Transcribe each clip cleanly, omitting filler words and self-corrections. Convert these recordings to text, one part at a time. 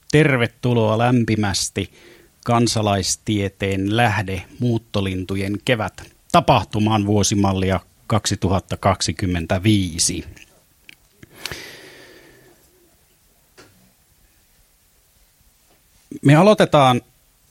tervetuloa lämpimästi Kansalaistieteen lähde Muuttolintujen kevät -tapahtumaan vuosimallia 2025. Me aloitetaan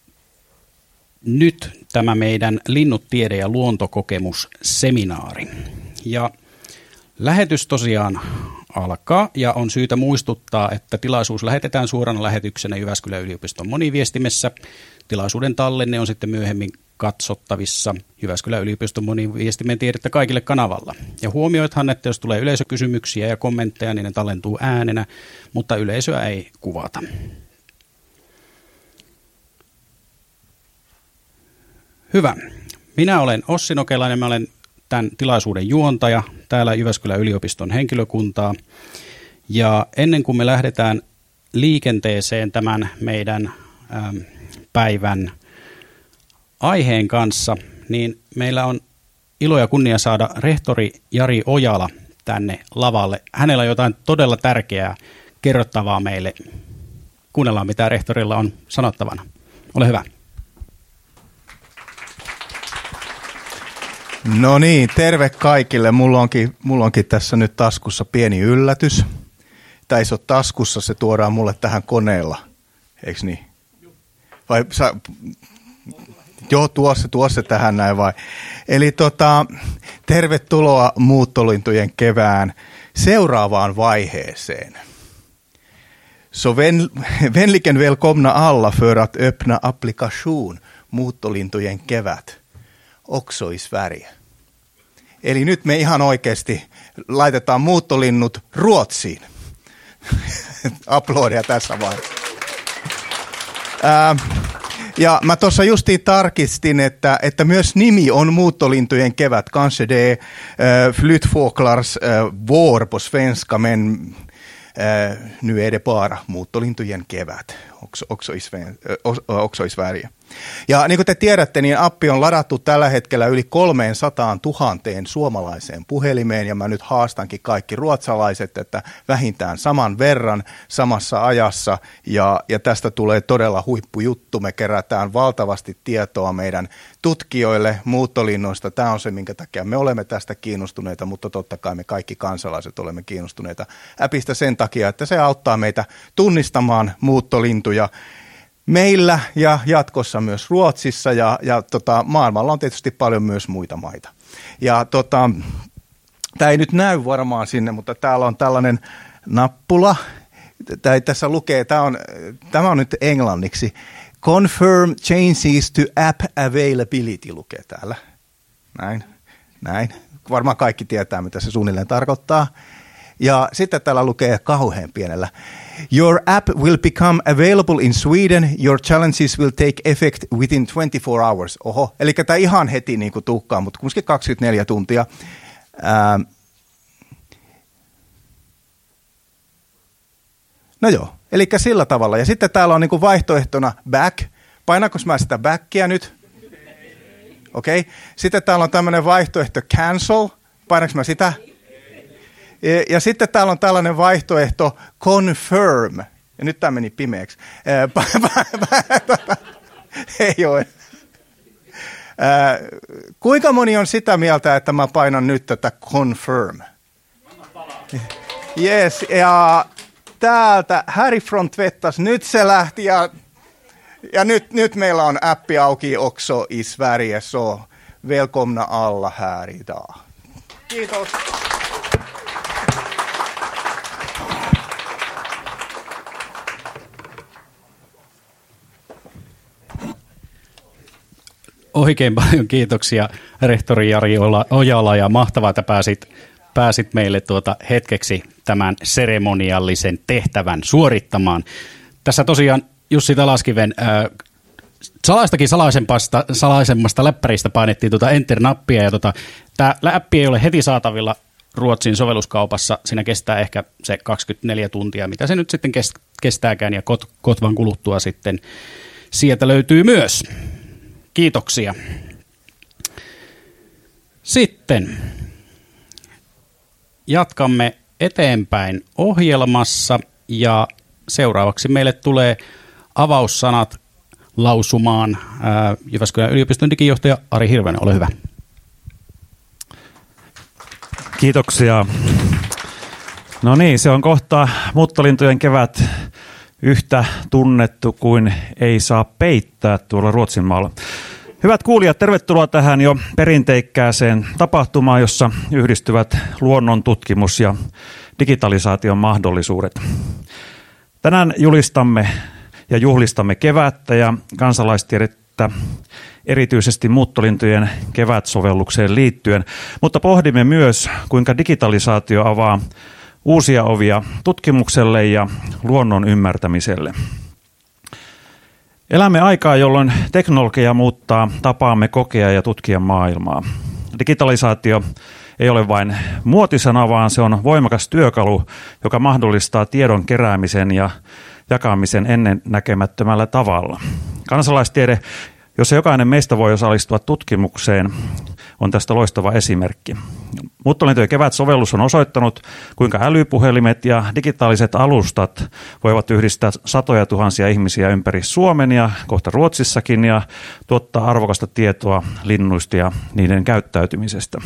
nyt tämä meidän Linnut, tiede ja luontokokemusseminaari. Ja lähetys tosiaan alkaa ja on syytä muistuttaa, että tilaisuus lähetetään suorana lähetyksenä Jyväskylän yliopiston moniviestimessä. Tilaisuuden tallenne on sitten myöhemmin katsottavissa Jyväskylän yliopiston moniviestimen Tiedettä kaikille -kanavalla. Ja huomioithan, että jos tulee yleisökysymyksiä ja kommentteja, niin ne tallentuu äänenä, mutta yleisöä ei kuvata. Hyvä. Minä olen Ossi Nokelainen, mä olen tämän tilaisuuden juontaja täällä Jyväskylän yliopiston henkilökuntaa. Ja ennen kuin me lähdetään liikenteeseen tämän meidän päivän aiheen kanssa, niin meillä on ilo ja kunnia saada rehtori Jari Ojala tänne lavalle. Hänellä on jotain todella tärkeää kerrottavaa meille. Kuunnellaan, mitä rehtorilla on sanottavana. Ole hyvä. No niin, terve kaikille. Mulla onkin tässä nyt taskussa pieni yllätys. Tai se on taskussa, se tuodaan mulle tähän koneella. Eikö niin? Vai joo, tuo se tähän näin vai. Eli tervetuloa Muuttolintujen kevään seuraavaan vaiheeseen. Så vänligen välkomna alla för att öppna applikation Muuttolintujen kevät också i Sverige. Eli nyt me ihan oikeasti laitetaan muuttolinnut Ruotsiin. Aplodeja tässä vaiheessa. Ja mä tuossa justiin tarkistin, että myös nimi on Muuttolintujen kevät. Kanske det flyttfåglars vår på svenska, men nu är det bara Muuttolintujen kevät också i Sverige. Ja niin kuin te tiedätte, niin appi on ladattu tällä hetkellä yli 300 000 suomalaiseen puhelimeen, ja mä nyt haastankin kaikki ruotsalaiset, että vähintään saman verran samassa ajassa, ja tästä tulee todella huippujuttu. Me kerätään valtavasti tietoa meidän tutkijoille muuttolinnoista. Tämä on se, minkä takia me olemme tästä kiinnostuneita, mutta totta kai me kaikki kansalaiset olemme kiinnostuneita appista sen takia, että se auttaa meitä tunnistamaan muuttolintuja meillä ja jatkossa myös Ruotsissa ja maailmalla on tietysti paljon myös muita maita. Ja tämä ei nyt näy varmaan sinne, mutta täällä on tällainen nappula. Tässä lukee, tämä on nyt englanniksi. Confirm changes to app availability lukee täällä. Näin. Varmaan kaikki tietää, mitä se suunnilleen tarkoittaa. Ja sitten täällä lukee kauhean pienellä. Your app will become available in Sweden. Your challenges will take effect within 24 hours. Oho, eli tämä ihan heti niin kuin tuhkaa, mutta kuitenkin 24 tuntia. No joo, eli sillä tavalla. Ja sitten täällä on niin kuin vaihtoehtona back. Painanko mä sitä backia nyt? Okei. Sitten täällä on tämmöinen vaihtoehto cancel. Painanko mä sitä? Ja sitten täällä on tällainen vaihtoehto confirm. Ja nyt tämä meni pimeäksi. Ei ole. Kuinka moni on sitä mieltä, että mä painan nyt tätä confirm? Yes, ja täältä härifrån tvättas. Nyt se lähti ja nyt meillä on appi auki också i Sverige. Så välkomna alla här idag. Kiitos. Oikein paljon kiitoksia rehtori Jari Ojala ja mahtavaa, että pääsit meille hetkeksi tämän seremoniallisen tehtävän suorittamaan. Tässä tosiaan Jussi Talaskiven salaistakin salaisemmasta läppäristä painettiin Enter-nappia ja tämä appi ei ole heti saatavilla Ruotsin sovelluskaupassa. Siinä kestää ehkä se 24 tuntia, mitä se nyt sitten kestääkään ja kotvan kuluttua sitten sieltä löytyy myös. Kiitoksia. Sitten jatkamme eteenpäin ohjelmassa ja seuraavaksi meille tulee avaussanat lausumaan Jyväskylän yliopiston digijohtaja Ari Hirvonen. Ole hyvä. Kiitoksia. No niin, se on kohta muuttolintujen kevät, yhtä tunnettu kuin ei saa peittää tuolla Ruotsinmaalla. Hyvät kuulijat, tervetuloa tähän jo perinteikkääseen tapahtumaan, jossa yhdistyvät luonnon tutkimus ja digitalisaation mahdollisuudet. Tänään julistamme ja juhlistamme kevättä ja kansalaistiedettä erityisesti muuttolintujen kevätsovellukseen liittyen, mutta pohdimme myös, kuinka digitalisaatio avaa uusia ovia tutkimukselle ja luonnon ymmärtämiselle. Elämme aikaa, jolloin teknologia muuttaa tapaamme kokea ja tutkia maailmaa. Digitalisaatio ei ole vain muotisana, vaan se on voimakas työkalu, joka mahdollistaa tiedon keräämisen ja jakamisen ennen näkemättömällä tavalla. Kansalaistiede, jossa jokainen meistä voi osallistua tutkimukseen, on tästä loistava esimerkki. Muuttolintujen kevät-sovellus on osoittanut, kuinka älypuhelimet ja digitaaliset alustat voivat yhdistää satoja tuhansia ihmisiä ympäri Suomen ja kohta Ruotsissakin ja tuottaa arvokasta tietoa linnuista ja niiden käyttäytymisestä.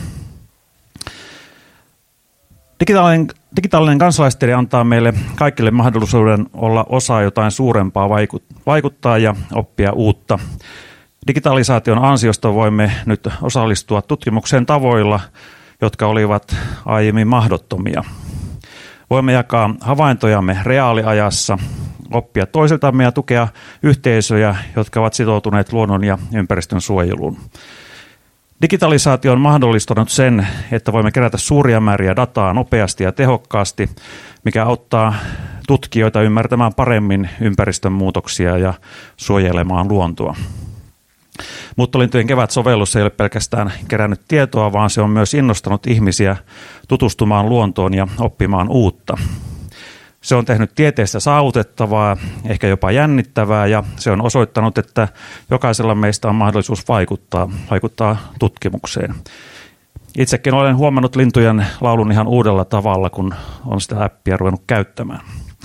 Digitaalinen kansalaistiede antaa meille kaikille mahdollisuuden olla osa jotain suurempaa, vaikuttaa ja oppia uutta. Digitalisaation ansiosta voimme nyt osallistua tutkimukseen tavoilla, jotka olivat aiemmin mahdottomia. Voimme jakaa havaintojamme reaaliajassa, oppia toisiltamme ja tukea yhteisöjä, jotka ovat sitoutuneet luonnon ja ympäristön suojeluun. Digitalisaatio on mahdollistanut sen, että voimme kerätä suuria määriä dataa nopeasti ja tehokkaasti, mikä auttaa tutkijoita ymmärtämään paremmin ympäristön muutoksia ja suojelemaan luontoa. Muuttolintujen kevät-sovellus ei ole pelkästään kerännyt tietoa, vaan se on myös innostanut ihmisiä tutustumaan luontoon ja oppimaan uutta. Se on tehnyt tieteestä saavutettavaa, ehkä jopa jännittävää, ja se on osoittanut, että jokaisella meistä on mahdollisuus vaikuttaa tutkimukseen. Itsekin olen huomannut lintujen laulun ihan uudella tavalla, kun on sitä appia ruvennut käyttämään.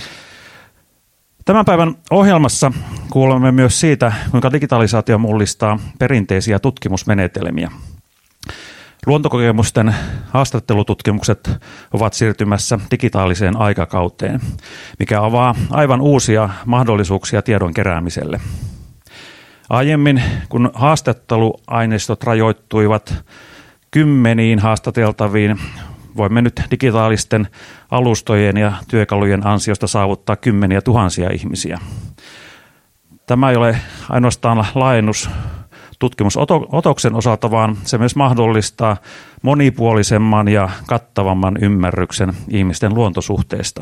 Tämän päivän ohjelmassa kuulemme myös siitä, kuinka digitalisaatio mullistaa perinteisiä tutkimusmenetelmiä. Luontokokemusten haastattelututkimukset ovat siirtymässä digitaaliseen aikakauteen, mikä avaa aivan uusia mahdollisuuksia tiedon keräämiselle. Aiemmin, kun haastatteluaineistot rajoittuivat kymmeniin haastateltaviin, voimme nyt digitaalisten alustojen ja työkalujen ansiosta saavuttaa kymmeniä tuhansia ihmisiä. Tämä ei ole ainoastaan laajennus tutkimusotoksen osalta, vaan se myös mahdollistaa monipuolisemman ja kattavamman ymmärryksen ihmisten luontosuhteista.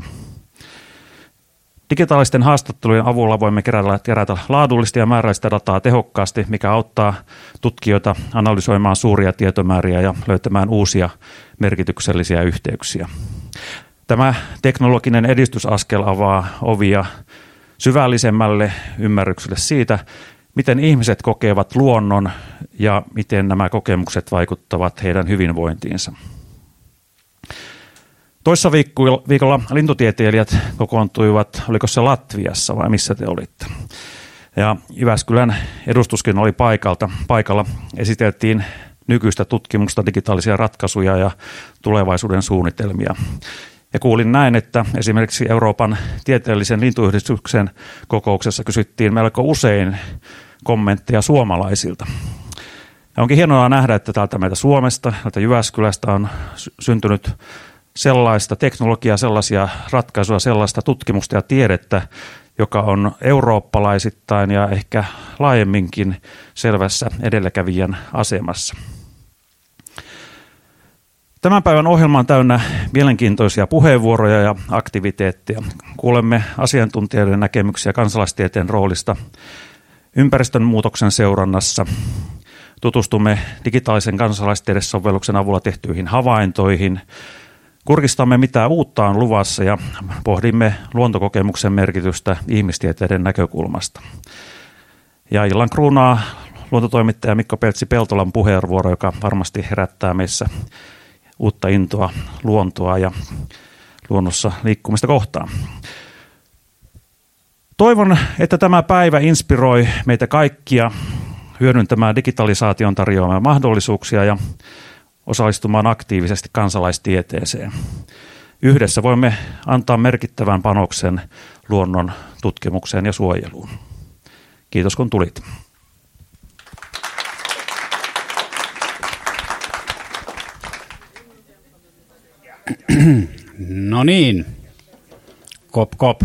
Digitaalisten haastattelujen avulla voimme kerätä laadullista ja määrällistä dataa tehokkaasti, mikä auttaa tutkijoita analysoimaan suuria tietomääriä ja löytämään uusia merkityksellisiä yhteyksiä. Tämä teknologinen edistysaskel avaa ovia syvällisemmälle ymmärrykselle siitä, miten ihmiset kokevat luonnon ja miten nämä kokemukset vaikuttavat heidän hyvinvointiinsa. Toissa viikolla lintutieteilijät kokoontuivat, oliko se Latviassa vai missä te olitte? Ja Jyväskylän edustuskin oli paikalla. Esiteltiin nykyistä tutkimusta, digitaalisia ratkaisuja ja tulevaisuuden suunnitelmia. Ja kuulin näin, että esimerkiksi Euroopan tieteellisen lintuyhdistyksen kokouksessa kysyttiin melko usein kommentteja suomalaisilta. Ja onkin hienoa nähdä, että täältä meitä Suomesta, täältä Jyväskylästä on syntynyt sellaista teknologiaa, sellaisia ratkaisuja, sellaista tutkimusta ja tiedettä, joka on eurooppalaisittain ja ehkä laajemminkin selvässä edelläkävijän asemassa. Tämän päivän ohjelma on täynnä mielenkiintoisia puheenvuoroja ja aktiviteetteja. Kuulemme asiantuntijoiden näkemyksiä kansalaistieteen roolista ympäristön muutoksen seurannassa. Tutustumme digitaalisen kansalaistiedessovelluksen avulla tehtyihin havaintoihin. Kurkistamme, mitä uutta on luvassa ja pohdimme luontokokemuksen merkitystä ihmistieteiden näkökulmasta. Ja illan kruunaa luontotoimittaja Mikko Peltsi-Peltolan puheenvuoro, joka varmasti herättää meissä uutta intoa luontoa ja luonnossa liikkumista kohtaan. Toivon, että tämä päivä inspiroi meitä kaikkia hyödyntämään digitalisaation tarjoamia mahdollisuuksia ja osallistumaan aktiivisesti kansalaistieteeseen. Yhdessä voimme antaa merkittävän panoksen luonnon tutkimukseen ja suojeluun. Kiitos kun tulit. No niin, kop.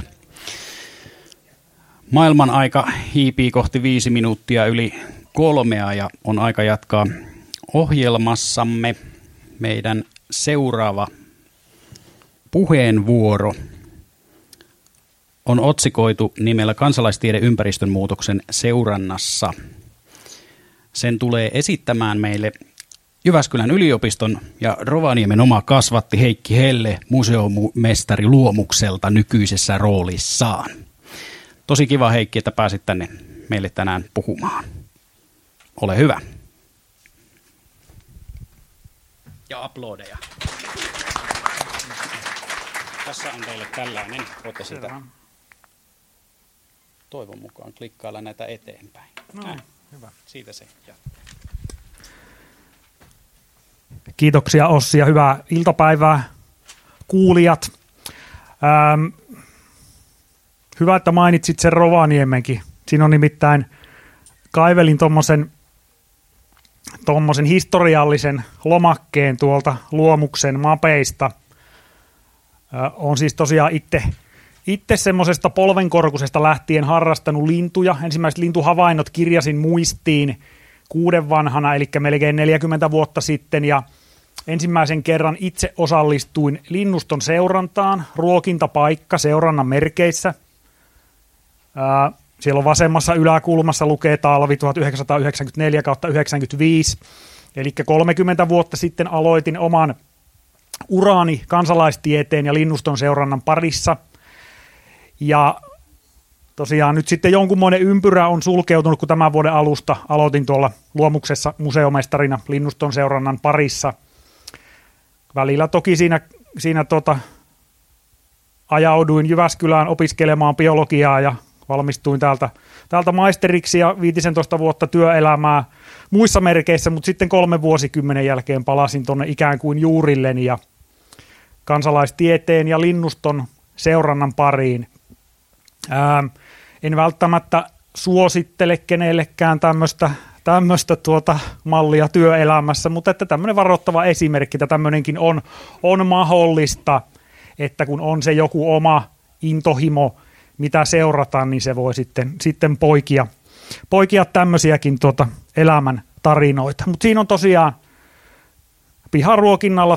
Maailman aika hiipii kohti 5 minuuttia yli 3 ja on aika jatkaa ohjelmassamme. Meidän seuraava puheenvuoro on otsikoitu nimellä Kansalaistiede ympäristön muutoksen seurannassa. Sen tulee esittämään meille Jyväskylän yliopiston ja Rovaniemen oma kasvatti Heikki Helle museomestari Luomukselta nykyisessä roolissaan. Tosi kiva Heikki, että pääsit tänne meille tänään puhumaan. Ole hyvä. Ja aplodeja. Tässä on teille tällainen. Voitte sitä toivon mukaan klikkailla näitä eteenpäin. No, hyvä. Siitä se jatkuu. Kiitoksia Ossi ja hyvää iltapäivää kuulijat. Hyvä, että mainitsit sen Rovaniemenkin. Siinä on nimittäin, kaivelin tommosen historiallisen lomakkeen tuolta Luomuksen mapeista. On siis tosiaan itse semmoisesta polvenkorkusesta lähtien harrastanut lintuja. Ensimmäiset lintuhavainnot kirjasin muistiin 6 vanhana, eli melkein 40 vuotta sitten, ja ensimmäisen kerran itse osallistuin linnuston seurantaan, ruokintapaikka seurannan merkeissä. Siellä on vasemmassa yläkulmassa lukee talvi 1994/95, eli 30 vuotta sitten aloitin oman urani kansalaistieteen ja linnuston seurannan parissa, ja tosiaan nyt sitten jonkunmoinen ympyrä on sulkeutunut, kun tämän vuoden alusta aloitin tuolla Luomuksessa museomestarina linnuston seurannan parissa. Välillä toki siinä ajauduin Jyväskylään opiskelemaan biologiaa ja valmistuin täältä maisteriksi ja 15 vuotta työelämää muissa merkeissä, mutta sitten 3 vuosikymmenen jälkeen palasin tuonne ikään kuin juurilleni ja kansalaistieteen ja linnuston seurannan pariin. En välttämättä suosittele kenellekään tämmöistä mallia työelämässä, mutta että tämmöinen varoittava esimerkki, että tämmöinenkin on mahdollista, että kun on se joku oma intohimo, mitä seurataan, niin se voi sitten poikia tämmöisiäkin elämän tarinoita. Mutta siinä on tosiaan piharuokinnalla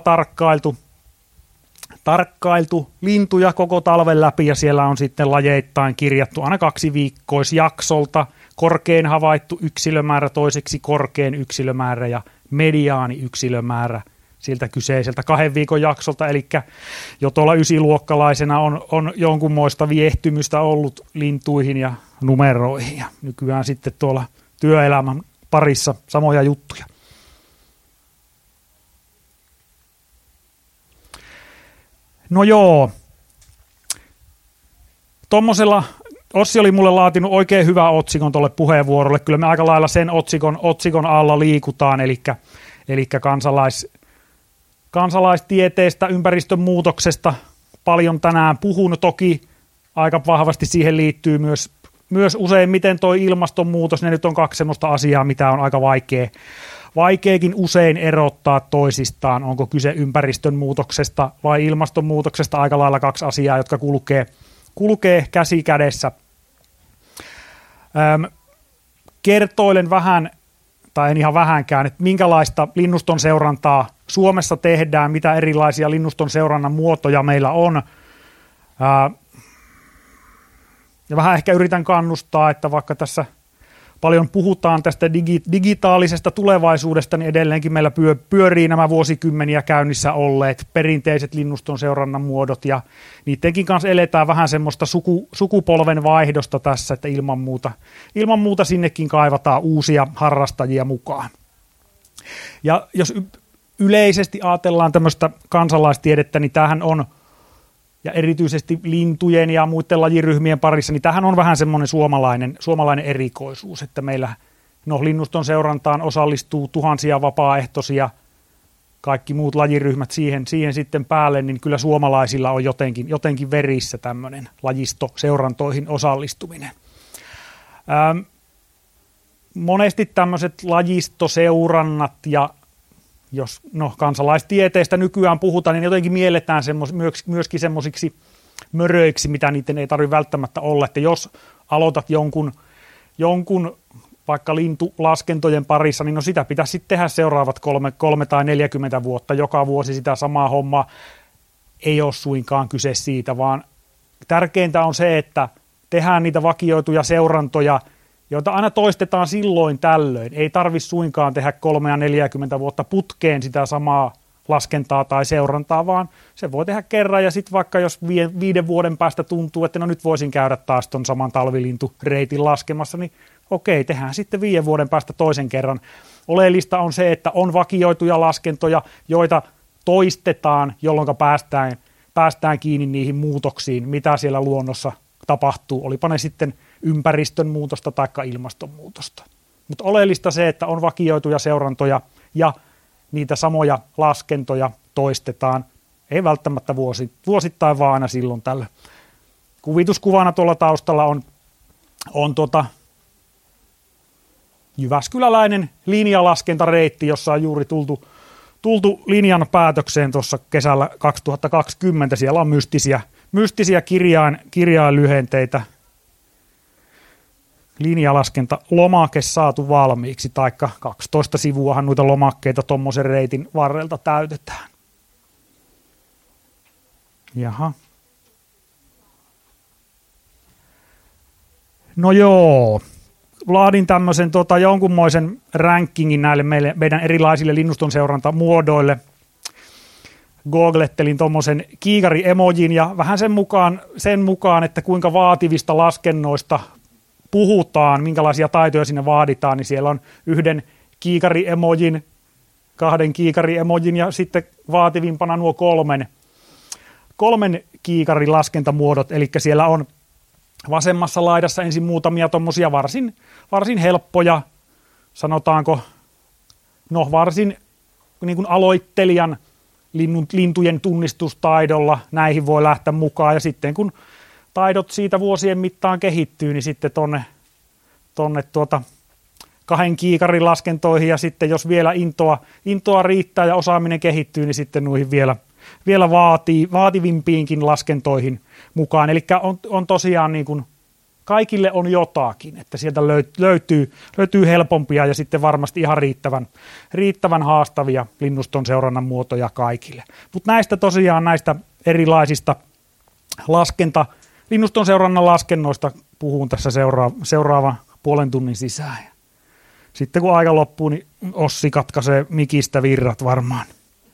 tarkkailtu lintuja koko talven läpi, ja siellä on sitten lajeittain kirjattu aina 2 viikkoisjaksolta korkein havaittu yksilömäärä, toiseksi korkein yksilömäärä ja mediaani yksilömäärä siltä kyseiseltä 2 viikon jaksolta, eli jo tuolla 9-luokkalaisena on jonkunmoista viehtymystä ollut lintuihin ja numeroihin, ja nykyään sitten tuolla työelämän parissa samoja juttuja. No joo, tuommoisella Ossi oli mulle laatinut oikein hyvän otsikon tuolle puheenvuorolle. Kyllä me aika lailla sen otsikon alla liikutaan, eli kansalaistieteestä, ympäristön muutoksesta paljon tänään puhun. Toki aika vahvasti siihen liittyy myös useimmiten tuo ilmastonmuutos. Ne nyt on 2 semmoista asiaa, mitä on aika vaikeakin usein erottaa toisistaan. Onko kyse ympäristön muutoksesta vai ilmastonmuutoksesta? Aika lailla 2 asiaa, jotka kulkee käsi kädessä. Kertoilen vähän, tai en ihan vähänkään, että minkälaista linnuston seurantaa Suomessa tehdään, mitä erilaisia linnuston seurannan muotoja meillä on. Ja vähän ehkä yritän kannustaa, että vaikka tässä paljon puhutaan tästä digitaalisesta tulevaisuudesta, niin edelleenkin meillä pyörii nämä vuosikymmeniä käynnissä olleet perinteiset linnuston seurannan muodot, ja niidenkin kanssa eletään vähän semmoista sukupolven vaihdosta tässä, että ilman muuta sinnekin kaivataan uusia harrastajia mukaan. Ja jos yleisesti ajatellaan tämmöistä kansalaistiedettä, niin tämähän on ja erityisesti lintujen ja muiden lajiryhmien parissa, niin tämähän on vähän semmoinen suomalainen erikoisuus, että meillä linnuston seurantaan osallistuu tuhansia vapaaehtoisia, kaikki muut lajiryhmät siihen sitten päälle, niin kyllä suomalaisilla on jotenkin verissä tämmöinen lajistoseurantoihin osallistuminen. Monesti tämmöiset lajistoseurannat ja jos kansalaistieteestä nykyään puhutaan, niin jotenkin mielletään myöskin semmoisiksi möröiksi, mitä niiden ei tarvitse välttämättä olla, että jos aloitat jonkun vaikka lintulaskentojen parissa, niin sitä pitäisi sitten tehdä seuraavat 3 tai 40 vuotta, joka vuosi sitä samaa hommaa. Ei ole suinkaan kyse siitä, vaan tärkeintä on se, että tehdään niitä vakioituja seurantoja, joita aina toistetaan silloin tällöin. Ei tarvitse suinkaan tehdä 3 ja 40 vuotta putkeen sitä samaa laskentaa tai seurantaa, vaan se voi tehdä kerran ja sitten vaikka jos 5 vuoden päästä tuntuu, että nyt voisin käydä taas ton saman talvilintureitin laskemassa, niin okei, tehdään sitten 5 vuoden päästä toisen kerran. Oleellista on se, että on vakioituja laskentoja, joita toistetaan, jolloin päästään kiinni niihin muutoksiin, mitä siellä luonnossa tapahtuu, olipa ne sitten ympäristön muutosta tai ilmastonmuutosta. Mutta oleellista se, että on vakioituja seurantoja ja niitä samoja laskentoja toistetaan, ei välttämättä vuosittain, vaan aina silloin tällä. Kuvituskuvana tuolla taustalla on jyväskyläläinen linjalaskentareitti, jossa on juuri tultu linjan päätökseen tuossa kesällä 2020. Siellä on mystisiä kirjainlyhenteitä. Linjalaskenta-lomake saatu valmiiksi, taikka 12 sivuahan noita lomakkeita tuommoisen reitin varrelta täytetään. Jaha. No joo, laadin tämmöisen jonkunmoisen rankingin näille meidän erilaisille linnuston seurantamuodoille. Googlettelin tuommoisen kiikari-emojin ja vähän sen mukaan, että kuinka vaativista laskennoista puhutaan, minkälaisia taitoja sinne vaaditaan, niin siellä on 1 kiikari-emojin, 2 kiikari-emojin ja sitten vaativimpana nuo 3 kiikarin laskentamuodot, eli siellä on vasemmassa laidassa ensin muutamia tuommoisia varsin helppoja, sanotaanko, varsin niin kuin aloittelijan lintujen tunnistustaidolla näihin voi lähteä mukaan, ja sitten kun taidot siitä vuosien mittaan kehittyy, niin sitten tonne 2 kiikarin laskentoihin, ja sitten jos vielä intoa riittää ja osaaminen kehittyy, niin sitten noihin vielä vaativimpiinkin laskentoihin mukaan. Eli on tosiaan niin kuin, kaikille on jotakin, että sieltä löytyy helpompia ja sitten varmasti ihan riittävän haastavia linnuston seurannan muotoja kaikille. Mutta näistä erilaisista linnuston seurannan laskennoista puhun tässä seuraavan puolen tunnin sisään. Sitten kun aika loppuu, niin Ossi katkaisee mikistä virrat varmaan.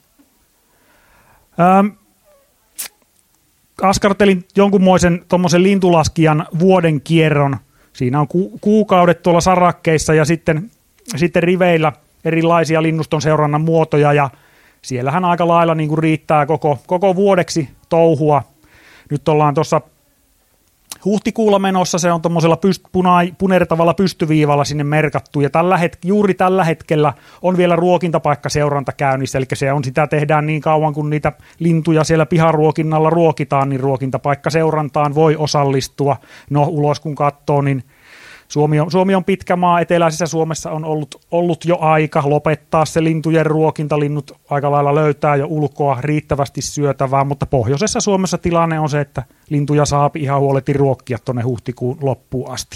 Askartelin jonkunmoisen tuommoisen lintulaskijan vuoden kierron. Siinä on kuukaudet tuolla sarakkeissa ja sitten riveillä erilaisia linnuston seurannan muotoja, ja siellähän aika lailla niin kuin riittää koko vuodeksi touhua. Nyt ollaan tuossa huhtikuulla menossa, se on tuommoisella punertavalla pystyviivalla sinne merkattu, ja juuri tällä hetkellä on vielä ruokintapaikkaseuranta käynnissä, eli sitä tehdään niin kauan, kun niitä lintuja siellä piharuokinnalla ruokitaan, niin ruokintapaikkaseurantaan voi osallistua. No ulos kun katsoo, niin Suomi on pitkä maa, eteläisessä Suomessa on ollut jo aika lopettaa se lintujen ruokinta, linnut aika lailla löytää jo ulkoa riittävästi syötävää, mutta pohjoisessa Suomessa tilanne on se, että lintuja saa ihan huoleti ruokkia tuonne huhtikuun loppuun asti.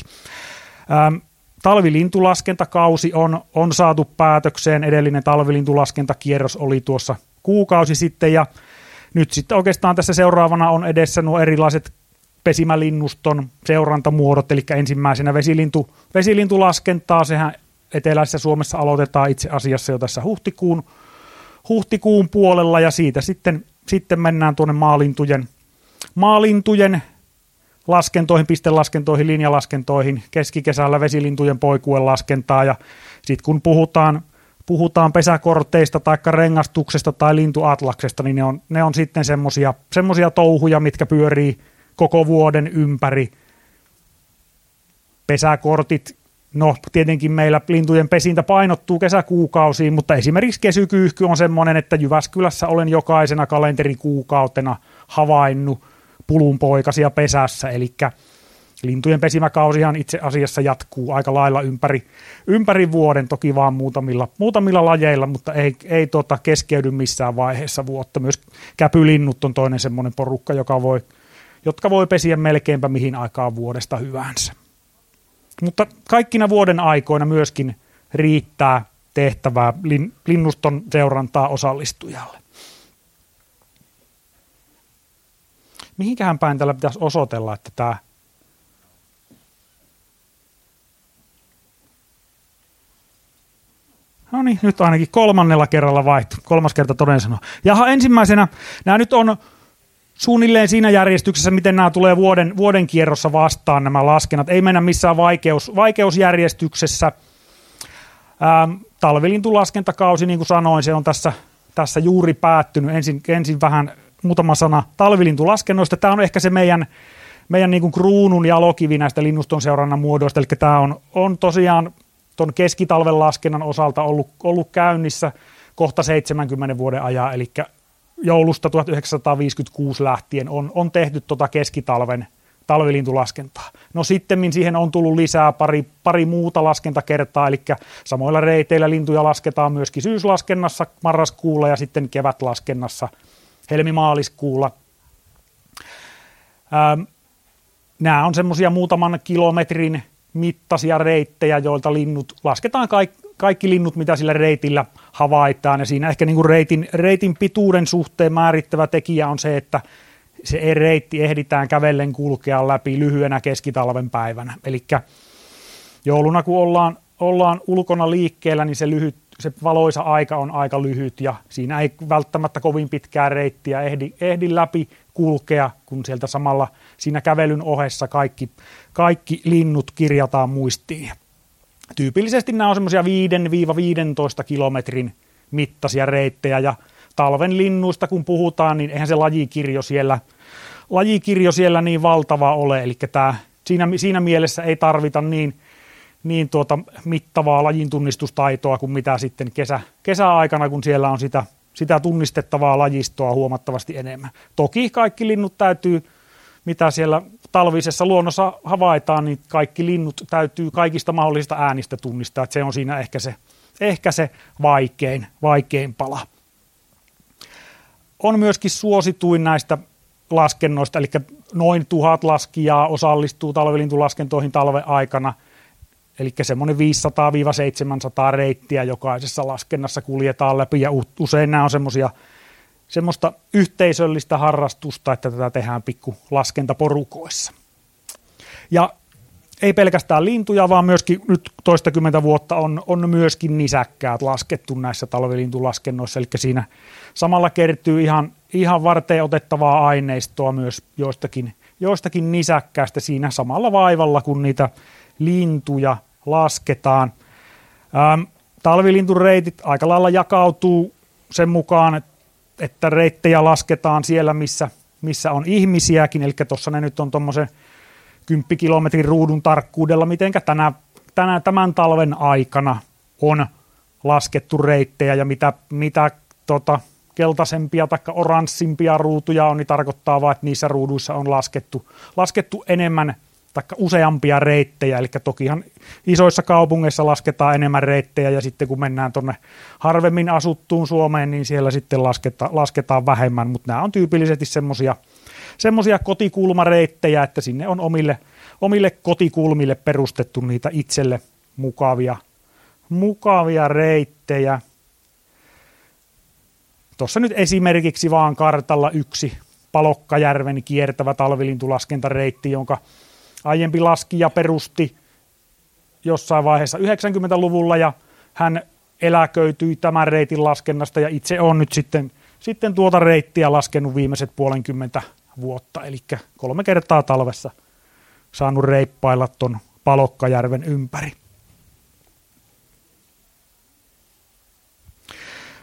Talvilintulaskentakaus on saatu päätökseen, edellinen talvilintulaskentakierros oli tuossa kuukausi sitten, ja nyt sitten oikeastaan tässä seuraavana on edessä nuo erilaiset pesimälinnuston seurantamuodot, eli ensimmäisenä vesilintulaskentaa, sehän eteläisessä Suomessa aloitetaan itse asiassa jo tässä huhtikuun puolella, ja siitä sitten mennään tuonne maalintujen laskentoihin, pistelaskentoihin, linjalaskentoihin, keskikesällä vesilintujen poikuen laskentaa, ja sitten kun puhutaan pesäkorteista tai rengastuksesta tai lintuatlaksesta, niin ne on sitten semmoisia touhuja, mitkä pyörii koko vuoden ympäri. Pesäkortit, no tietenkin meillä lintujen pesintä painottuu kesäkuukausiin, mutta esimerkiksi kesykyyhky on semmoinen, että Jyväskylässä olen jokaisena kalenterikuukautena havainnut pulunpoikasia pesässä, eli lintujen pesimäkausihan itse asiassa jatkuu aika lailla ympäri vuoden, toki vaan muutamilla lajeilla, mutta ei keskeydy missään vaiheessa vuotta. Myös käpylinnut on toinen semmoinen porukka, jotka voi pesiä melkeinpä mihin aikaan vuodesta hyvänsä. Mutta kaikkina vuoden aikoina myöskin riittää tehtävää linnuston seurantaa osallistujalle. Mihinkähän päin tällä pitäisi osoitella, että tämä no niin, nyt ainakin 3. kerralla vaihtui. 3. kerta toden sanoo. Jaha, ensimmäisenä, nämä nyt on suunnilleen siinä järjestyksessä, miten nämä tulee vuoden kierrossa vastaan nämä laskennat. Ei mennä missään vaikeusjärjestyksessä. Talvilintulaskentakaus, niin kuin sanoin, se on tässä juuri päättynyt. Ensin vähän muutama sana talvilintulaskennoista. Tämä on ehkä se meidän niin kuin kruunun jalokivi näistä linnuston seurannan muodoista. Eli tämä on tosiaan tuon keskitalven laskennan osalta ollut käynnissä kohta 70 vuoden ajan, eli joulusta 1956 lähtien on tehty keskitalven talvilintulaskentaa. No sittemmin siihen on tullut lisää pari muuta laskentakertaa, eli samoilla reiteillä lintuja lasketaan myöskin syyslaskennassa marraskuulla ja sitten kevätlaskennassa helmimaaliskuulla. Nämä on semmoisia muutaman kilometrin mittaisia reittejä, joilta linnut lasketaan kaikki linnut, mitä sillä reitillä havaitaan. Ja siinä ehkä niin kuin reitin pituuden suhteen määrittävä tekijä on se, että se reitti ehditään kävellen kulkea läpi lyhyenä keskitalven päivänä. Eli jouluna, kun ollaan ulkona liikkeellä, niin se valoisa aika on aika lyhyt ja siinä ei välttämättä kovin pitkää reittiä ehdi läpi kulkea, kun sieltä samalla siinä kävelyn ohessa kaikki linnut kirjataan muistiin. Tyypillisesti nämä on semmoisia 5-15 kilometrin mittaisia reittejä ja talven linnuista kun puhutaan, niin eihän se lajikirjo siellä niin valtava ole, eli siinä mielessä ei tarvita niin mittavaa lajin tunnistustaitoa kuin mitä sitten kesäaikana, kun siellä on sitä tunnistettavaa lajistoa huomattavasti enemmän. Toki kaikki linnut täytyy, mitä siellä talvisessa luonnossa havaitaan, niin kaikki linnut täytyy kaikista mahdollisista äänistä tunnistaa, että se on siinä ehkä se vaikein pala. On myöskin suosituin näistä laskennoista, eli noin 1000 laskijaa osallistuu talvilintulaskentoihin talven aikana, eli semmoinen 500-700 reittiä jokaisessa laskennassa kuljetaan läpi, ja usein nämä on semmoista yhteisöllistä harrastusta, että tätä tehdään pikku laskentaporukoissa. Ja ei pelkästään lintuja, vaan myöskin nyt toistakymmentä vuotta on myöskin nisäkkäät laskettu näissä talvilintulaskennoissa, eli siinä samalla kertyy ihan varteen otettavaa aineistoa myös joistakin nisäkkäästä siinä samalla vaivalla, kun niitä lintuja lasketaan. Talvilintureitit aika lailla jakautuu sen mukaan, että reittejä lasketaan siellä, missä on ihmisiäkin, eli tuossa ne nyt on tuommoisen 10 kilometrin ruudun tarkkuudella, mitenkä tämän talven aikana on laskettu reittejä, ja mitä keltaisempia tai oranssimpia ruutuja on, niin tarkoittaa vaan, että niissä ruuduissa on laskettu enemmän tai useampia reittejä, eli tokihan isoissa kaupungeissa lasketaan enemmän reittejä, ja sitten kun mennään tuonne harvemmin asuttuun Suomeen, niin siellä sitten lasketaan vähemmän, mutta nämä on tyypillisesti semmoisia kotikulmareittejä, että sinne on omille kotikulmille perustettu niitä itselle mukavia reittejä. Tuossa nyt esimerkiksi vaan kartalla yksi Palokkajärven kiertävä talvilintulaskentareitti, jonka aiempi laskija perusti jossain vaiheessa 90-luvulla, ja hän eläköityi tämän reitin laskennasta, ja itse on nyt sitten tuota reittiä laskenut viimeiset 50 vuotta, eli 3 kertaa talvessa saanut reippailla ton Palokkajärven ympäri.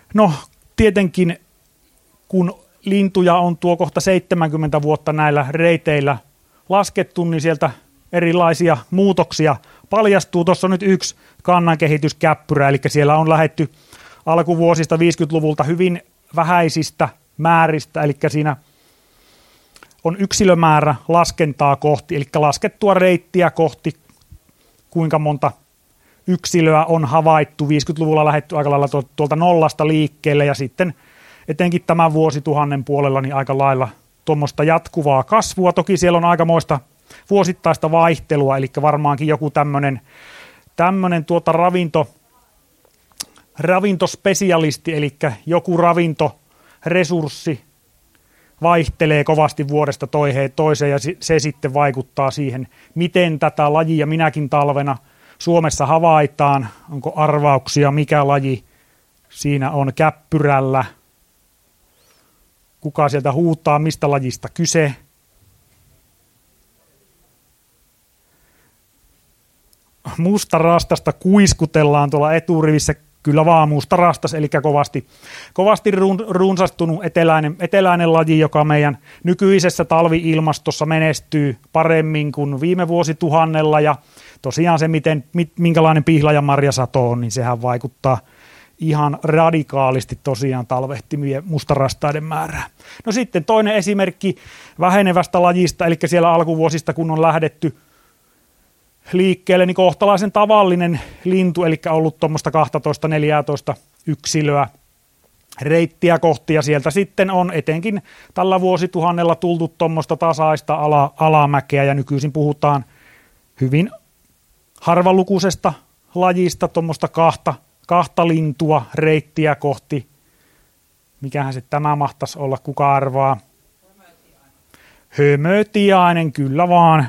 No tietenkin, kun lintuja on tuo kohta 70 vuotta näillä reiteillä laskettu, niin sieltä erilaisia muutoksia paljastuu. Tuossa on nyt yksi kannankehityskäppyrä, eli siellä on lähdetty alkuvuosista 50-luvulta hyvin vähäisistä määristä, eli siinä on yksilömäärä laskentaa kohti, eli laskettua reittiä kohti, kuinka monta yksilöä on havaittu. 50-luvulla lähdetty aika lailla tuolta nollasta liikkeelle, ja sitten etenkin tämän vuosituhannen puolella niin aika lailla tuommoista jatkuvaa kasvua. Toki siellä on aikamoista vuosittaista vaihtelua, eli varmaankin joku tämmöinen ravintospesialisti, eli joku ravintoresurssi vaihtelee kovasti vuodesta toiseen, ja se sitten vaikuttaa siihen, miten tätä lajia minäkin talvena Suomessa havaitaan. Onko arvauksia, mikä laji siinä on käppyrällä? Kuka sieltä huutaa, mistä lajista kyse? Mustarastasta kuiskutellaan tuolla eturivissä. Kyllä vaan mustarastas, eli kovasti runsastunut eteläinen laji, joka meidän nykyisessä talvi-ilmastossa menestyy paremmin kuin viime vuosituhannella. Ja tosiaan se, minkälainen pihla- ja marjasato on, niin sehän vaikuttaa ihan radikaalisti tosiaan talvehtimien mustarastaiden määrään. No sitten toinen esimerkki vähenevästä lajista, eli siellä alkuvuosista, kun on lähdetty liikkeelle, niin kohtalaisen tavallinen lintu, eli ollut tuommoista 12-14 yksilöä reittiä kohti, ja sieltä sitten on etenkin tällä vuosituhannella tultu tuommoista tasaista alamäkeä, ja nykyisin puhutaan hyvin harvalukuisesta lajista, tuommoista kahta lintua reittiä kohti. Mikähän se tämä mahtaisi olla, kuka arvaa? Hömötiainen, kyllä vaan.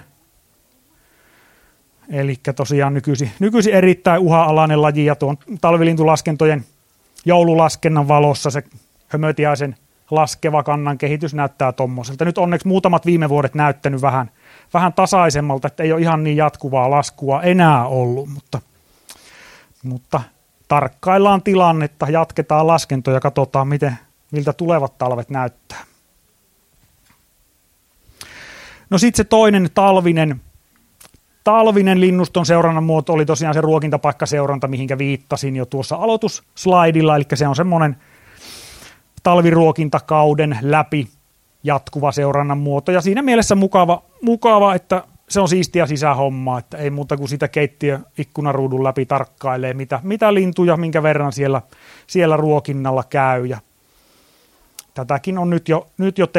Eli tosiaan nykyisin erittäin uhanalainen laji, ja tuon talvilintulaskentojen joululaskennan valossa se hömötiaisen laskeva kannan kehitys näyttää tommoselta. Nyt onneksi muutamat viime vuodet näyttänyt vähän tasaisemmalta, että ei ole ihan niin jatkuvaa laskua enää ollut, mutta tarkkaillaan tilannetta, jatketaan laskentoja ja katsotaan, miltä tulevat talvet näyttää. No sitten se toinen talvinen linnuston seurannan muoto oli tosiaan se ruokintapaikkaseuranta, mihinkä viittasin jo tuossa aloitusslaidilla, eli se on semmoinen talviruokintakauden läpi jatkuva seurannan muoto, ja siinä mielessä mukava, että se on siistiä sisähommaa, että ei muuta kuin sitä keittiöikkunaruudun läpi tarkkailee, mitä lintuja, minkä verran siellä ruokinnalla käy, ja tätäkin on nyt jo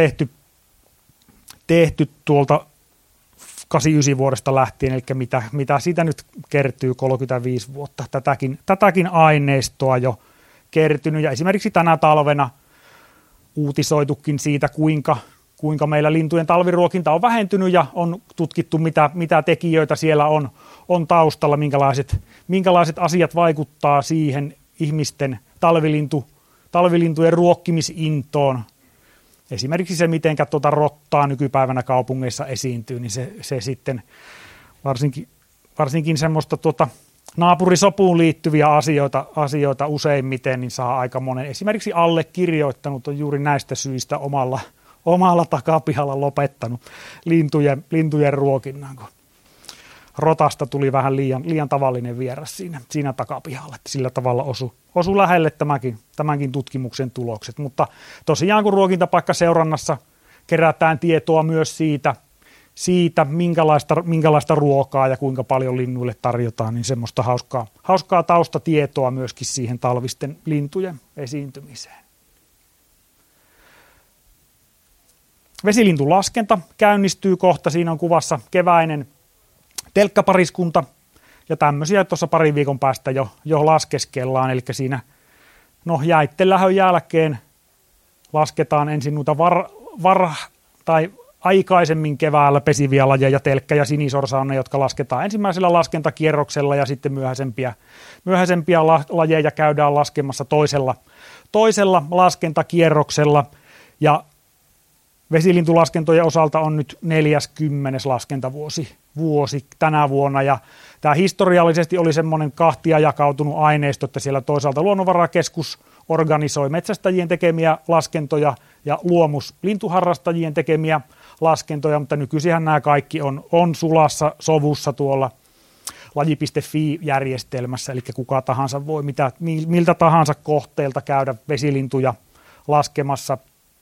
tehty tuolta 89 vuodesta lähtien, eli mitä siitä nyt kertyy 35 vuotta. Tätäkin aineistoa jo kertynyt, ja esimerkiksi tänä talvena uutisoitukin siitä, kuinka meillä lintujen talviruokinta on vähentynyt, ja on tutkittu, mitä tekijöitä siellä on taustalla, minkälaiset asiat vaikuttaa siihen ihmisten talvilintujen ruokkimisintoon. Esimerkiksi se, miten rottaa nykypäivänä kaupungeissa esiintyy, niin se sitten varsinkin semmoista naapurisopuun liittyviä asioita useimmiten niin saa aika monen. Esimerkiksi allekirjoittanut on juuri näistä syistä omalla takapihalla lopettanut lintujen ruokinnan, kun rotasta tuli vähän liian tavallinen vieras siinä takapihalla, että sillä tavalla osui lähelle tämänkin tutkimuksen tulokset. Mutta tosiaan kun ruokintapaikkaseurannassa kerätään tietoa myös siitä minkälaista ruokaa ja kuinka paljon linnuille tarjotaan, niin semmoista hauskaa taustatietoa myöskin siihen talvisten lintujen esiintymiseen. Vesilintulaskenta käynnistyy kohta, siinä on kuvassa keväinen telkkapariskunta, ja tämmöisiä tuossa parin viikon päästä jo laskeskellaan, eli siinä jäitten lähön jälkeen lasketaan ensin noita tai aikaisemmin keväällä pesiviä lajeja, telkkä ja sinisorsa on ne, jotka lasketaan ensimmäisellä laskentakierroksella, ja sitten myöhäisempiä lajeja käydään laskemassa toisella laskentakierroksella, ja vesilintulaskentojen osalta on nyt 40. laskentavuosi vuosi tänä vuonna, ja tämä historiallisesti oli semmoinen kahtia jakautunut aineisto, että siellä toisaalta Luonnonvarakeskus organisoi metsästäjien tekemiä laskentoja ja Luomus lintuharrastajien tekemiä laskentoja, mutta nykyisinhän nämä kaikki on sulassa sovussa tuolla laji.fi-järjestelmässä, eli kuka tahansa voi miltä tahansa kohteelta käydä vesilintuja laskemassa.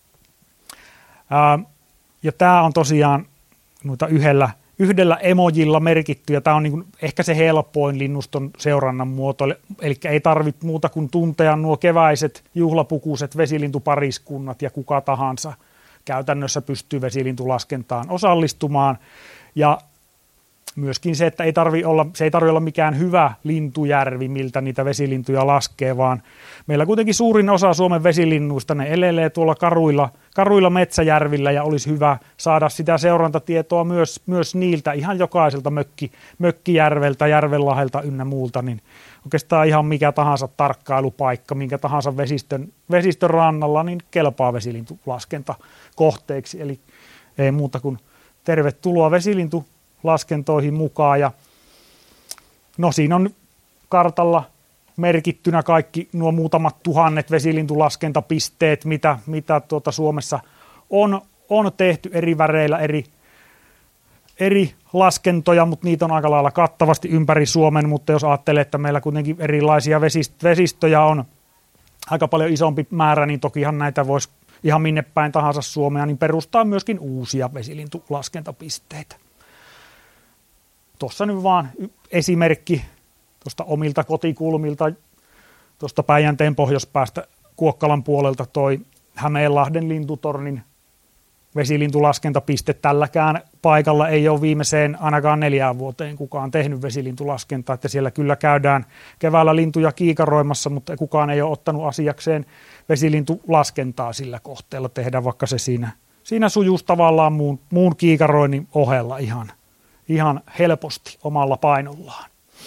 Ja tämä on tosiaan noita yhdellä emojilla merkitty, ja tämä on niin kuin ehkä se helpoin linnuston seurannan muoto, eli ei tarvitse muuta kuin tuntea nuo keväiset juhlapukuiset vesilintupariskunnat, ja kuka tahansa käytännössä pystyy vesilintulaskentaan osallistumaan. Ja myöskin se, että se ei tarvitse olla mikään hyvä lintujärvi, miltä niitä vesilintuja laskee, vaan meillä kuitenkin suurin osa Suomen vesilinnuista, ne elelee tuolla karuilla metsäjärvillä, ja olisi hyvä saada sitä seurantatietoa myös niiltä, ihan jokaiselta mökkijärveltä, järvenlahelta ynnä muulta, niin oikeastaan ihan mikä tahansa tarkkailupaikka, minkä tahansa vesistön rannalla, niin kelpaa vesilintulaskentakohteeksi. Eli ei muuta kuin tervetuloa vesilintulaskentoihin mukaan. Ja no siinä on kartalla merkittynä kaikki nuo muutamat tuhannet vesilintulaskentapisteet, mitä Suomessa on tehty eri väreillä, eri laskentoja, mutta niitä on aika lailla kattavasti ympäri Suomen, mutta jos ajattelee, että meillä kuitenkin erilaisia vesistöjä on aika paljon isompi määrä, niin tokihan näitä voisi ihan minne päin tahansa Suomea, niin perustaa myöskin uusia vesilintulaskentapisteitä. Tuossa nyt vaan esimerkki tuosta omilta kotikulmilta, tuosta Päijänteen pohjoispäästä Kuokkalan puolelta toi Hämeenlahden lintutornin vesilintulaskentapiste. Tälläkään paikalla ei ole viimeiseen ainakaan 4 vuoteen kukaan tehnyt vesilintulaskentaa, että siellä kyllä käydään keväällä lintuja kiikaroimassa, mutta kukaan ei ole ottanut asiakseen vesilintulaskentaa sillä kohteella tehdä, vaikka se siinä sujuisi tavallaan muun kiikaroinnin ohella ihan helposti omalla painollaan.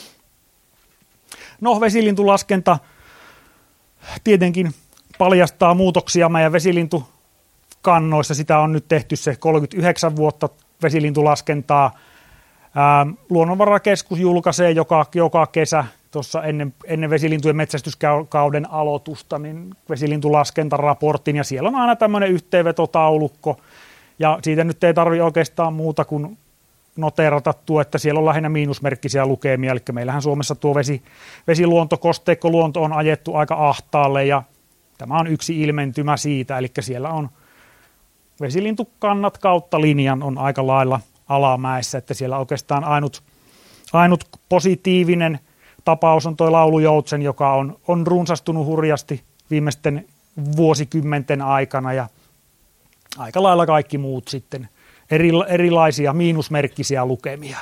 No, vesilintulaskenta tietenkin paljastaa muutoksia meidän vesilintukannoissa. Sitä on nyt tehty se 39 vuotta vesilintulaskentaa. Luonnonvarakeskus julkaisee joka kesä tuossa ennen vesilintujen metsästyskauden aloitusta niin vesilintulaskentaraportin, ja siellä on aina tämmöinen yhteenvetotaulukko, ja siitä nyt ei tarvitse oikeastaan muuta kuin noteerata tuo, että siellä on lähinnä miinusmerkkisiä lukemia, eli meillähän Suomessa tuo vesiluonto, kosteikkoluonto on ajettu aika ahtaalle, ja tämä on yksi ilmentymä siitä, eli siellä on vesilintukannat kautta linjan on aika lailla alamäessä, että siellä oikeastaan ainut positiivinen tapaus on tuo laulujoutsen, joka on runsastunut hurjasti viimeisten vuosikymmenten aikana, ja aika lailla kaikki muut sitten erilaisia miinusmerkkisiä lukemia.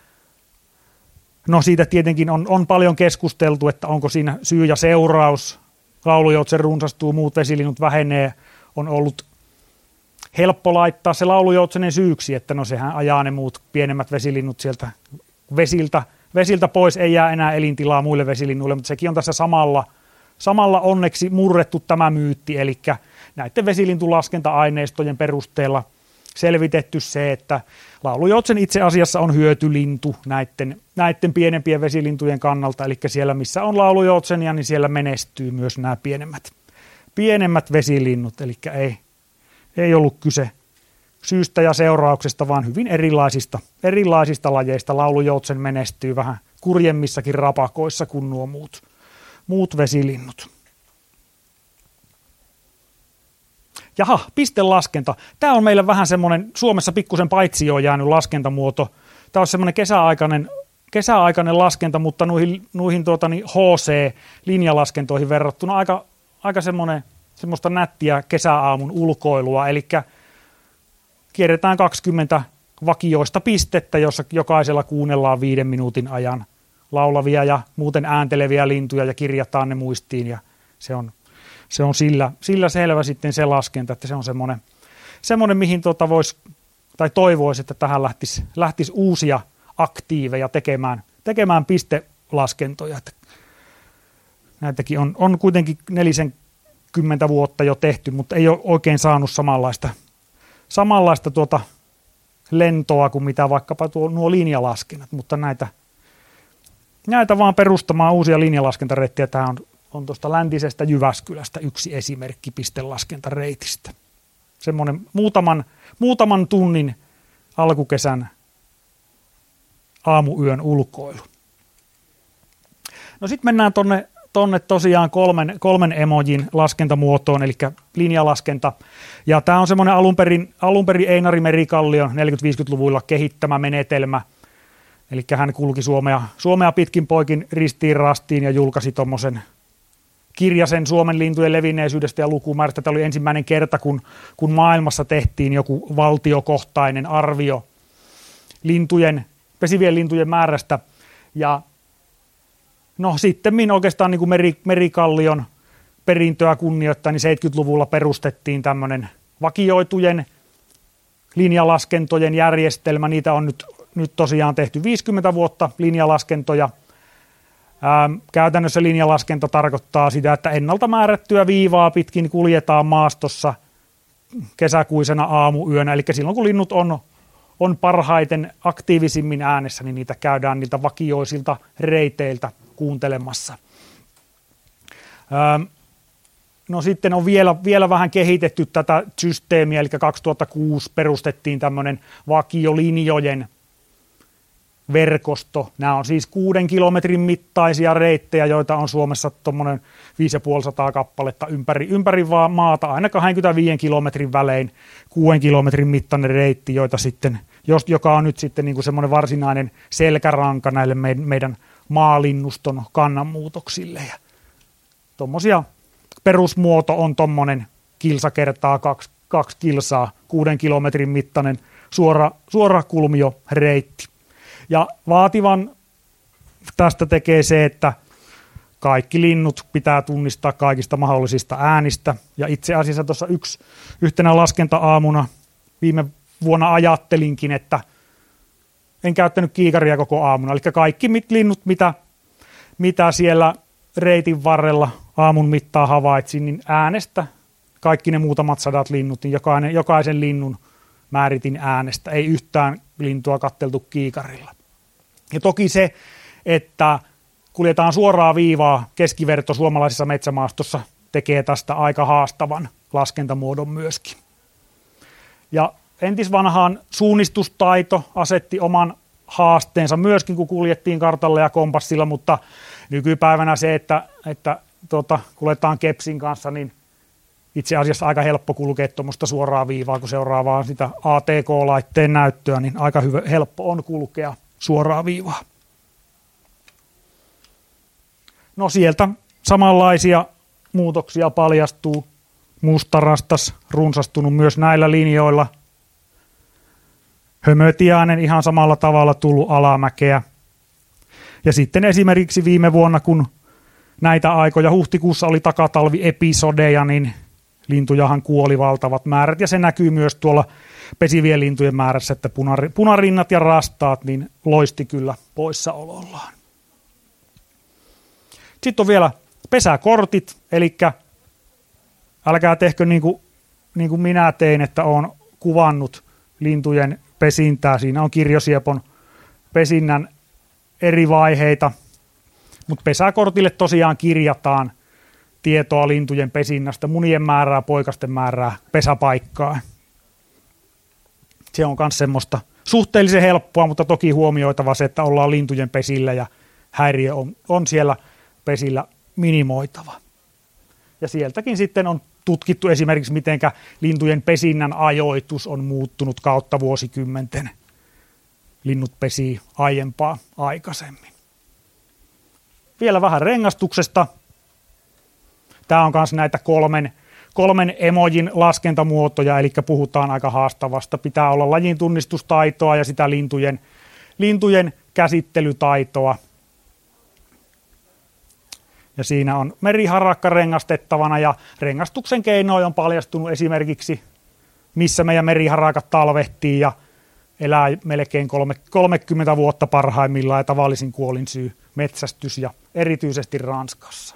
No siitä tietenkin on paljon keskusteltu, että onko siinä syy ja seuraus. Laulujoutsen runsastuu, muut vesilinnut vähenee. On ollut helppo laittaa se laulujoutsenen syyksi, että no sehän ajaa ne muut pienemmät vesilinnut sieltä vesiltä pois, ei jää enää elintilaa muille vesilinnuille, mutta sekin on tässä samalla onneksi murrettu tämä myytti, eli näiden vesilintulaskenta-aineistojen perusteella selvitetty se, että laulujoutsen itse asiassa on hyötylintu näiden pienempien vesilintujen kannalta, eli siellä missä on laulujoutsenia, niin siellä menestyy myös nämä pienemmät vesilinnut, eli ei ollut kyse syystä ja seurauksesta, vaan hyvin erilaisista lajeista. Laulujoutsen menestyy vähän kurjemmissakin rapakoissa kuin nuo muut vesilinnut. Jaha, pistelaskenta. Tämä on meillä vähän semmoinen Suomessa pikkusen paitsioon jäänyt laskentamuoto. Tämä on semmoinen kesäaikainen laskenta, mutta noihin HC-linjalaskentoihin verrattuna aika semmoista nättiä kesäaamun ulkoilua. Eli kierretään 20 vakioista pistettä, jossa jokaisella kuunnellaan 5 minuutin ajan laulavia ja muuten äänteleviä lintuja ja kirjataan ne muistiin, ja se on sillä selvä sitten se laskenta, että se on semmoinen mihin toivoisi, että tähän lähtisi uusia aktiiveja tekemään pistelaskentoja. Että näitäkin on kuitenkin 40 vuotta jo tehty, mutta ei ole oikein saanut samanlaista lentoa kuin mitä vaikkapa nuo linjalaskennat, mutta näitä vaan perustamaan uusia linjalaskentareittejä. Tämä on tuosta läntisestä Jyväskylästä yksi esimerkki pistelaskentareitistä. Semmoinen muutaman tunnin alkukesän aamuyön ulkoilu. No sitten mennään tonne tosiaan kolmen emojin laskentamuotoon, eli linjalaskenta. Ja tämä on semmoinen alun perin Einari Merikallion 40-50-luvuilla kehittämä menetelmä. Eli hän kulki Suomea pitkin poikin ristiin rastiin ja julkaisi tuommoisen kirjasen Suomen lintujen levinneisyydestä ja lukumäärästä. Tämä oli ensimmäinen kerta, kun maailmassa tehtiin joku valtiokohtainen arvio pesivien lintujen määrästä. Ja no sitten oikeastaan niin kuin Merikallion perintöä kunnioittaa, niin 70-luvulla perustettiin tämmöinen vakioitujen linjalaskentojen järjestelmä. Niitä on nyt tosiaan tehty 50 vuotta linjalaskentoja. Käytännössä linjalaskenta tarkoittaa sitä, että ennalta määrättyä viivaa pitkin kuljetaan maastossa kesäkuisena aamuyönä. Eli silloin kun linnut on parhaiten aktiivisimmin äänessä, niin niitä käydään niiltä vakioisilta reiteiltä kuuntelemassa. No sitten on vielä vähän kehitetty tätä systeemiä, eli 2006 perustettiin tämmöinen vakiolinjojen verkosto. Nämä on siis 6 kilometrin mittaisia reittejä, joita on Suomessa tuommoinen 550 kappaletta ympäri maata, aina 25 kilometrin välein 6 kilometrin mittainen reitti, joka on nyt sitten niin kuin semmoinen varsinainen selkäranka näille meidän maalinnuston kannanmuutoksille. Ja tommosia perusmuoto on tommonen kilsa kertaa 2 kilsaa, 6 kilometrin mittainen suora kulmioreitti. Ja vaativan tästä tekee se, että kaikki linnut pitää tunnistaa kaikista mahdollisista äänistä. Ja itse asiassa tuossa yhtenä laskenta-aamuna viime vuonna ajattelinkin, että en käyttänyt kiikaria koko aamuna. Eli kaikki linnut, mitä siellä reitin varrella aamun mittaa havaitsin, niin äänestä kaikki ne muutamat sadat linnut, niin jokaisen linnun määritin äänestä. Ei yhtään lintua katteltu kiikarilla. Ja toki se, että kuljetaan suoraa viivaa keskiverto suomalaisessa metsämaastossa, tekee tästä aika haastavan laskentamuodon myöskin. Ja entisvanhaan suunnistustaito asetti oman haasteensa myöskin, kun kuljettiin kartalla ja kompassilla, mutta nykypäivänä se, että kuljetaan kepsin kanssa, niin itse asiassa aika helppo kulkea tuommoista suoraa viivaa, kun seuraa vaan sitä ATK-laitteen näyttöä, niin aika helppo on kulkea suoraa viivaa. No sieltä samanlaisia muutoksia paljastuu. Mustarastas runsastunut myös näillä linjoilla. Hömötiainen ihan samalla tavalla tullut alamäkeä. Ja sitten esimerkiksi viime vuonna, kun näitä aikoja huhtikuussa oli takatalviepisodeja, niin lintujahan kuoli valtavat määrät. Ja se näkyy myös tuolla pesivien lintujen määrässä, että punarinnat ja rastaat niin loisti kyllä poissaolollaan. Sitten on vielä pesäkortit, eli älkää tehkö niin kuin minä tein, että olen kuvannut lintujen pesintää. Siinä on kirjosiepon pesinnän eri vaiheita, mutta pesäkortille tosiaan kirjataan tietoa lintujen pesinnästä, munien määrää, poikasten määrää, pesäpaikkaa. Se on myös semmoista suhteellisen helppoa, mutta toki huomioitava se, että ollaan lintujen pesillä ja häiriö on siellä pesillä minimoitava. Ja sieltäkin sitten on tutkittu esimerkiksi, miten lintujen pesinnän ajoitus on muuttunut kautta vuosikymmenten. Linnut pesii aiempaa aikaisemmin. Vielä vähän rengastuksesta. Tämä on myös näitä kolmen emojin laskentamuotoja, eli puhutaan aika haastavasta. Pitää olla lajin tunnistustaitoa ja sitä lintujen käsittelytaitoa. Ja siinä on meriharakka rengastettavana ja rengastuksen keinoin on paljastunut esimerkiksi, missä meidän meriharakat talvehtii ja elää melkein 30 vuotta parhaimmillaan ja tavallisin kuolinsyy metsästys ja erityisesti Ranskassa.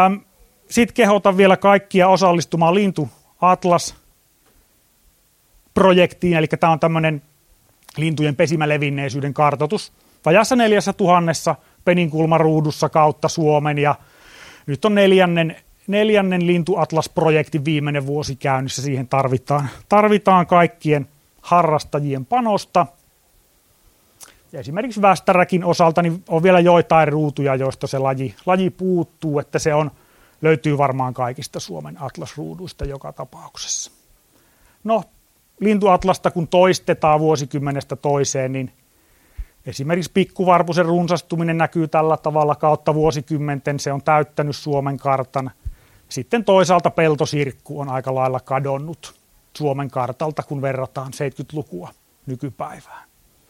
Sitten kehotan vielä kaikkia osallistumaan Lintu Atlas projektiin, eli tämä on tämmöinen lintujen pesimälevinneisyyden kartoitus vajaassa 4000 peninkulmaruudussa kautta Suomen, ja nyt on neljännen lintuatlas-projektin viimeinen vuosi käynnissä. Siihen tarvitaan kaikkien harrastajien panosta. Ja esimerkiksi västäräkin osalta niin on vielä joitain ruutuja, joista se laji puuttuu, että se löytyy varmaan kaikista Suomen atlasruuduista joka tapauksessa. No, lintuatlasta kun toistetaan vuosikymmenestä toiseen, niin esimerkiksi pikkuvarpusen runsastuminen näkyy tällä tavalla kautta vuosikymmenten. Se on täyttänyt Suomen kartan. Sitten toisaalta peltosirkku on aika lailla kadonnut Suomen kartalta, kun verrataan 70-lukua nykypäivään.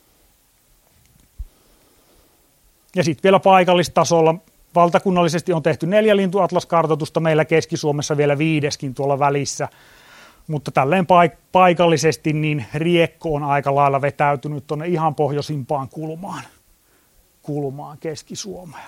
Ja sitten vielä paikallistasolla valtakunnallisesti on tehty 4 lintuatlaskartoitusta, meillä Keski-Suomessa vielä 5 tuolla välissä. Mutta tälleen paikallisesti niin Riekko on aika lailla vetäytynyt tuonne ihan pohjoisimpaan kulmaan Keski-Suomea.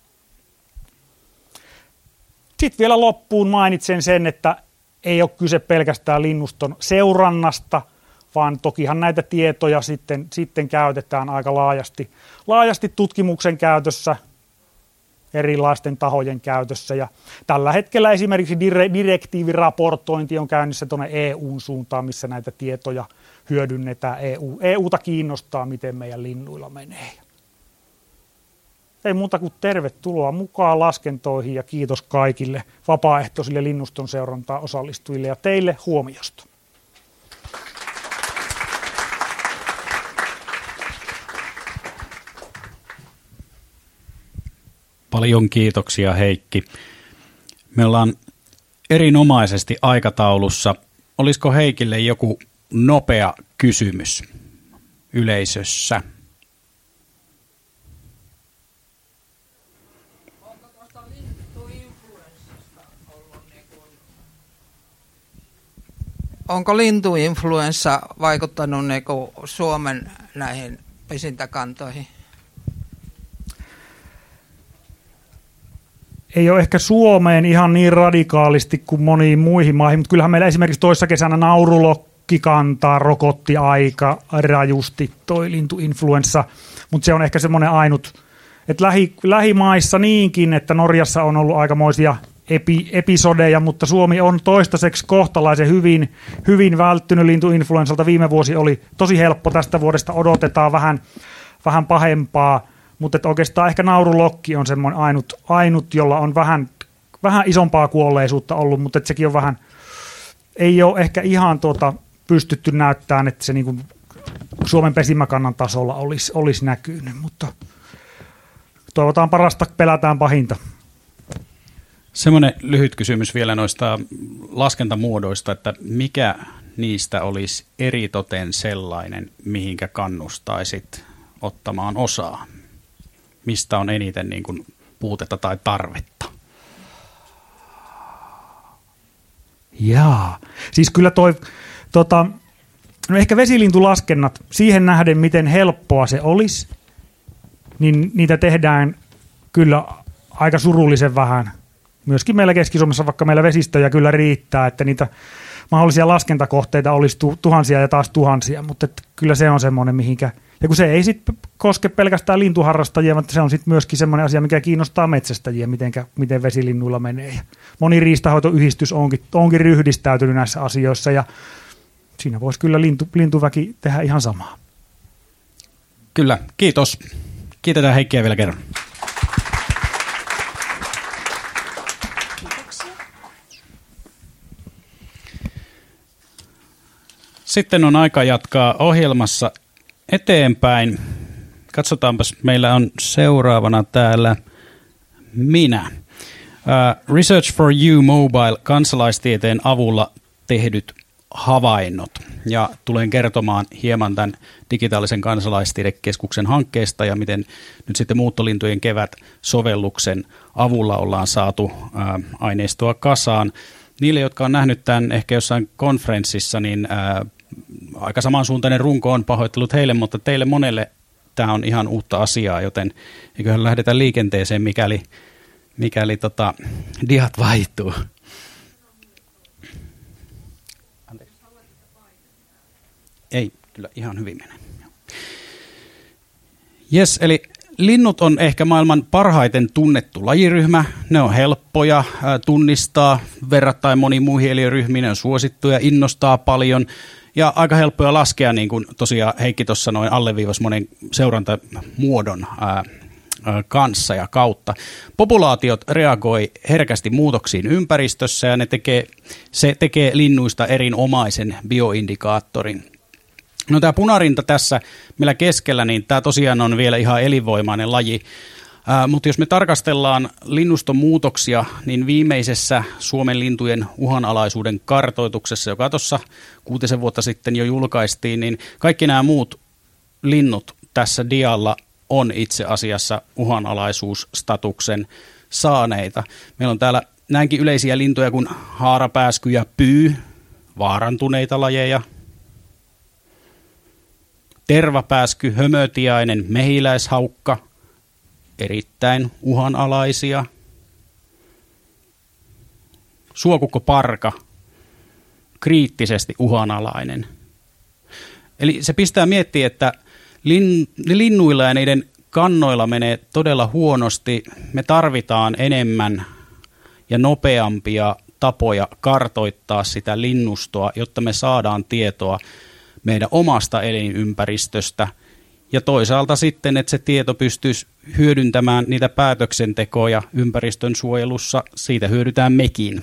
Sitten vielä loppuun mainitsen sen, että ei ole kyse pelkästään linnuston seurannasta, vaan tokihan näitä tietoja sitten käytetään aika laajasti tutkimuksen käytössä, erilaisten tahojen käytössä. Ja tällä hetkellä esimerkiksi direktiiviraportointi on käynnissä tuonne EU:n suuntaan, missä näitä tietoja hyödynnetään. EUta kiinnostaa, miten meidän linnuilla menee. Ei muuta kuin tervetuloa mukaan laskentoihin ja kiitos kaikille vapaaehtoisille linnuston seurantaan osallistujille ja teille huomiosta. Paljon kiitoksia, Heikki. Me ollaan erinomaisesti aikataulussa. Olisiko Heikille joku nopea kysymys yleisössä? Onko tuosta lintuinfluenssasta ollut onko lintuinfluenssa vaikuttanut Suomen näihin pesintäkantoihin? Ei ole ehkä Suomeen ihan niin radikaalisti kuin moniin muihin maihin, mutta kyllähän meillä esimerkiksi toissa kesänä naurulokkikantaa rokotti aika rajusti toi lintuinfluenssa, mutta se on ehkä semmoinen ainut, että lähimaissa niinkin, että Norjassa on ollut aikamoisia episodeja, mutta Suomi on toistaiseksi kohtalaisen hyvin välttynyt lintuinfluenssalta. Viime vuosi oli tosi helppo, tästä vuodesta odotetaan vähän pahempaa. Mutta oikeastaan ehkä naurulokki on semmoinen ainut, jolla on vähän isompaa kuolleisuutta ollut, mutta sekin on vähän, ei ole ehkä ihan pystytty näyttämään, että se niinku Suomen pesimäkannan tasolla olisi näkynyt, mutta toivotaan parasta, pelätään pahinta. Semmoinen lyhyt kysymys vielä noista laskentamuodoista, että mikä niistä olisi eritoten sellainen, mihinkä kannustaisit ottamaan osaa? Mistä on eniten niin kuin puutetta tai tarvetta? Jaa. Siis kyllä no ehkä vesilintulaskennat, siihen nähden miten helppoa se olisi, niin niitä tehdään kyllä aika surullisen vähän. Myöskin meillä Keski-Suomessa, vaikka meillä vesistöjä kyllä riittää, että niitä mahdollisia laskentakohteita olisi tuhansia ja taas tuhansia, mutta kyllä se on semmoinen, mihinkä. Ja kun se ei sitten koske pelkästään lintuharrastajia, mutta se on sitten myöskin semmoinen asia, mikä kiinnostaa metsästäjiä, miten vesilinnuilla menee. Ja moni riistanhoitoyhdistys onkin ryhdistäytynyt näissä asioissa, ja siinä voisi kyllä lintuväki tehdä ihan samaa. Kyllä, kiitos. Kiitetään Heikkiä vielä kerran. Sitten on aika jatkaa ohjelmassa eteenpäin. Katsotaanpas, meillä on seuraavana täällä minä. Research for You Mobile -kansalaistieteen avulla tehdyt havainnot. Ja tulen kertomaan hieman tämän digitaalisen kansalaistiedekeskuksen hankkeesta ja miten nyt sitten Muuttolintujen kevät-sovelluksen avulla ollaan saatu aineistoa kasaan. Niille, jotka on nähnyt tämän ehkä jossain konferenssissa, niin aika samansuuntainen runko on, pahoittelut heille, mutta teille monelle tämä on ihan uutta asiaa, joten eiköhän lähdetä liikenteeseen, mikäli diat vaihtuu. Ei, kyllä ihan hyvin menee. Jes, eli linnut on ehkä maailman parhaiten tunnettu lajiryhmä. Ne on helppoja tunnistaa, verrattain moniin muihin eliöryhmiin, ne on suosittuja, innostaa paljon ja aika helppoja laskea, niin kuin tosiaan Heikki tuossa noin alleviivasi monen seurantamuodon kanssa ja kautta. Populaatiot reagoi herkästi muutoksiin ympäristössä ja se tekee linnuista erinomaisen bioindikaattorin. No tämä punarinta tässä meillä keskellä, niin tämä tosiaan on vielä ihan elinvoimainen laji, mutta jos me tarkastellaan linnuston muutoksia, niin viimeisessä Suomen lintujen uhanalaisuuden kartoituksessa, joka tuossa 6 vuotta sitten jo julkaistiin, niin kaikki nämä muut linnut tässä dialla on itse asiassa uhanalaisuusstatuksen saaneita. Meillä on täällä näinkin yleisiä lintuja kuin haarapääsky ja pyy, vaarantuneita lajeja. Tervapääsky, hömötiainen, mehiläishaukka, erittäin uhanalaisia. Suokukkoparka, kriittisesti uhanalainen. Eli se pistää miettiä, että linnuilla ja niiden kannoilla menee todella huonosti. Me tarvitaan enemmän ja nopeampia tapoja kartoittaa sitä linnustoa, jotta me saadaan tietoa meidän omasta elinympäristöstä ja toisaalta sitten, että se tieto pystyisi hyödyntämään niitä päätöksentekoja ympäristön suojelussa, siitä hyödytään mekin.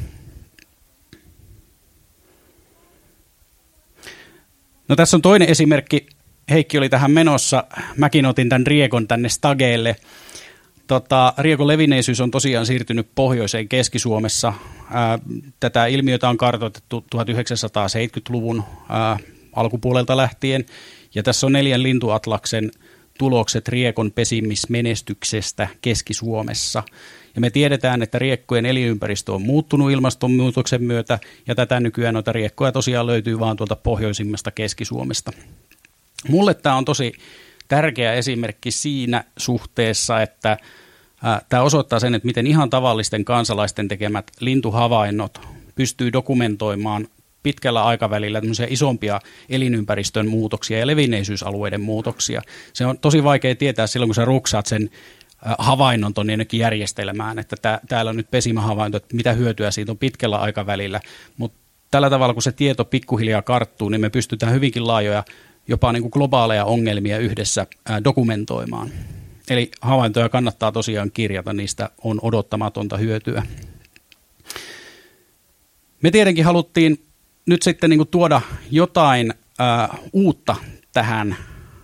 No tässä on toinen esimerkki, Heikki oli tähän menossa, mäkin otin tämän riekon tänne stageelle. Riekon levinneisyys on tosiaan siirtynyt pohjoiseen Keski-Suomessa. Tätä ilmiötä on kartoitettu 1970-luvun alkupuolelta lähtien, ja tässä on 4 lintuatlaksen tulokset riekon pesimismenestyksestä Keski-Suomessa. Ja me tiedetään, että riekkojen elinympäristö on muuttunut ilmastonmuutoksen myötä, ja tätä nykyään noita riekkoja tosiaan löytyy vaan tuolta pohjoisimmasta Keski-Suomesta. Mulle tämä on tosi tärkeä esimerkki siinä suhteessa, että tämä osoittaa sen, että miten ihan tavallisten kansalaisten tekemät lintuhavainnot pystyy dokumentoimaan pitkällä aikavälillä tämmöisiä isompia elinympäristön muutoksia ja levinneisyysalueiden muutoksia. Se on tosi vaikea tietää silloin, kun sä ruksaat sen havainnon tuonne jonnekin järjestelmään, että täällä on nyt pesimähavainto, että mitä hyötyä siitä on pitkällä aikavälillä. Mutta tällä tavalla, kun se tieto pikkuhiljaa karttuu, niin me pystytään hyvinkin laajoja, jopa niin kuin globaaleja ongelmia yhdessä dokumentoimaan. Eli havaintoja kannattaa tosiaan kirjata, niistä on odottamatonta hyötyä. Me tietenkin haluttiin nyt sitten niin kuin tuoda jotain uutta tähän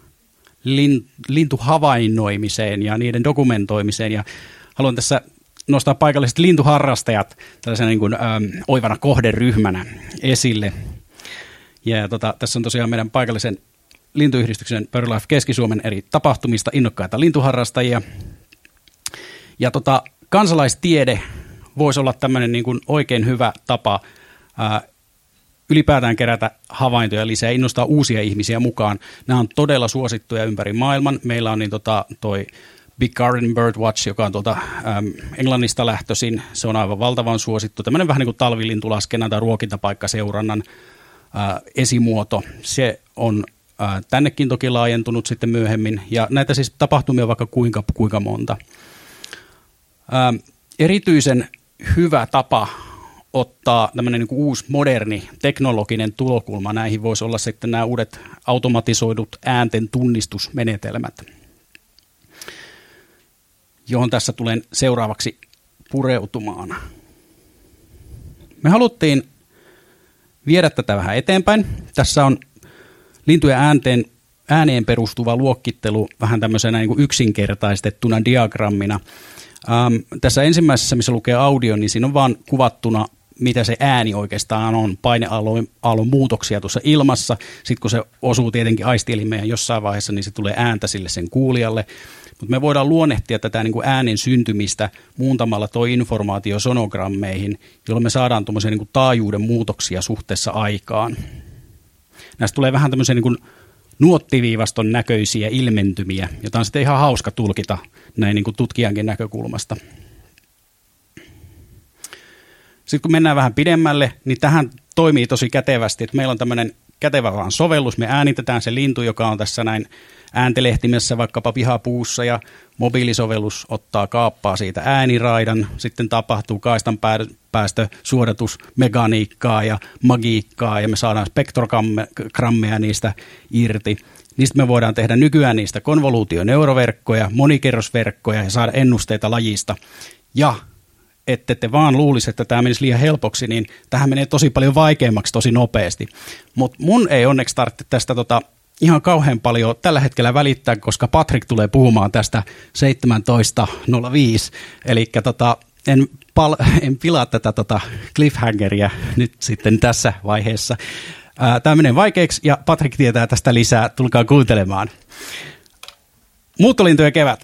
lintuhavainnoimiseen ja niiden dokumentoimiseen. Ja haluan tässä nostaa paikalliset lintuharrastajat tällaisena niin kuin, oivana kohderyhmänä esille. Ja tässä on tosiaan meidän paikallisen lintuyhdistyksen BirdLife Keski-Suomen eri tapahtumista innokkaita lintuharrastajia. Ja kansalaistiede voisi olla tämmöinen niin kuin oikein hyvä tapa ylipäätään kerätä havaintoja lisää ja innostaa uusia ihmisiä mukaan. Nämä on todella suosittuja ympäri maailman. Meillä on niin toi Big Garden Bird Watch, joka on Englannista lähtöisin. Se on aivan valtavan suosittu. Tämmöinen vähän niin kuin talvilintulaskennan tai ruokintapaikkaseurannan esimuoto. Se on tännekin toki laajentunut sitten myöhemmin. Ja näitä siis tapahtumia on vaikka kuinka monta. Erityisen hyvä tapa ottaa tämmöinen niin kuin uusi moderni teknologinen tulokulma. Näihin voisi olla sitten nämä uudet automatisoidut äänten tunnistusmenetelmät, johon tässä tulen seuraavaksi pureutumaan. Me haluttiin viedä tätä vähän eteenpäin. Tässä on lintujen ääneen perustuva luokittelu vähän tämmöisenä niin kuin yksinkertaistettuna diagrammina. Tässä ensimmäisessä, missä lukee audio, niin siinä on vaan kuvattuna, mitä se ääni oikeastaan on, paineaallon muutoksia tuossa ilmassa. Sitten kun se osuu tietenkin aistielimeen jossain vaiheessa, niin se tulee ääntä sille sen kuulijalle. Mutta me voidaan luonnehtia tätä niin kuin äänen syntymistä muuntamalla tuo informaatio sonogrammeihin, jolloin me saadaan tuommoisia niin kuin taajuuden muutoksia suhteessa aikaan. Näistä tulee vähän tämmöisiä niin kuin nuottiviivaston näköisiä ilmentymiä, jota on sitten ihan hauska tulkita näin niin kuin tutkijankin näkökulmasta. Sitten kun mennään vähän pidemmälle, niin tähän toimii tosi kätevästi, että meillä on tämmöinen kätevä vaan sovellus. Me äänitetään se lintu, joka on tässä näin ääntelehtimessä vaikkapa pihapuussa, ja mobiilisovellus kaappaa siitä ääniraidan. Sitten tapahtuu kaistan päästösuodatusmekaniikkaa ja magiikkaa, ja me saadaan spektrogrammeja niistä irti. Niistä me voidaan tehdä nykyään niistä konvoluutioneuroverkkoja, monikerrosverkkoja ja saada ennusteita lajista. Ja ette te vaan luulisi, että tämä menisi liian helpoksi, niin tähän menee tosi paljon vaikeammaksi tosi nopeasti. Mutta mun ei onneksi tarvitse tästä ihan kauhean paljon tällä hetkellä välittää, koska Patrick tulee puhumaan tästä 17.05. Eli en pilaa tätä cliffhangeria nyt sitten tässä vaiheessa. Tämä menee vaikeaksi ja Patrick tietää tästä lisää. Tulkaa kuuntelemaan. Muuttolintujen kevät.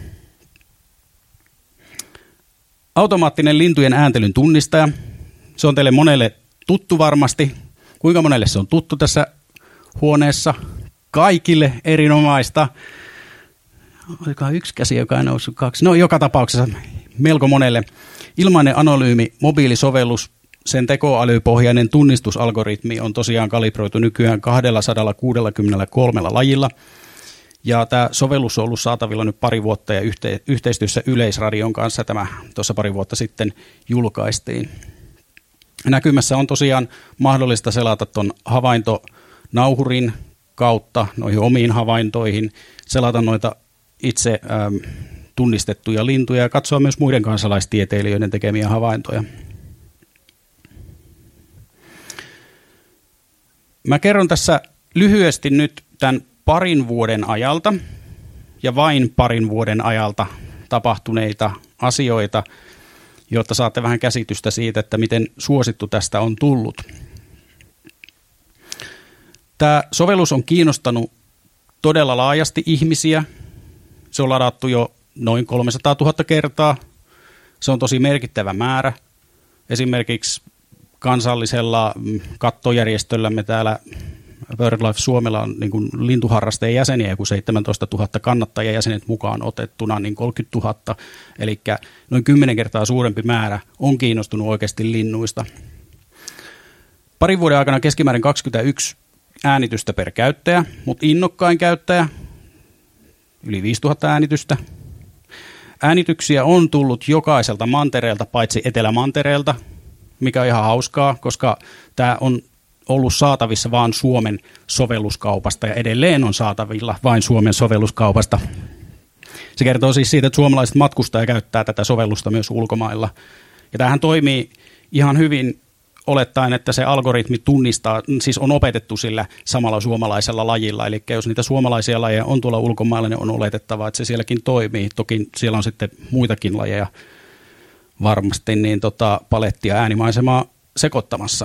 Automaattinen lintujen ääntelyn tunnistaja. Se on teille monelle tuttu varmasti. Kuinka monelle se on tuttu tässä huoneessa? Kaikille erinomaista. Olikohan yksi käsi, joka on noussut 2? No joka tapauksessa melko monelle. Ilmainen anonyymi mobiilisovellus. Sen tekoälypohjainen tunnistusalgoritmi on tosiaan kalibroitu nykyään 263 lajilla. Ja tämä sovellus on ollut saatavilla nyt pari vuotta ja yhteistyössä Yleisradion kanssa tämä tuossa pari vuotta sitten julkaistiin. Näkymässä on tosiaan mahdollista selata tuon havaintonauhurin kautta noihin omiin havaintoihin, selata noita itse tunnistettuja lintuja ja katsoa myös muiden kansalaistieteilijöiden tekemiä havaintoja. Mä kerron tässä lyhyesti nyt tämän parin vuoden ajalta ja vain parin vuoden ajalta tapahtuneita asioita, jotta saatte vähän käsitystä siitä, että miten suosittu tästä on tullut. Tämä sovellus on kiinnostanut todella laajasti ihmisiä. Se on ladattu jo noin 300 000 kertaa. Se on tosi merkittävä määrä. Esimerkiksi kansallisella kattojärjestöllämme täällä BirdLife Suomella on niin kuin lintuharrasteen jäseniä, kun 17 000 kannattajajäsenet mukaan otettuna, niin 30 000, eli noin 10 kertaa suurempi määrä on kiinnostunut oikeasti linnuista. Parin vuoden aikana keskimäärin 21 äänitystä per käyttäjä, mutta innokkain käyttäjä yli 5000 äänitystä. Äänityksiä on tullut jokaiselta mantereelta, paitsi Etelämantereelta, mikä on ihan hauskaa, koska tämä on ollut saatavissa vain Suomen sovelluskaupasta ja edelleen on saatavilla vain Suomen sovelluskaupasta. Se kertoo siis siitä, että suomalaiset matkustajat käyttää tätä sovellusta myös ulkomailla. Ja tämähän toimii ihan hyvin olettaen, että se algoritmi tunnistaa, siis on opetettu sillä samalla suomalaisella lajilla. Eli jos niitä suomalaisia lajeja on tuolla ulkomailla, niin on oletettavaa, että se sielläkin toimii. Toki siellä on sitten muitakin lajeja varmasti, niin palettia äänimaisemaa sekoittamassa.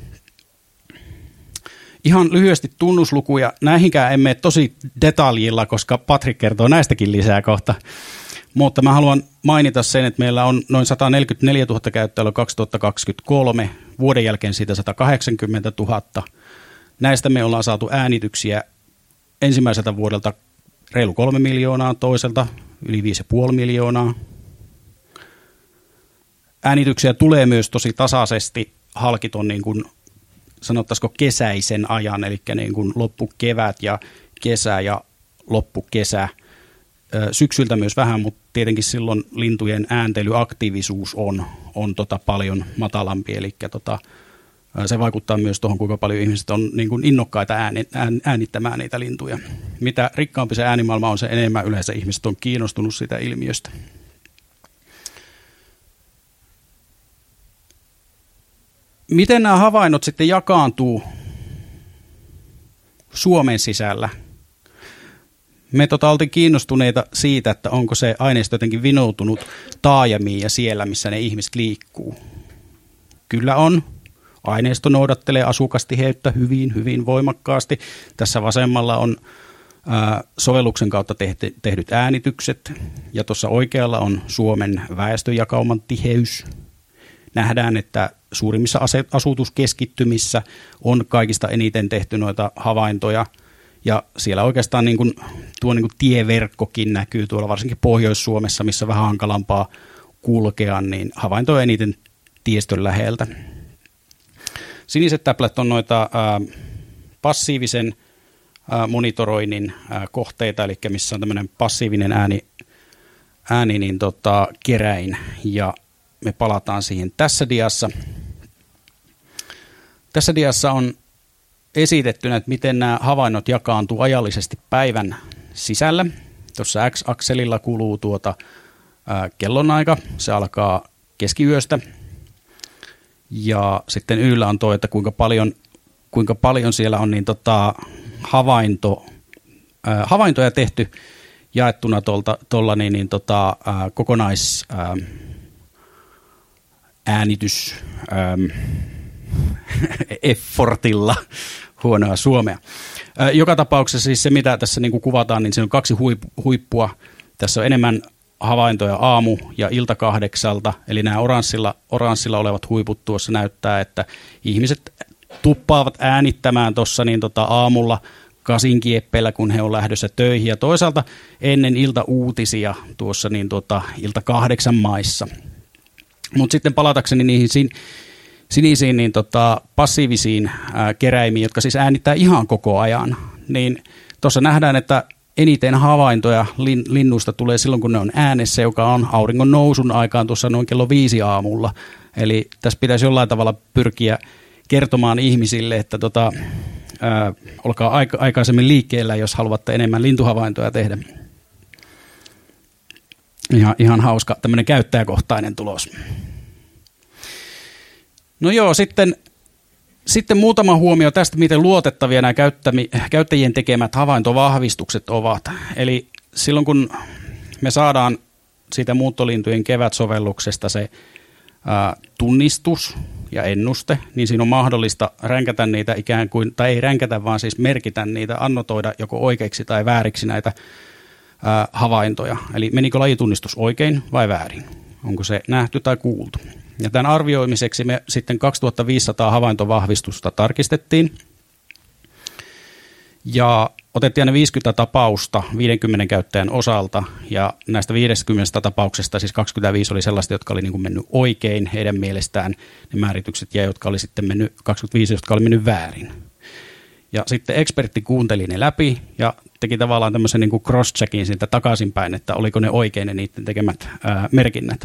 Ihan lyhyesti tunnuslukuja. Näihinkään emme tosi detaljilla, koska Patrick kertoo näistäkin lisää kohta. Mutta mä haluan mainita sen, että meillä on noin 144 000 käyttäjää 2023, vuoden jälkeen siitä 180 000. Näistä me ollaan saatu äänityksiä ensimmäiseltä vuodelta reilu 3 miljoonaa, toiselta yli 5,5 miljoonaa. Äänityksiä tulee myös tosi tasaisesti halkiton niin kuin sanottaisiko kesäisen ajan, eli niin kuin loppukevät ja kesä ja loppukesä. Syksyltä myös vähän, mutta tietenkin silloin lintujen ääntelyaktiivisuus on paljon matalampi, eli se vaikuttaa myös tuohon, kuinka paljon ihmiset on niin kuin innokkaita äänittämään niitä lintuja. Mitä rikkaampi se äänimaailma on, se enemmän yleensä ihmiset on kiinnostunut sitä ilmiöstä. Miten nämä havainnot sitten jakaantuu Suomen sisällä? Me oltiin kiinnostuneita siitä, että onko se aineisto jotenkin vinoutunut taajamiin ja siellä, missä ne ihmiset liikkuu. Kyllä on. Aineisto noudattelee asukastiheyttä hyvin voimakkaasti. Tässä vasemmalla on sovelluksen kautta tehdyt äänitykset ja tuossa oikealla on Suomen väestöjakauman tiheys. Nähdään, että suurimmissa asutuskeskittymissä on kaikista eniten tehty noita havaintoja. Ja siellä oikeastaan tuo tieverkkokin näkyy tuolla varsinkin Pohjois-Suomessa, missä on vähän hankalampaa kulkea, niin havaintoja eniten tiestön läheltä. Siniset täplät on noita passiivisen monitoroinnin kohteita, eli missä on tämmöinen passiivinen ääni niin keräin, ja me palataan siihen tässä diassa. Tässä diassa on esitettynä, että miten nämä havainnot jakaantuu ajallisesti päivän sisällä. Tuossa X-akselilla kuluu kellonaika, se alkaa keskiyöstä, ja sitten Yllä on tuo, että kuinka paljon siellä on niin havaintoja tehty jaettuna tuolla kokonais äänitys effortilla, huonoa suomea. Joka tapauksessa siis se, mitä tässä niin kuin kuvataan, niin siinä on 2 huippua. Tässä on enemmän havaintoja aamu- ja ilta 8, eli nämä oranssilla olevat huiput tuossa näyttää, että ihmiset tuppaavat äänittämään tuossa niin aamulla 8 kieppeillä, kun he on lähdössä töihin, ja toisaalta ennen iltauutisia tuossa niin ilta 8 maissa. Mutta sitten palatakseni niihin sinisiin niin passiivisiin keräimiin, jotka siis äänittää ihan koko ajan, niin tuossa nähdään, että eniten havaintoja linnuista tulee silloin, kun ne on äänessä, joka on auringon nousun aikaan tuossa noin kello 5 aamulla. Eli tässä pitäisi jollain tavalla pyrkiä kertomaan ihmisille, että olkaa aikaisemmin liikkeellä, jos haluatte enemmän lintuhavaintoja tehdä. Ihan hauska tämmöinen käyttäjäkohtainen tulos. No joo, sitten muutama huomio tästä, miten luotettavia nämä käyttäjien tekemät havaintovahvistukset ovat. Eli silloin, kun me saadaan siitä muuttolintujen kevätsovelluksesta se tunnistus ja ennuste, niin siinä on mahdollista ränkätä niitä ikään kuin, tai ei ränkätä, vaan siis merkitä niitä, annotoida joko oikeiksi tai vääriksi näitä havaintoja. Eli menikö lajitunnistus oikein vai väärin? Onko se nähty tai kuultu? Ja tämän arvioimiseksi me sitten 2500 havaintovahvistusta tarkistettiin. Ja otettiin ne 50 tapausta 50 käyttäjän osalta, ja näistä 50 tapauksesta siis 25 oli sellaista, jotka oli niin kuin mennyt oikein heidän mielestään ne määritykset, ja 25, jotka oli mennyt väärin. Ja sitten ekspertti kuunteli ne läpi ja teki tavallaan tämmöisen niin kuin cross-checkin siitä takaisinpäin, että oliko ne oikein ne niiden tekemät merkinnät.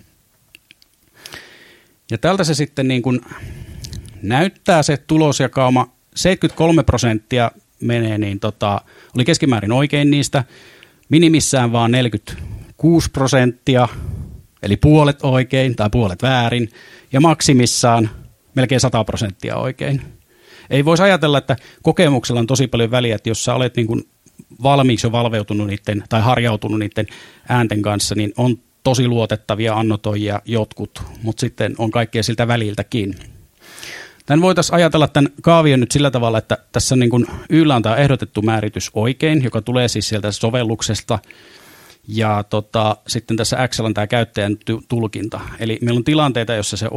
Ja tältä se sitten niin kuin näyttää se tulosjakauma. 73% menee, niin oli keskimäärin oikein niistä, minimissään vaan 46%, eli puolet oikein tai puolet väärin, ja maksimissaan melkein 100% oikein. Ei voisi ajatella, että kokemuksella on tosi paljon väliä, että jos sä olet niin kuin valmiiksi jo valveutunut niiden tai harjautunut niiden äänten kanssa, niin on tosi luotettavia annotoijia jotkut, mutta sitten on kaikkea siltä väliltäkin. Tämän voitaisiin ajatella tämän kaavion nyt sillä tavalla, että tässä on niin kuin Yllä on tämä ehdotettu määritys oikein, joka tulee siis sieltä sovelluksesta, ja sitten tässä X on tämä käyttäjän tulkinta. Eli meillä on tilanteita, jossa se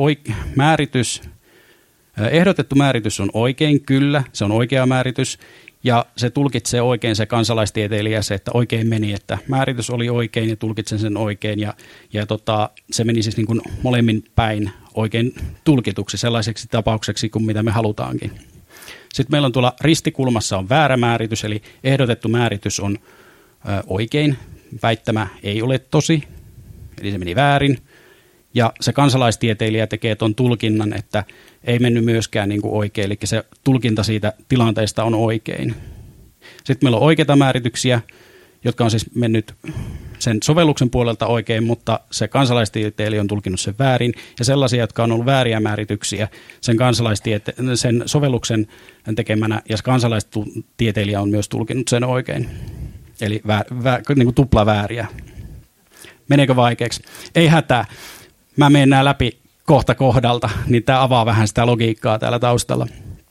ehdotettu määritys on oikein, kyllä, se on oikea määritys, ja se tulkitsee oikein se kansalaistieteilijä se, että oikein meni, että määritys oli oikein ja tulkitsen sen oikein, ja se meni siis niin kuin molemmin päin oikein tulkituksi sellaiseksi tapaukseksi kuin mitä me halutaankin. Sitten meillä on tuolla ristikulmassa on väärä määritys, eli ehdotettu määritys on oikein, väittämä ei ole tosi, eli se meni väärin. Ja se kansalaistieteilijä tekee tuon tulkinnan, että ei mennyt myöskään niin kuin oikein, eli se tulkinta siitä tilanteesta on oikein. Sitten meillä on oikeita määrityksiä, jotka on siis mennyt sen sovelluksen puolelta oikein, mutta se kansalaistieteilijä on tulkinnut sen väärin. Ja sellaisia, jotka on ollut vääriä määrityksiä sen sovelluksen tekemänä, ja kansalaistieteilijä on myös tulkinnut sen oikein. Eli niin kuin tupla vääriä. Meneekö vaikeaksi? Ei hätää. Mä menen nämä läpi kohta kohdalta, niin tämä avaa vähän sitä logiikkaa täällä taustalla.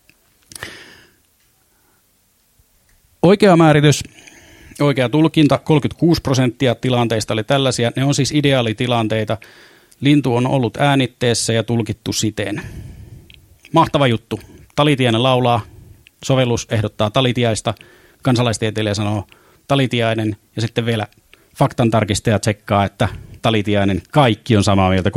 Oikea määritys, oikea tulkinta, 36% tilanteista oli tällaisia. Ne on siis ideaalitilanteita. Lintu on ollut äänitteessä ja tulkittu siten. Mahtava juttu. Talitiainen laulaa, sovellus ehdottaa talitiaista, kansalaistieteilijä sanoo talitiainen, ja sitten vielä faktantarkistaja tsekkaa, että talitiainen, kaikki on samaa mieltä,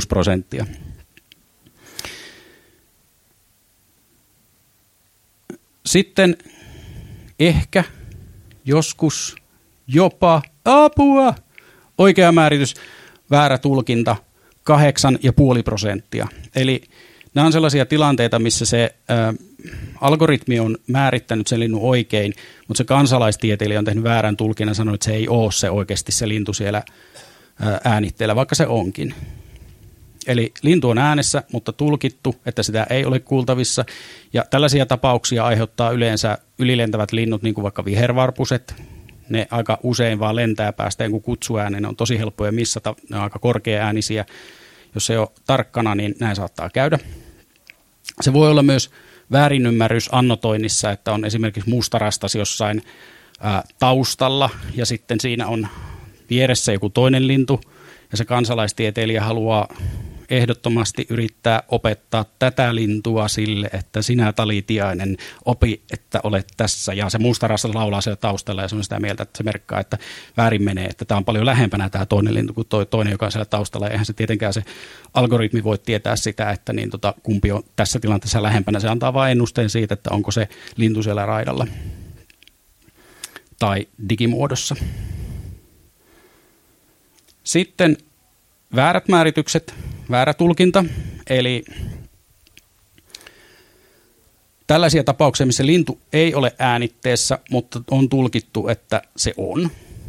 36%. Sitten ehkä joskus jopa apua. Oikea määritys, väärä tulkinta 8,5%. Eli nämä on sellaisia tilanteita, missä se algoritmi on määrittänyt sen linnun oikein, mutta se kansalaistieteilijä on tehnyt väärän tulkinnan ja sanonut, että se ei ole se oikeasti se lintu siellä äänitteellä, vaikka se onkin. Eli lintu on äänessä, mutta tulkittu, että sitä ei ole kuultavissa. Ja tällaisia tapauksia aiheuttaa yleensä ylilentävät linnut, niin kuin vaikka vihervarpuset. Ne aika usein vaan lentää päästä jonkun kutsuäänen, ne on tosi helppoja missata, ne on aika korkeaäänisiä. Jos ei ole tarkkana, niin näin saattaa käydä. Se voi olla myös väärinymmärrys annotoinnissa, että on esimerkiksi mustarastas jossain taustalla ja sitten siinä on vieressä joku toinen lintu ja se kansalaistieteilijä haluaa ehdottomasti yrittää opettaa tätä lintua sille, että sinä Talitiainen opi, että olet tässä. Ja se mustarastas laulaa siellä taustalla ja se on sitä mieltä, että se merkkaa, että väärin menee, että tämä on paljon lähempänä tämä toinen lintu kuin toinen, joka on siellä taustalla. Eihän se tietenkään se algoritmi voi tietää sitä, että niin kumpi on tässä tilanteessa lähempänä. Se antaa vain ennusteen siitä, että onko se lintu siellä raidalla tai digimuodossa. Sitten väärät määritykset, väärä tulkinta, eli tällaisia tapauksia, missä lintu ei ole äänitteessä, mutta on tulkittu, että se on.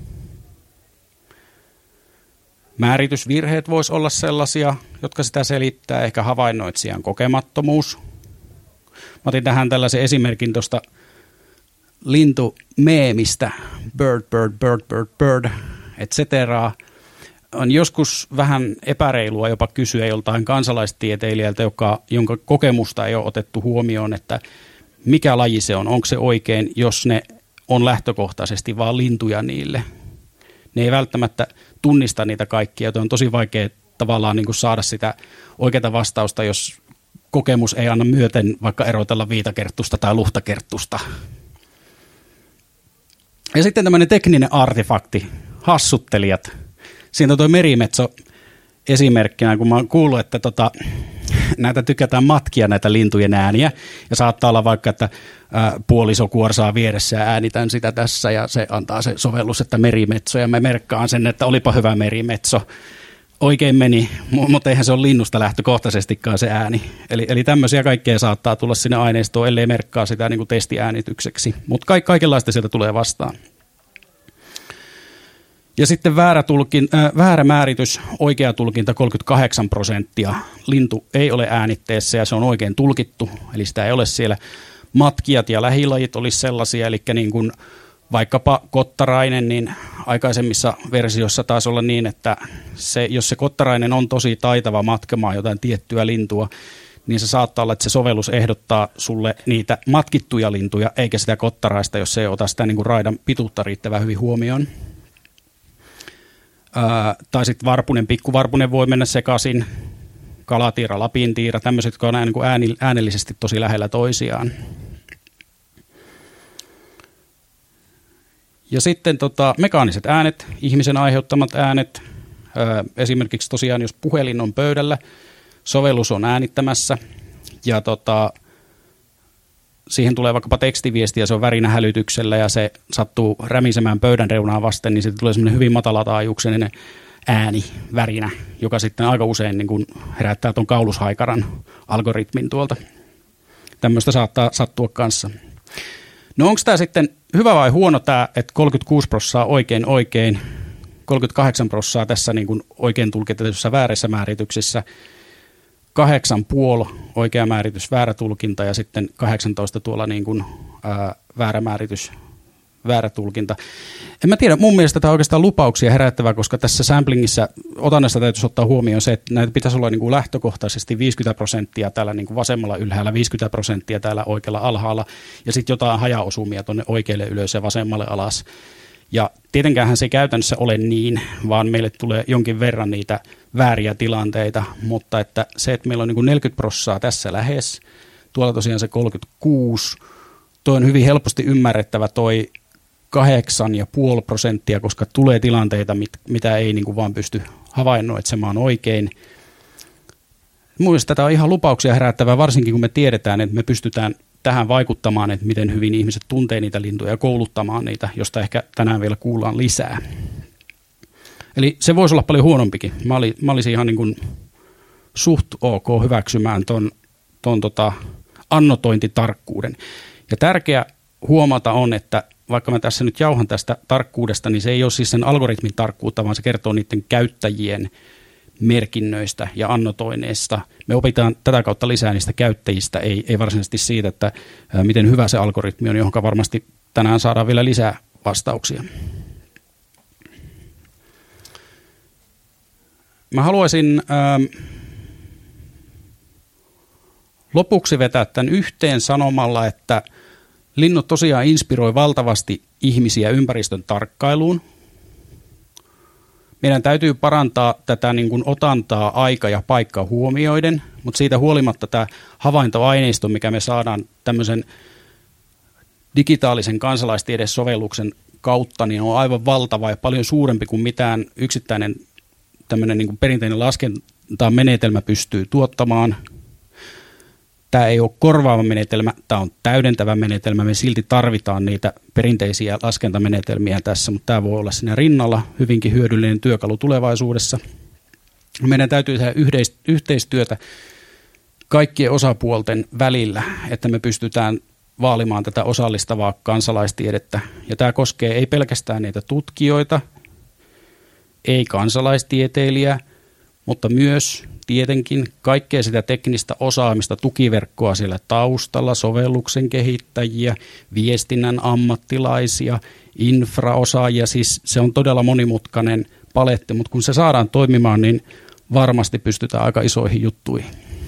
Määritysvirheet voisi olla sellaisia, jotka sitä selittää, ehkä havainnoitsijan kokemattomuus. Mä otin tähän tällaisen esimerkin tuosta lintumeemistä, bird, bird, bird, bird, bird, etc. On joskus vähän epäreilua jopa kysyä joltain kansalaistieteilijältä, jonka kokemusta ei ole otettu huomioon, että mikä laji se on, onko se oikein, jos ne on lähtökohtaisesti vaan lintuja niille. Ne ei välttämättä tunnista niitä kaikkia, joten on tosi vaikea tavallaan niin kuin saada sitä oikeaa vastausta, jos kokemus ei anna myöten vaikka erotella viitakerttusta tai luhtakerttusta. Ja sitten tämmöinen tekninen artefakti, hassuttelijat. Siinä on tuo merimetso esimerkkinä, kun mä oon kuullut, että näitä tykätään matkia näitä lintujen ääniä. Ja saattaa olla vaikka, että puoliso kuorsaa vieressä ja äänitän sitä tässä ja se antaa se sovellus, että merimetso. Ja mä merkkaan sen, että olipa hyvä merimetso. Oikein meni, mutta eihän se ole linnusta lähtökohtaisestikaan se ääni. Eli tämmöisiä kaikkea saattaa tulla sinne aineistoon, ellei merkkaa sitä niin kuin testiäänitykseksi. Mutta kaikenlaista sieltä tulee vastaan. Ja sitten väärä määritys, oikea tulkinta 38%. Lintu ei ole äänitteessä ja se on oikein tulkittu, eli sitä ei ole siellä. Matkijat ja lähilajit olisi sellaisia, eli niin kuin vaikkapa kottarainen, niin aikaisemmissa versioissa taisi olla niin, että jos se kottarainen on tosi taitava matkemaan jotain tiettyä lintua, niin se saattaa olla, että se sovellus ehdottaa sulle niitä matkittuja lintuja, eikä sitä kottaraista, jos se ei ota sitä niin kuin raidan pituutta riittävän hyvin huomioon. Tai sitten varpunen, pikkuvarpunen voi mennä sekaisin, kalatiira, lapintiira, tämmöiset, jotka on niin kuin äänellisesti tosi lähellä toisiaan. Ja sitten mekaaniset äänet, ihmisen aiheuttamat äänet, esimerkiksi tosiaan jos puhelin on pöydällä, sovellus on äänittämässä ja siihen tulee vaikkapa tekstiviesti ja se on värinähälytyksellä ja se sattuu rämisemään pöydän reunaa vasten, niin siitä tulee semmoinen hyvin matalataajuuksinen ääni, värinä, joka sitten aika usein niin kuin herättää tuon kaulushaikaran algoritmin tuolta. Tämmöistä saattaa sattua kanssa. No onko tämä sitten hyvä vai huono tämä, että 36% oikein, 38% tässä niin kuin oikein tulkitetussa väärissä määrityksissä, 8,5 oikea määritys, väärä tulkinta ja sitten 18 tuolla niin kuin, väärä määritys, väärä tulkinta. En mä tiedä, mun mielestä tämä on oikeastaan lupauksia herättävää, koska tässä samplingissa otannassa täytyisi ottaa huomioon se, että näitä pitäisi olla niin kuin lähtökohtaisesti 50% täällä niin kuin vasemmalla ylhäällä, 50% täällä oikealla alhaalla ja sitten jotain hajaosumia tuonne oikealle ylös ja vasemmalle alas. Ja tietenkäänhän se ei käytännössä ole niin, vaan meille tulee jonkin verran niitä vääriä tilanteita, mutta että se, että meillä on niin kuin 40% tässä lähes, tuolla tosiaan se 36, toi on hyvin helposti ymmärrettävä toi 8,5%, koska tulee tilanteita, mitä ei niin kuin vaan pysty havainnoitsemaan oikein. Mielestäni tätä on ihan lupauksia herättävää, varsinkin kun me tiedetään, että me pystytään tähän vaikuttamaan, että miten hyvin ihmiset tuntee niitä lintuja ja kouluttamaan niitä, josta ehkä tänään vielä kuullaan lisää. Eli se voisi olla paljon huonompikin. Mä olisin ihan niin kuin suht ok hyväksymään ton annotointitarkkuuden. Ja tärkeä huomata on, että vaikka mä tässä nyt jauhan tästä tarkkuudesta, niin se ei ole siis sen algoritmin tarkkuutta, vaan se kertoo niiden käyttäjien merkinnöistä ja annotoineista. Me opitaan tätä kautta lisää niistä käyttäjistä, ei varsinaisesti siitä, että miten hyvä se algoritmi on, johon varmasti tänään saadaan vielä lisää vastauksia. Mä haluaisin lopuksi vetää tämän yhteen sanomalla, että linnut tosiaan inspiroi valtavasti ihmisiä ympäristön tarkkailuun. Meidän täytyy parantaa tätä niin kuin otantaa aika ja paikka huomioiden, mutta siitä huolimatta tämä havaintoaineisto, mikä me saadaan tämmöisen digitaalisen kansalaistiedes-sovelluksen kautta, niin on aivan valtava ja paljon suurempi kuin mitään yksittäinen tämmöinen niin kuin perinteinen laskentamenetelmä pystyy tuottamaan. Tämä ei ole korvaava menetelmä, tämä on täydentävä menetelmä. Me silti tarvitaan niitä perinteisiä laskentamenetelmiä tässä, mutta tämä voi olla siinä rinnalla hyvinkin hyödyllinen työkalu tulevaisuudessa. Meidän täytyy tehdä yhteistyötä kaikkien osapuolten välillä, että me pystytään vaalimaan tätä osallistavaa kansalaistiedettä. Ja tämä koskee ei pelkästään niitä tutkijoita, ei kansalaistieteilijää, mutta myös tietenkin kaikkea sitä teknistä osaamista, tukiverkkoa siellä taustalla, sovelluksen kehittäjiä, viestinnän ammattilaisia, infraosaajia, siis se on todella monimutkainen paletti, mutta kun se saadaan toimimaan, niin varmasti pystytään aika isoihin juttuihin.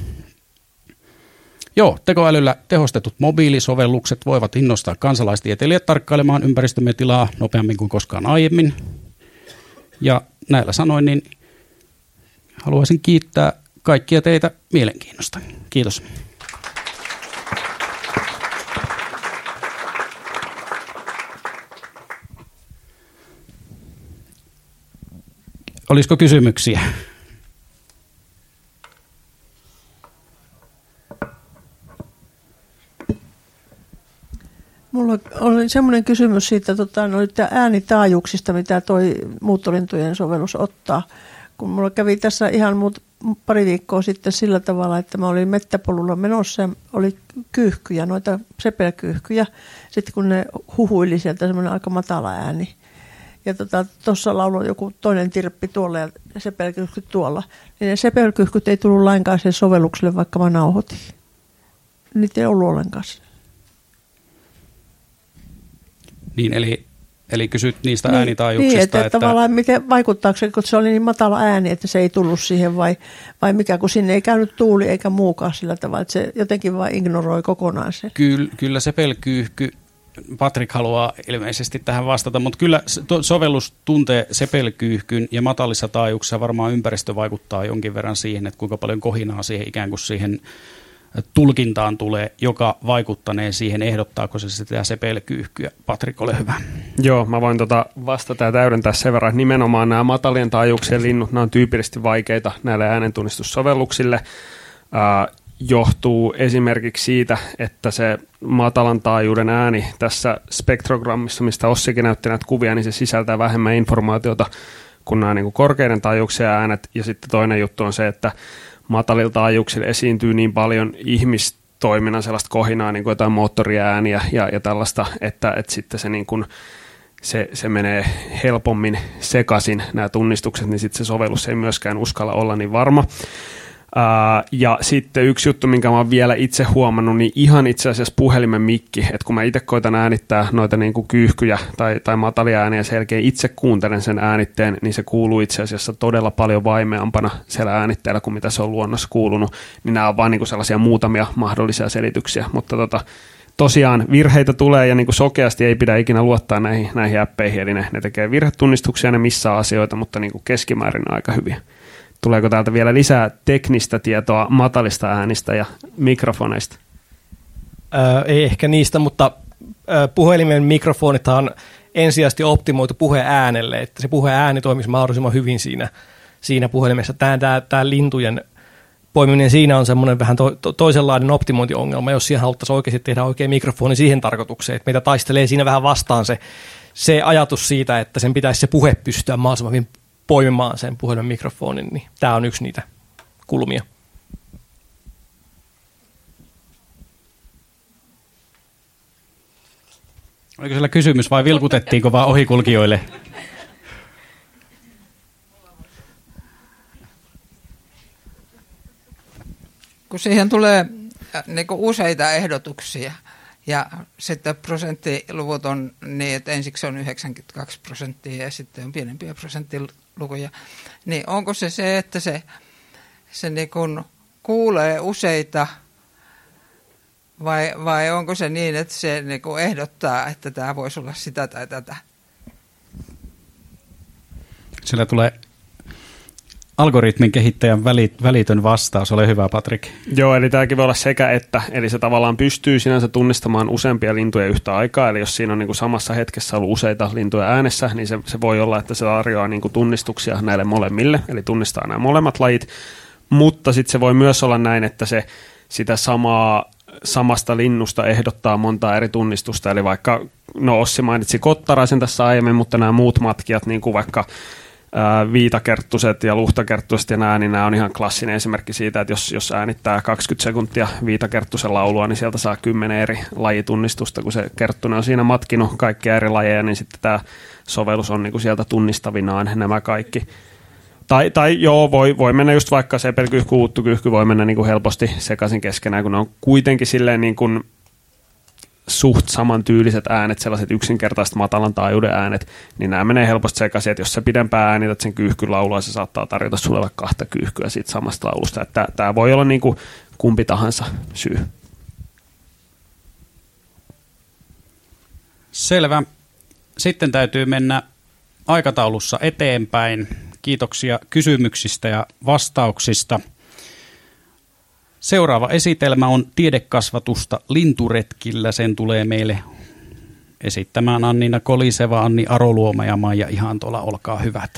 Joo, tekoälyllä tehostetut mobiilisovellukset voivat innostaa kansalaistieteilijät tarkkailemaan ympäristömme tilaa nopeammin kuin koskaan aiemmin. Ja näillä sanoin, niin haluaisin kiittää kaikkia teitä mielenkiinnosta. Kiitos. Olisiko kysymyksiä? Mulla oli semmoinen kysymys siitä äänitaajuuksista, mitä toi muuttolintujen sovellus ottaa. Kun mulla kävi tässä ihan pari viikkoa sitten sillä tavalla, että mä olin mettäpolulla menossa ja oli kyyhkyjä, noita sepelkyyhkyjä. Sitten kun ne huhuili sieltä semmoinen aika matala ääni. Ja tuossa lauloi joku toinen tirppi tuolla ja sepelkyyhkyt tuolla. Niin ne sepelkyyhkyt ei tullut lainkaan sen sovellukselle, vaikka mä nauhoitin. Niitä ei ollut ollenkaan. Niin, eli kysyt niistä äänitaajuuksista. Niin, että tavallaan miten vaikuttaako se, kun se oli niin matala ääni, että se ei tullut siihen vai mikä, kun sinne ei käynyt tuuli eikä muukaan sillä tavalla, että se jotenkin vain ignoroi kokonaan sen. Kyllä sepelkyyhky, Patrik haluaa ilmeisesti tähän vastata, mutta kyllä sovellus tuntee sepelkyyhkyn ja matalissa taajuuksissa varmaan ympäristö vaikuttaa jonkin verran siihen, että kuinka paljon kohinaa siihen ikään kuin siihen tulkintaan tulee, joka vaikuttanee siihen, ehdottaako se sitä sepelkyyhkyä. Patrik, ole hyvä. Joo, mä voin vastata ja täydentää sen verran, että nimenomaan nämä matalien taajuuksien linnut, nämä on tyypillisesti vaikeita näille äänentunnistussovelluksille. Johtuu esimerkiksi siitä, että se matalan taajuuden ääni tässä spektrogrammissa, mistä Ossikin näytti näitä kuvia, niin se sisältää vähemmän informaatiota kuin nämä niin kuin korkeiden taajuuksien äänet. Ja sitten toinen juttu on se, että matalilla taajuuksilla esiintyy niin paljon ihmistoiminnan sellaista kohinaa, niin kuin jotain moottoriääniä ja tällaista, että sitten se, niin kuin, se menee helpommin sekaisin nämä tunnistukset, niin sitten se sovellus ei myöskään uskalla olla niin varma. Ja sitten yksi juttu, minkä mä oon vielä itse huomannut, niin ihan itse asiassa puhelimen mikki, että kun mä itse koitan äänittää noita niin kuin kyyhkyjä tai matalia ääniä ja selkeä itse kuuntelen sen äänitteen, niin se kuuluu itse asiassa todella paljon vaimeampana siellä äänitteellä kuin mitä se on luonnossa kuulunut, niin nämä on vaan niin kuin sellaisia muutamia mahdollisia selityksiä, mutta tosiaan virheitä tulee ja niin kuin sokeasti ei pidä ikinä luottaa näihin appeihin, eli ne tekee virhetunnistuksia, ne missaa asioita, mutta niin kuin keskimäärin aika hyviä. Tuleeko täältä vielä lisää teknistä tietoa matalista äänistä ja mikrofoneista? Ei ehkä niistä, mutta puhelimen mikrofonithan on ensisijaisesti optimoitu puheäänelle, että se puheääni toimisi mahdollisimman hyvin siinä puhelimessa. Tämä lintujen poimiminen siinä on semmoinen vähän toisenlainen optimointiongelma, jos siihen haluttaisiin oikeasti tehdä oikein mikrofoni siihen tarkoitukseen, että meitä taistelee siinä vähän vastaan se ajatus siitä, että sen pitäisi se puhe pystyä mahdollisimman hyvin poimimaan sen puhelimen mikrofonin, niin tämä on yksi niitä kulmia. Oliko siellä kysymys vai vilkutettiinko vaan ohikulkijoille? Kun siihen tulee niin kuin useita ehdotuksia ja sitten prosenttiluvut on niin, että ensiksi on 92% ja sitten on pienempiä prosenttilukuja, niin onko se, että se niin kuin kuulee useita vai onko se niin, että se niin kuin ehdottaa, että tämä voisi olla sitä tai tätä? Sillä tulee algoritmin kehittäjän välitön vastaus. Ole hyvä, Patrik. Joo, eli tämäkin voi olla sekä että, eli se tavallaan pystyy sinänsä tunnistamaan useampia lintuja yhtä aikaa, eli jos siinä on niin kuin samassa hetkessä ollut useita lintuja äänessä, niin se voi olla, että se tarjoaa niin kuin tunnistuksia näille molemmille, eli tunnistaa nämä molemmat lajit, mutta sitten se voi myös olla näin, että se sitä samasta linnusta ehdottaa montaa eri tunnistusta, eli vaikka, Ossi mainitsi kottaraisen tässä aiemmin, mutta nämä muut matkijat, niin kuin vaikka viitakerttuset ja luhtakerttuset ja nämä, niin nämä on ihan klassinen esimerkki siitä, että jos äänittää 20 sekuntia viitakerttusen laulua, niin sieltä saa 10 eri lajitunnistusta, kun se kerttunen on siinä matkinut kaikkia eri lajeja, niin sitten tämä sovellus on niin kuin sieltä tunnistavinaan nämä kaikki. Tai joo, voi mennä just vaikka sepelkyyhky, uuttukyyhky voi mennä niin kuin helposti sekaisin keskenään, kun ne on kuitenkin silleen niin kuin suht samantyyliset äänet, sellaiset yksinkertaiset matalan taajuuden äänet, niin nämä menee helposti sekaisin, että jos sä pidempään äänität sen kyyhkyn laulua, se saattaa tarjota sulle vaikka 2 kyyhkyä siitä samasta laulusta. Että tämä voi olla niin kuin kumpi tahansa syy. Selvä. Sitten täytyy mennä aikataulussa eteenpäin. Kiitoksia kysymyksistä ja vastauksista. Seuraava esitelmä on tiedekasvatusta linturetkillä. Sen tulee meille esittämään Annina Koliseva, Anni Aroluoma ja Maija Ihantola. Olkaa hyvät.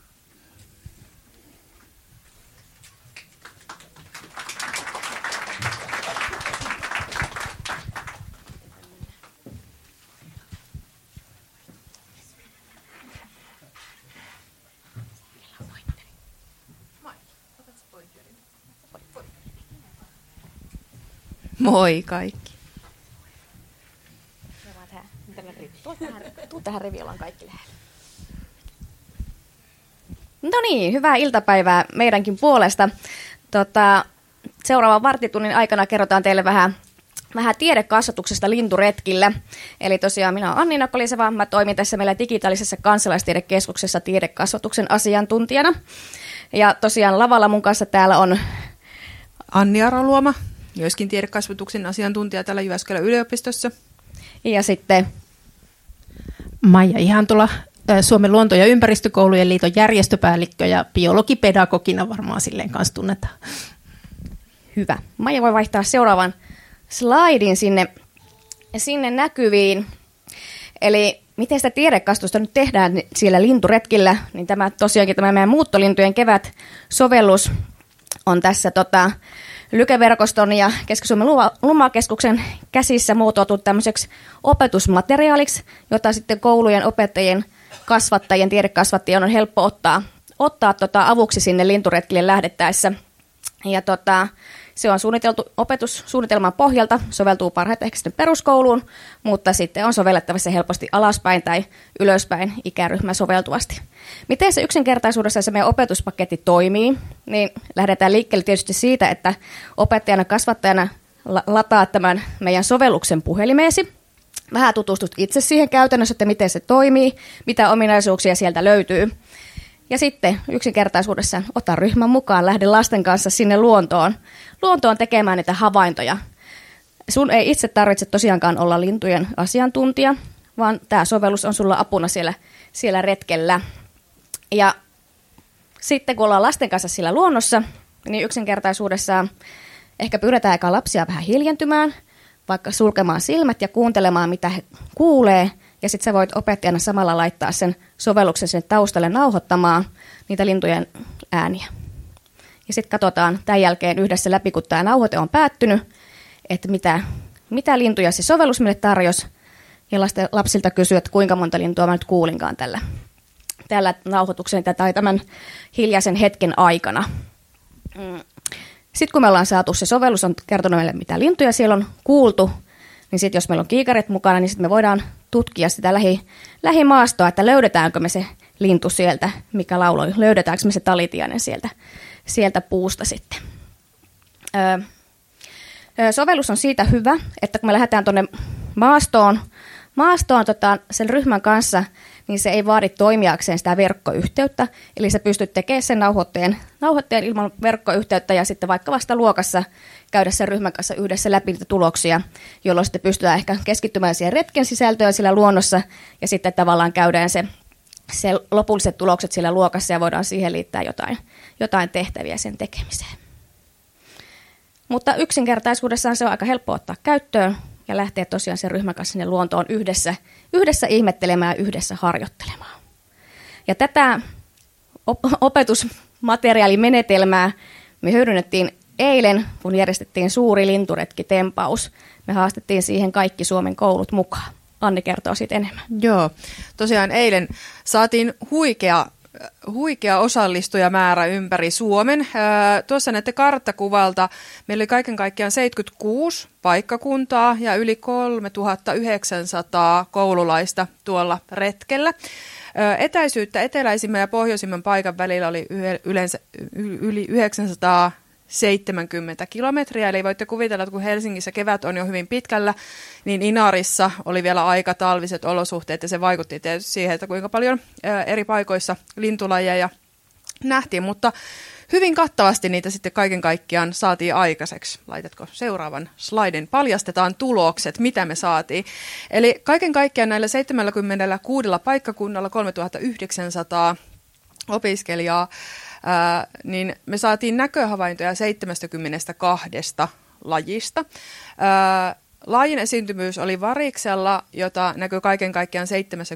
Moi kaikki. Tuu tähän riviolaan kaikki lähelle. No niin, hyvää iltapäivää meidänkin puolesta. Seuraavan varttitunnin aikana kerrotaan teille vähän tiedekasvatuksesta linturetkillä. Eli tosiaan minä olen Annina Koliseva, mä toimin tässä meillä digitaalisessa kansalaistiedekeskuksessa tiedekasvatuksen asiantuntijana. Ja tosiaan lavalla mun kanssa täällä on Anni Aroluoma, myöskin tiedekasvatuksen asiantuntija täällä Jyväskylän yliopistossa. Ja sitten Maija Ihantola, Suomen luonto- ja ympäristökoulujen liiton järjestöpäällikkö ja biologipedagogina varmaan silleen kanssa tunnetaan. Hyvä. Maija voi vaihtaa seuraavan slaidin sinne näkyviin. Eli miten sitä tiedekasvatusta nyt tehdään siellä linturetkillä, niin tämä tosiaankin tämä meidän muuttolintujen kevät-sovellus on tässä Lyke-verkoston ja Keski-Suomen Lumakeskuksen käsissä muotoiltu tämmöiseksi opetusmateriaaliksi, jota sitten koulujen, opettajien, kasvattajien, tiedekasvattajien on helppo ottaa avuksi sinne linturetkille lähdettäessä. Ja se on suunniteltu opetussuunnitelman pohjalta, soveltuu parhaiten ehkä sitten peruskouluun, mutta sitten on sovellettavissa helposti alaspäin tai ylöspäin ikäryhmä soveltuvasti. Miten se yksinkertaisuudessa se meidän opetuspaketti toimii, niin lähdetään liikkeelle tietysti siitä, että opettajana, kasvattajana lataa tämän meidän sovelluksen puhelimeesi. Vähän tutustut itse siihen käytännössä, että miten se toimii, mitä ominaisuuksia sieltä löytyy. Ja sitten yksinkertaisuudessaan ota ryhmän mukaan, lähde lasten kanssa sinne luontoon tekemään niitä havaintoja. Sun ei itse tarvitse tosiaankaan olla lintujen asiantuntija, vaan tämä sovellus on sulla apuna siellä retkellä. Ja sitten kun ollaan lasten kanssa siellä luonnossa, niin yksinkertaisuudessaan ehkä pyydetään aikaa lapsia vähän hiljentymään, vaikka sulkemaan silmät ja kuuntelemaan, mitä he kuulee. Ja sitten sä voit opettajana samalla laittaa sen sovelluksen sinne taustalle nauhoittamaan niitä lintujen ääniä. Ja sitten katsotaan tämän jälkeen yhdessä läpi, kun tämä nauhoite on päättynyt, että mitä lintuja se sovellus meille tarjosi. Ja lapsilta kysyy, että kuinka monta lintua mä nyt kuulinkaan tällä nauhoituksen tai tämän hiljaisen hetken aikana. Sitten kun me ollaan saatu se sovellus, on kertonut meille, mitä lintuja siellä on kuultu, niin sitten jos meillä on kiikarit mukana, niin sitten me voidaan tutkia sitä lähimaastoa, että löydetäänkö me se lintu sieltä, mikä lauloi, löydetäänkö me se talitiainen sieltä puusta sitten. Sovellus on siitä hyvä, että kun me lähdetään tuonne maastoon sen ryhmän kanssa, niin se ei vaadi toimijakseen sitä verkkoyhteyttä. Eli sä pystyt tekemään sen nauhoitteen ilman verkkoyhteyttä ja sitten vaikka vasta luokassa käydä sen ryhmän kanssa yhdessä läpi niitä tuloksia, jolloin sitten pystytään ehkä keskittymään siihen retken sisältöön siellä luonnossa ja sitten tavallaan käydään se lopulliset tulokset siellä luokassa ja voidaan siihen liittää jotain tehtäviä sen tekemiseen. Mutta yksinkertaisuudessaan se on aika helppo ottaa käyttöön ja lähteä tosiaan sen ryhmän kanssa sinne luontoon yhdessä ihmettelemään ja yhdessä harjoittelemaan. Ja tätä opetusmateriaalimenetelmää me hyödynnettiin eilen, kun järjestettiin suuri linturetkitempaus. Me haastettiin siihen kaikki Suomen koulut mukaan. Anni kertoo siitä enemmän. Joo, tosiaan eilen saatiin huikea osallistujamäärä ympäri Suomen. Tuossa näette karttakuvalta, meillä oli kaiken kaikkiaan 76 paikkakuntaa ja yli 3900 koululaista tuolla retkellä. Etäisyyttä eteläisimmän ja pohjoisimman paikan välillä oli yleensä yli 970 kilometriä, eli voitte kuvitella, että kun Helsingissä kevät on jo hyvin pitkällä, niin Inarissa oli vielä aika talviset olosuhteet, ja se vaikutti tietysti siihen, että kuinka paljon eri paikoissa lintulajeja nähtiin, mutta hyvin kattavasti niitä sitten kaiken kaikkiaan saatiin aikaiseksi. Laitatko seuraavan slaidin? Paljastetaan tulokset, mitä me saatiin. Eli kaiken kaikkiaan näillä 76 paikkakunnalla 3900 opiskelijaa, niin me saatiin näköhavaintoja 72 lajista. Lajin esiintymyys oli variksella, jota näkyy kaiken kaikkiaan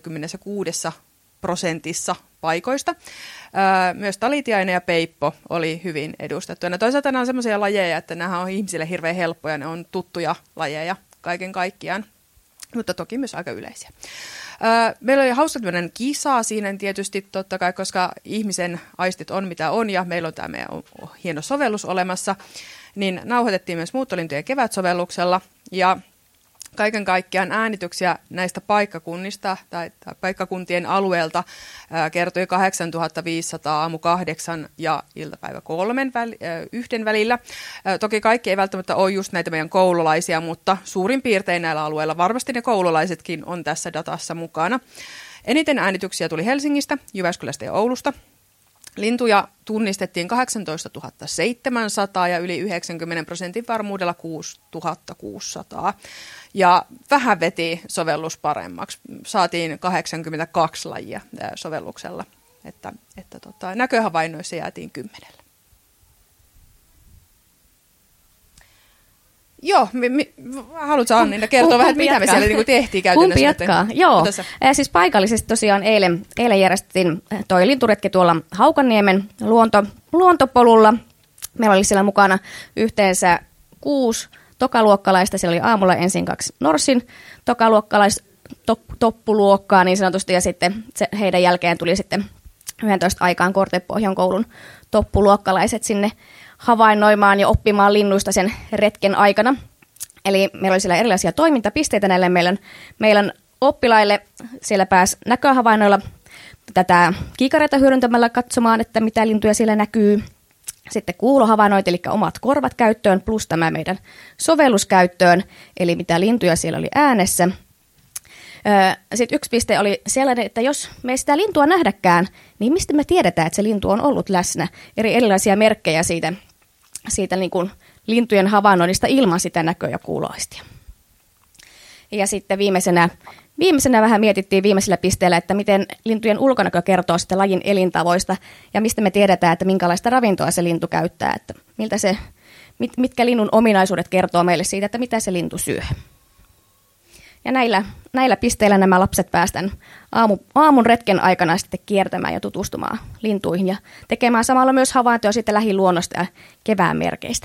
76% paikoista. Myös talitiainen ja peippo oli hyvin edustettuja. Toisaalta nämä on sellaisia lajeja, että nämä on ihmisille hirveän helppoja, ne on tuttuja lajeja kaiken kaikkiaan, mutta toki myös aika yleisiä. Meillä oli hauska tämmöinen kisa siinä tietysti totta kai, koska ihmisen aistit on mitä on ja meillä on tämä meidän hieno sovellus olemassa, niin nauhoitettiin myös muuttolintujen kevätsovelluksella ja kaiken kaikkiaan äänityksiä näistä paikkakunnista tai paikkakuntien alueelta kertoi 8500 aamu 8 ja iltapäivä 3 yhden välillä. Toki kaikki ei välttämättä ole just näitä meidän koululaisia, mutta suurin piirtein näillä alueilla varmasti ne koululaisetkin on tässä datassa mukana. Eniten äänityksiä tuli Helsingistä, Jyväskylästä ja Oulusta. Lintuja tunnistettiin 18 700 ja yli 90% varmuudella 6600. Ja vähän veti sovellus paremmaksi. Saatiin 82 lajia sovelluksella, että näköhavainnoissa jäätiin 10. Joo, haluatko Annina kertoa vähän, mitä me siellä niin tehtiin käytännössä? Kumpi jatkaa? Joo, siis paikallisesti tosiaan eilen järjestettiin toi linturetki tuolla Haukanniemen luontopolulla. Meillä oli siellä mukana yhteensä 6 tokaluokkalaista. Siellä oli aamulla ensin 2 Norsin toppuluokkaa niin sanotusti, ja sitten heidän jälkeen tuli sitten 11 aikaan Kortepohjan koulun toppuluokkalaiset sinne havainnoimaan ja oppimaan linnuista sen retken aikana. Eli meillä oli siellä erilaisia toimintapisteitä näille meidän oppilaille. Siellä pääsi näköhavainnoilla tätä kiikareita hyödyntämällä katsomaan, että mitä lintuja siellä näkyy. Sitten kuulohavainnoit, eli omat korvat käyttöön, plus tämä meidän sovelluskäyttöön, eli mitä lintuja siellä oli äänessä. Sitten yksi piste oli sellainen, että jos me ei sitä lintua nähdäkään, niin mistä me tiedetään, että se lintu on ollut läsnä? Erilaisia merkkejä siitä niin kuin lintujen havainnoinnista ilman sitä näkö- ja kuuloaistia. Ja sitten viimeisenä vähän mietittiin viimeisellä pisteellä, että miten lintujen ulkonäkö kertoo sitten lajin elintavoista ja mistä me tiedetään, että minkälaista ravintoa se lintu käyttää, että mitkä linnun ominaisuudet kertoo meille siitä, että mitä se lintu syö. Ja näillä pisteillä nämä lapset päästään aamun retken aikana sitten kiertämään ja tutustumaan lintuihin ja tekemään samalla myös havaintoja sitten lähiluonnosta ja kevään merkeistä.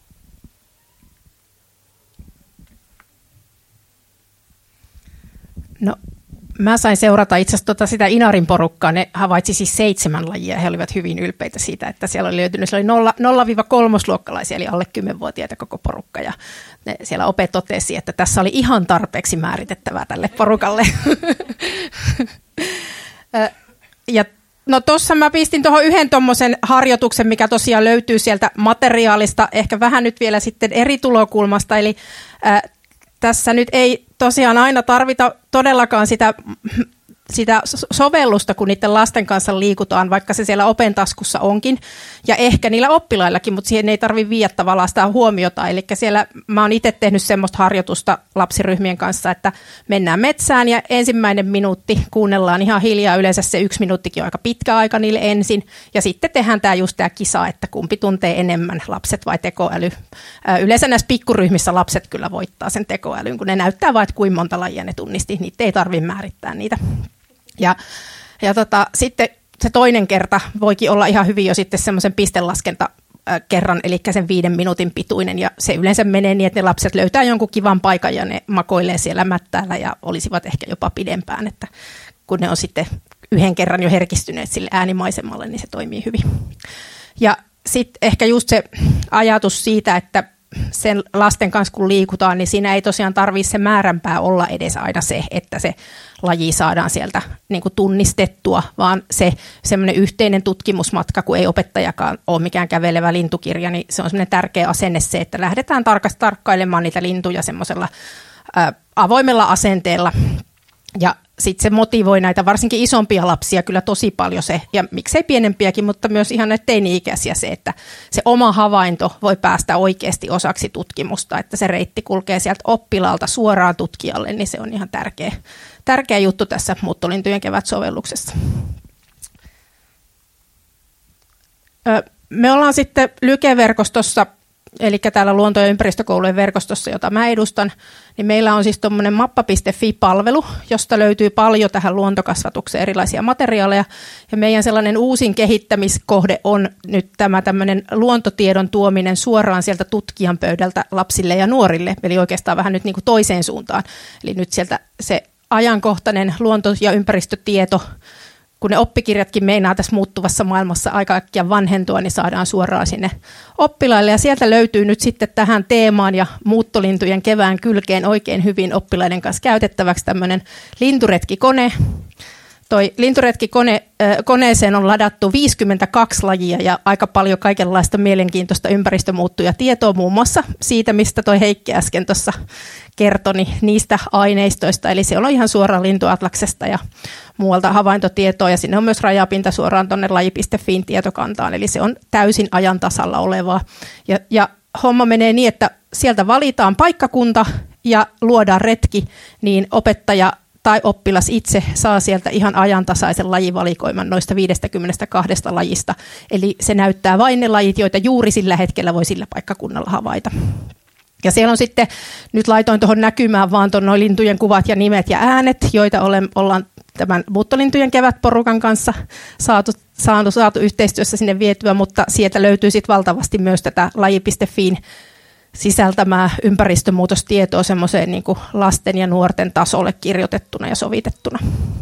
No, mä sain seurata itse asiassa sitä Inarin porukkaa. Ne havaitsi siis 7 lajia. He olivat hyvin ylpeitä siitä, että siellä oli löytynyt 0-3-luokkalaisia, eli alle 10-vuotiaita koko porukka. Ja siellä Ope totesi, että tässä oli ihan tarpeeksi määritettävää tälle porukalle. Ja no tuossa mä pistin tuohon yhden tommosen harjoituksen, mikä tosiaan löytyy sieltä materiaalista, ehkä vähän nyt vielä sitten eri tulokulmasta, eli tässä nyt ei tosiaan aina tarvita todellakaan sitä sovellusta, kun niiden lasten kanssa liikutaan, vaikka se siellä Open taskussa onkin, ja ehkä niillä oppilaillakin, mutta siihen ei tarvitse viedä tavallaan sitä huomiota. Eli siellä mä oon itse tehnyt semmoista harjoitusta lapsiryhmien kanssa, että mennään metsään ja ensimmäinen minuutti kuunnellaan ihan hiljaa, yleensä se 1 minuuttikin on aika pitkä aika niille ensin, ja sitten tehdään tämä kisa, että kumpi tuntee enemmän, lapset vai tekoäly. Yleensä näissä pikkuryhmissä lapset kyllä voittaa sen tekoälyn, kun ne näyttää vain, että kuinka monta lajia ne tunnisti, niitä ei tarvitse määrittää niitä. Ja sitten se toinen kerta voikin olla ihan hyvin jo sitten semmoisen pistelaskenta kerran, eli sen 5 minuutin pituinen, ja se yleensä menee niin, että ne lapset löytää jonkun kivan paikan ja ne makoilee siellä mättäällä ja olisivat ehkä jopa pidempään, että kun ne on sitten yhden kerran jo herkistyneet sille äänimaisemalle, niin se toimii hyvin. Ja sitten ehkä just se ajatus siitä, että sen lasten kanssa kun liikutaan, niin siinä ei tosiaan tarvitse se määränpää olla edes aina se, että se laji saadaan sieltä niin kuin tunnistettua, vaan se semmoinen yhteinen tutkimusmatka, kun ei opettajakaan ole mikään kävelevä lintukirja, niin se on semmoinen tärkeä asenne se, että lähdetään tarkkailemaan niitä lintuja semmoisella avoimella asenteella. Ja sitten se motivoi näitä varsinkin isompia lapsia kyllä tosi paljon se, ja miksei pienempiäkin, mutta myös ihan näitä teini-ikäisiä se, että se oma havainto voi päästä oikeasti osaksi tutkimusta, että se reitti kulkee sieltä oppilaalta suoraan tutkijalle, niin se on ihan tärkeä juttu tässä muuttolintujen kevätsovelluksessa. Me ollaan sitten Lyke-verkostossa, eli täällä luonto- ja ympäristökoulujen verkostossa, jota mä edustan, niin meillä on siis tuommoinen mappa.fi-palvelu, josta löytyy paljon tähän luontokasvatukseen erilaisia materiaaleja. Ja meidän sellainen uusin kehittämiskohde on nyt tämä tämmöinen luontotiedon tuominen suoraan sieltä tutkijan pöydältä lapsille ja nuorille, eli oikeastaan vähän nyt niin kuin toiseen suuntaan. Eli nyt sieltä se ajankohtainen luonto- ja ympäristötieto, kun ne oppikirjatkin meinaa tässä muuttuvassa maailmassa aika äkkiä vanhentua, niin saadaan suoraan sinne oppilaille. Ja sieltä löytyy nyt sitten tähän teemaan ja muuttolintujen kevään kylkeen oikein hyvin oppilaiden kanssa käytettäväksi tämmöinen linturetkikone. Toi linturetkikoneeseen on ladattu 52 lajia ja aika paljon kaikenlaista mielenkiintoista ympäristömuuttujatietoa, muun muassa siitä, mistä toi Heikki äsken tuossa kertoi, niistä aineistoista. Eli se on ihan suoraan lintuatlaksesta ja muualta havaintotietoa, ja sinne on myös rajapinta suoraan tuonne laji.fiin tietokantaan, eli se on täysin ajan tasalla olevaa. Ja homma menee niin, että sieltä valitaan paikkakunta ja luodaan retki, niin opettaja tai oppilas itse saa sieltä ihan ajantasaisen lajivalikoiman noista 52 lajista. Eli se näyttää vain ne lajit, joita juuri sillä hetkellä voi sillä paikkakunnalla havaita. Ja siellä on sitten, nyt laitoin tuohon näkymään vaan tuon lintujen kuvat ja nimet ja äänet, joita ollaan tämän muuttolintujen kevätporukan kanssa saatu yhteistyössä sinne vietyä, mutta sieltä löytyy sitten valtavasti myös tätä laji.fiin sisältämää ympäristömuutostietoa semmoiseen niin kuin lasten ja nuorten tasolle kirjoitettuna ja sovitettuna.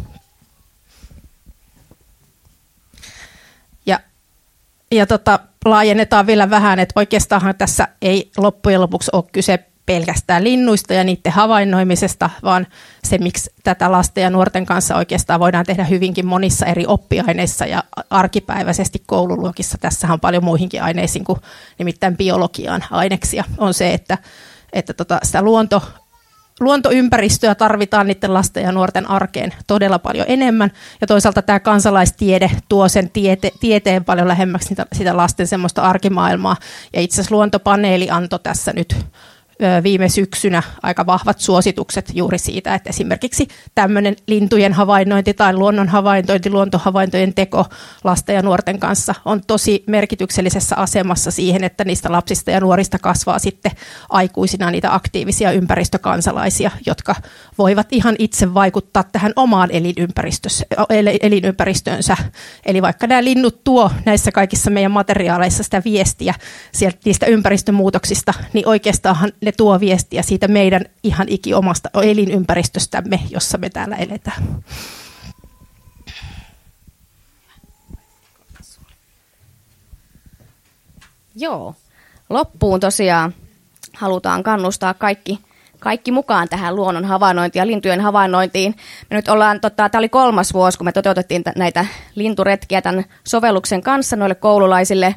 Ja laajennetaan vielä vähän, että oikeastaan tässä ei loppujen lopuksi ole kyse pelkästään linnuista ja niiden havainnoimisesta, vaan se, miksi tätä lasten ja nuorten kanssa oikeastaan voidaan tehdä hyvinkin monissa eri oppiaineissa ja arkipäiväisesti koululuokissa. Tässähän on paljon muihinkin aineisiin kuin nimittäin biologiaan aineksia. On se, että sitä luontoympäristöä tarvitaan niiden lasten ja nuorten arkeen todella paljon enemmän. Ja toisaalta tämä kansalaistiede tuo sen tieteen paljon lähemmäksi sitä lasten semmoista arkimaailmaa. Ja itse asiassa Luontopaneeli antoi tässä nyt viime syksynä aika vahvat suositukset juuri siitä, että esimerkiksi tämmöinen lintujen havainnointi tai luonnon havainnointi, luontohavaintojen teko lasten ja nuorten kanssa on tosi merkityksellisessä asemassa siihen, että niistä lapsista ja nuorista kasvaa sitten aikuisina niitä aktiivisia ympäristökansalaisia, jotka voivat ihan itse vaikuttaa tähän omaan elinympäristönsä. Eli vaikka nämä linnut tuo näissä kaikissa meidän materiaaleissa sitä viestiä sieltä niistä ympäristömuutoksista, niin oikeastaan ne tuo viestiä siitä meidän ihan ikiomasta elinympäristöstämme, jossa me täällä eletään. Joo. Loppuun tosiaan halutaan kannustaa kaikki mukaan tähän luonnon havainnointiin ja lintujen havainnointiin. Me nyt ollaan, tämä oli 3. vuosi, kun me toteutettiin näitä linturetkiä tämän sovelluksen kanssa noille koululaisille.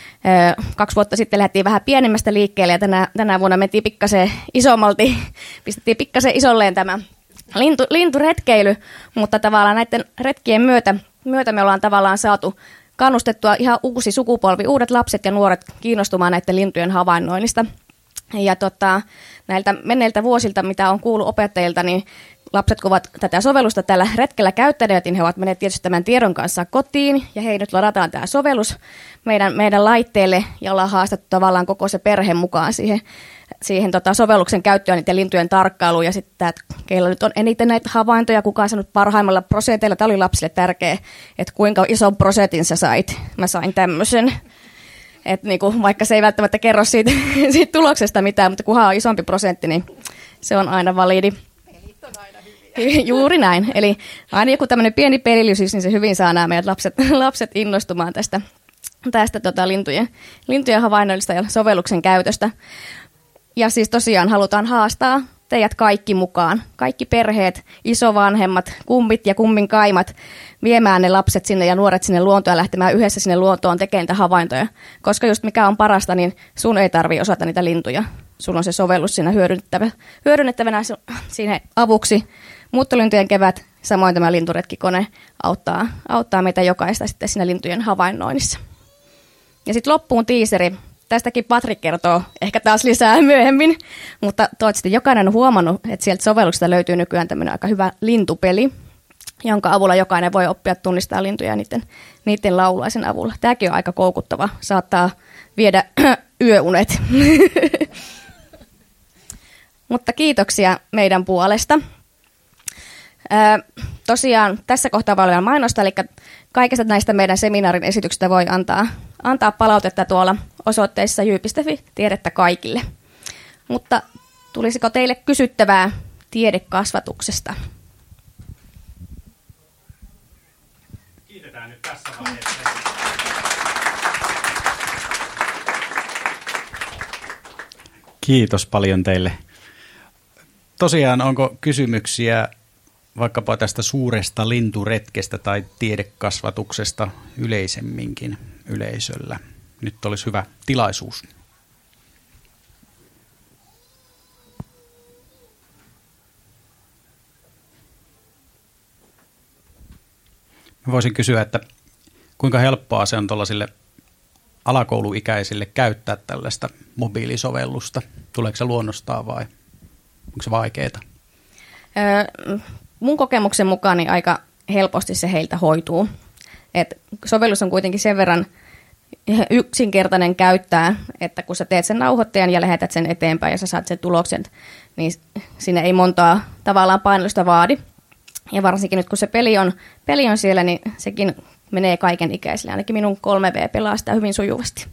2 vuotta sitten lähdettiin vähän pienemmästä liikkeelle ja tänä vuonna mentiin pikkasen isommalti, pistettiin pikkasen isolleen tämä linturetkeily, mutta tavallaan näiden retkien myötä me ollaan tavallaan saatu kannustettua ihan uusi sukupolvi, uudet lapset ja nuoret kiinnostumaan näiden lintujen havainnoinnista. Ja näiltä menneiltä vuosilta, mitä on kuullut opettajilta, niin lapset, kun ovat tätä sovellusta tällä retkellä käyttäneet, niin he ovat menneet tietysti tämän tiedon kanssa kotiin, ja hei, nyt ladataan tämä sovellus meidän laitteelle, ja ollaan haastettu tavallaan koko se perhe mukaan siihen sovelluksen käyttöön niiden lintujen tarkkailuun, ja sitten, että keillä nyt on eniten näitä havaintoja, kuka on saanut parhaimmalla prosenteilla, tämä oli lapsille tärkeä, että kuinka ison prosentin sä sait, mä sain tämmöisen. Että niinku, vaikka se ei välttämättä kerro siitä tuloksesta mitään, mutta kunhan on isompi prosentti, niin se on aina validi. Pelit on aina hyviä. Juuri näin. Eli aina joku tämmöinen pieni pelillisyys, niin se hyvin saa nämä meidät lapset innostumaan tästä lintujen havainnollista ja sovelluksen käytöstä. Ja siis tosiaan halutaan haastaa teidät kaikki mukaan. Kaikki perheet, isovanhemmat, kummit ja kumminkaimat viemään ne lapset sinne ja nuoret sinne luontoon ja lähtemään yhdessä sinne luontoon tekemään niitä havaintoja. Koska just mikä on parasta, niin sun ei tarvitse osata niitä lintuja. Sulla on se sovellus siinä hyödynnettävänä siinä avuksi. Muuttolintujen kevät, samoin tämä linturetkikone auttaa meitä jokaista sitten siinä lintujen havainnoinnissa. Ja sitten loppuun tiiseri. Tästäkin Patrik kertoo ehkä taas lisää myöhemmin, mutta toivottavasti jokainen on huomannut, että sieltä sovelluksesta löytyy nykyään tämmöinen aika hyvä lintupeli, jonka avulla jokainen voi oppia tunnistaa lintuja niiden laulaisen avulla. Tämäkin on aika koukuttava, saattaa viedä yöunet. Mutta kiitoksia meidän puolesta. Tosiaan tässä kohtaa voi olla mainosta, eli kaikista näistä meidän seminaarin esityksistä voi antaa palautetta tuolla osoitteessa jy.fi tiedettä kaikille. Mutta tulisiko teille kysyttävää tiedekasvatuksesta? Kiitetään nyt tässä vaiheessa. Kiitos paljon teille. Tosiaan, onko kysymyksiä vaikkapa tästä suuresta linturetkestä tai tiedekasvatuksesta yleisemminkin yleisöllä? Nyt olisi hyvä tilaisuus. Mä voisin kysyä, että kuinka helppoa se on tuollaisille alakouluikäisille käyttää tällaista mobiilisovellusta? Tuleeko se luonnostaan vai onko se vaikeaa? Mun kokemuksen mukaan niin aika helposti se heiltä hoituu. Et sovellus on kuitenkin sen verran yksinkertainen käyttää, että kun sä teet sen nauhoittajan ja lähetät sen eteenpäin ja sä saat sen tuloksen, niin sinne ei montaa tavallaan painollusta vaadi. Ja varsinkin nyt kun se peli on siellä, niin sekin menee kaiken ikäisille. Ainakin minun 3V pelaa sitä hyvin sujuvasti.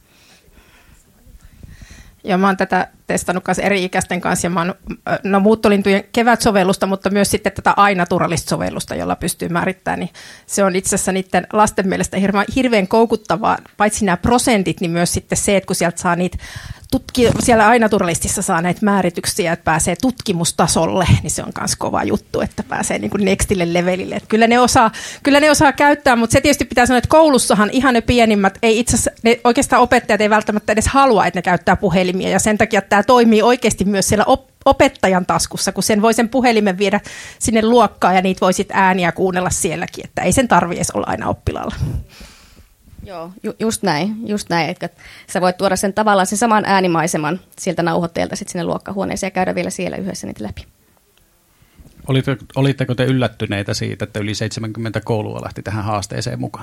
Ja mä oon tätä testannut kanssa eri ikäisten kanssa ja mä oon muuttolintujen kevätsovellusta, mutta myös sitten tätä iNaturalist sovellusta, jolla pystyy määrittämään, niin se on itse asiassa niiden lasten mielestä hirveän koukuttavaa, paitsi nämä prosentit, niin myös sitten se, että kun sieltä saa niitä siellä iNaturalistissa saa näitä määrityksiä, että pääsee tutkimustasolle, niin se on myös kova juttu, että pääsee niin kuin nextille levelille. Että kyllä ne osaa käyttää, mutta se tietysti pitää sanoa, että koulussahan ihan ne pienimmät, ei itse asiassa, oikeastaan opettajat ei välttämättä edes halua, että ne käyttää puhelimia, ja sen takia tämä toimii oikeasti myös siellä opettajan taskussa, kun sen voi sen puhelimen viedä sinne luokkaan, ja niitä voi sitten ääniä kuunnella sielläkin, että ei sen tarvitse edes olla aina oppilaalla. Joo, just näin, että sä voit tuoda sen tavallaan sen saman äänimaiseman sieltä nauhoitteelta sitten sinne luokkahuoneeseen ja käydä vielä siellä yhdessä niitä läpi. Olitteko te yllättyneitä siitä, että yli 70 koulua lähti tähän haasteeseen mukaan?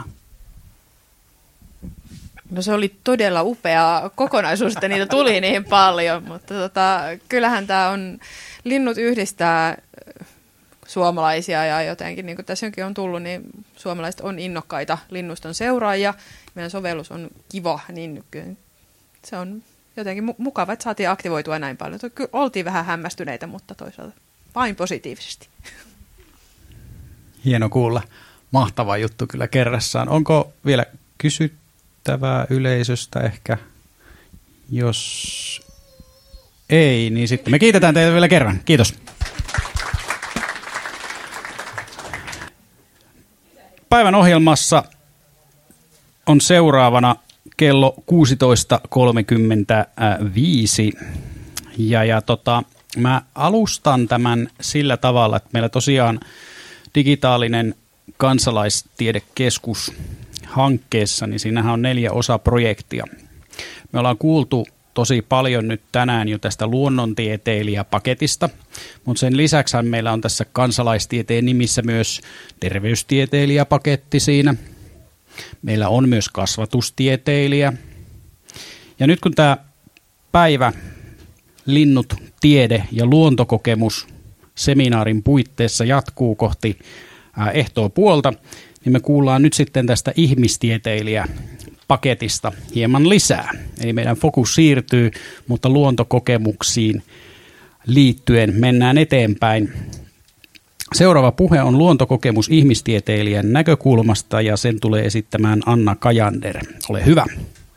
No se oli todella upea kokonaisuus, että niitä tuli niin paljon, mutta kyllähän tämä on, linnut yhdistää suomalaisia ja jotenkin, niin kuin tässäkin on tullut, niin suomalaiset on innokkaita linnuston seuraajia. Meidän sovellus on kiva, niin se on jotenkin mukava, että saatiin aktivoitua näin paljon. Kyllä oltiin vähän hämmästyneitä, mutta toisaalta vain positiivisesti. Hieno kuulla. Mahtava juttu kyllä kerrassaan. Onko vielä kysyttävää yleisöstä ehkä? Jos ei, niin sitten me kiitetään teitä vielä kerran. Kiitos. Päivän ohjelmassa on seuraavana kello 16.35 mä alustan tämän sillä tavalla, että meillä tosiaan digitaalinen kansalaistiedekeskus hankkeessa, niin siinähän on 4 osaprojektia. Me ollaan kuultu tosi paljon nyt tänään jo tästä luonnontieteilijäpaketista, mutta sen lisäksi meillä on tässä kansalaistieteen nimissä myös terveystieteilijäpaketti siinä. Meillä on myös kasvatustieteilijä. Ja nyt kun tämä päivä linnut, tiede ja luontokokemus seminaarin puitteissa jatkuu kohti ehtoopuolta, niin me kuullaan nyt sitten tästä ihmistieteilijäpaketista hieman lisää. Eli meidän fokus siirtyy, mutta luontokokemuksiin liittyen mennään eteenpäin. Seuraava puhe on luontokokemus ihmistieteilijän näkökulmasta ja sen tulee esittämään Anna Kajander. Ole hyvä.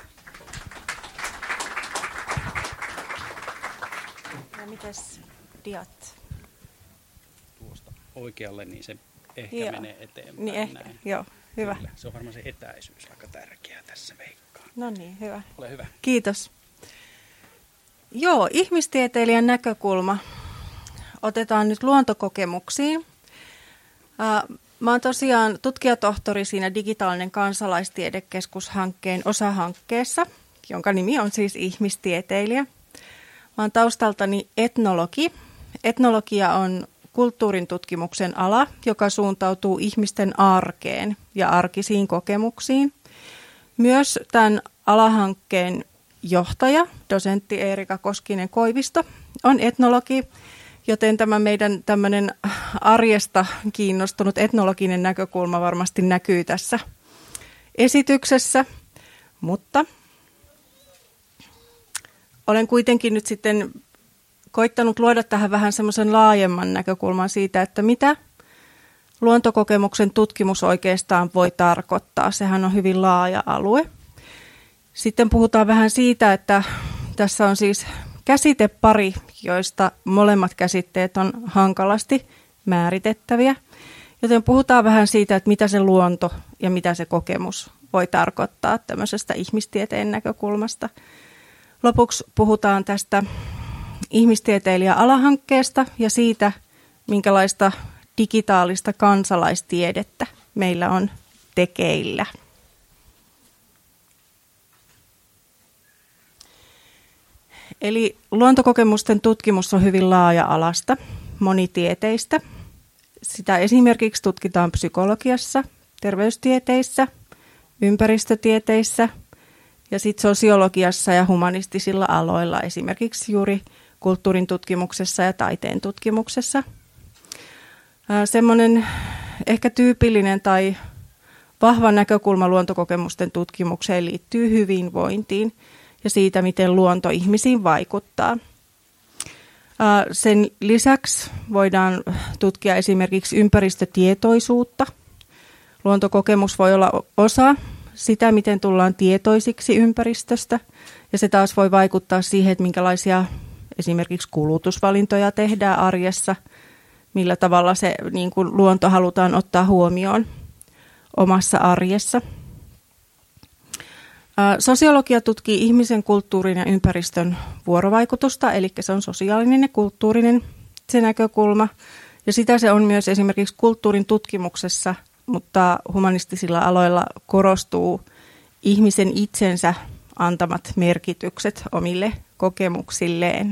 Ja mitäs diat? Tuosta oikealle, niin se ehkä menee eteenpäin. Niin ehkä, joo, hyvä. Kyllä, se on varmaan se etäisyys aika tärkeää tässä veikkaan. No niin, hyvä. Ole hyvä. Kiitos. Joo, ihmistieteilijän näkökulma. Otetaan nyt luontokokemuksiin. Mä oon tosiaan tutkijatohtori siinä digitaalinen kansalaistiedekeskus-hankkeen osahankkeessa, jonka nimi on siis ihmistieteilijä. Mä oon taustaltani etnologi. Etnologia on kulttuurin tutkimuksen ala, joka suuntautuu ihmisten arkeen ja arkisiin kokemuksiin. Myös tämän alahankkeen johtaja, dosentti Eerika Koskinen-Koivisto, on etnologi, joten tämä meidän tämmöinen arjesta kiinnostunut etnologinen näkökulma varmasti näkyy tässä esityksessä, mutta olen kuitenkin nyt sitten koittanut luoda tähän vähän semmoisen laajemman näkökulman siitä, että mitä luontokokemuksen tutkimus oikeastaan voi tarkoittaa. Sehän on hyvin laaja alue. Sitten puhutaan vähän siitä, että tässä on siis käsitepari, joista molemmat käsitteet on hankalasti määritettäviä. Joten puhutaan vähän siitä, että mitä se luonto ja mitä se kokemus voi tarkoittaa tämmöisestä ihmistieteen näkökulmasta. Lopuksi puhutaan tästä ihmistieteilijä-alahankkeesta ja siitä, minkälaista digitaalista kansalaistiedettä meillä on tekeillä. Eli luontokokemusten tutkimus on hyvin laaja-alasta, monitieteistä. Sitä esimerkiksi tutkitaan psykologiassa, terveystieteissä, ympäristötieteissä ja sitten sosiologiassa ja humanistisilla aloilla, esimerkiksi juuri kulttuurin tutkimuksessa ja taiteen tutkimuksessa. Semmoinen ehkä tyypillinen tai vahva näkökulma luontokokemusten tutkimukseen liittyy hyvinvointiin ja siitä, miten luonto ihmisiin vaikuttaa. Sen lisäksi voidaan tutkia esimerkiksi ympäristötietoisuutta. Luontokokemus voi olla osa sitä, miten tullaan tietoisiksi ympäristöstä, ja se taas voi vaikuttaa siihen, että minkälaisia esimerkiksi kulutusvalintoja tehdään arjessa, millä tavalla se niin kuin luonto halutaan ottaa huomioon omassa arjessa. Sosiologia tutkii ihmisen, kulttuurin ja ympäristön vuorovaikutusta, eli se on sosiaalinen ja kulttuurinen se näkökulma. Ja sitä se on myös esimerkiksi kulttuurin tutkimuksessa, mutta humanistisilla aloilla korostuu ihmisen itsensä antamat merkitykset omille kokemuksilleen.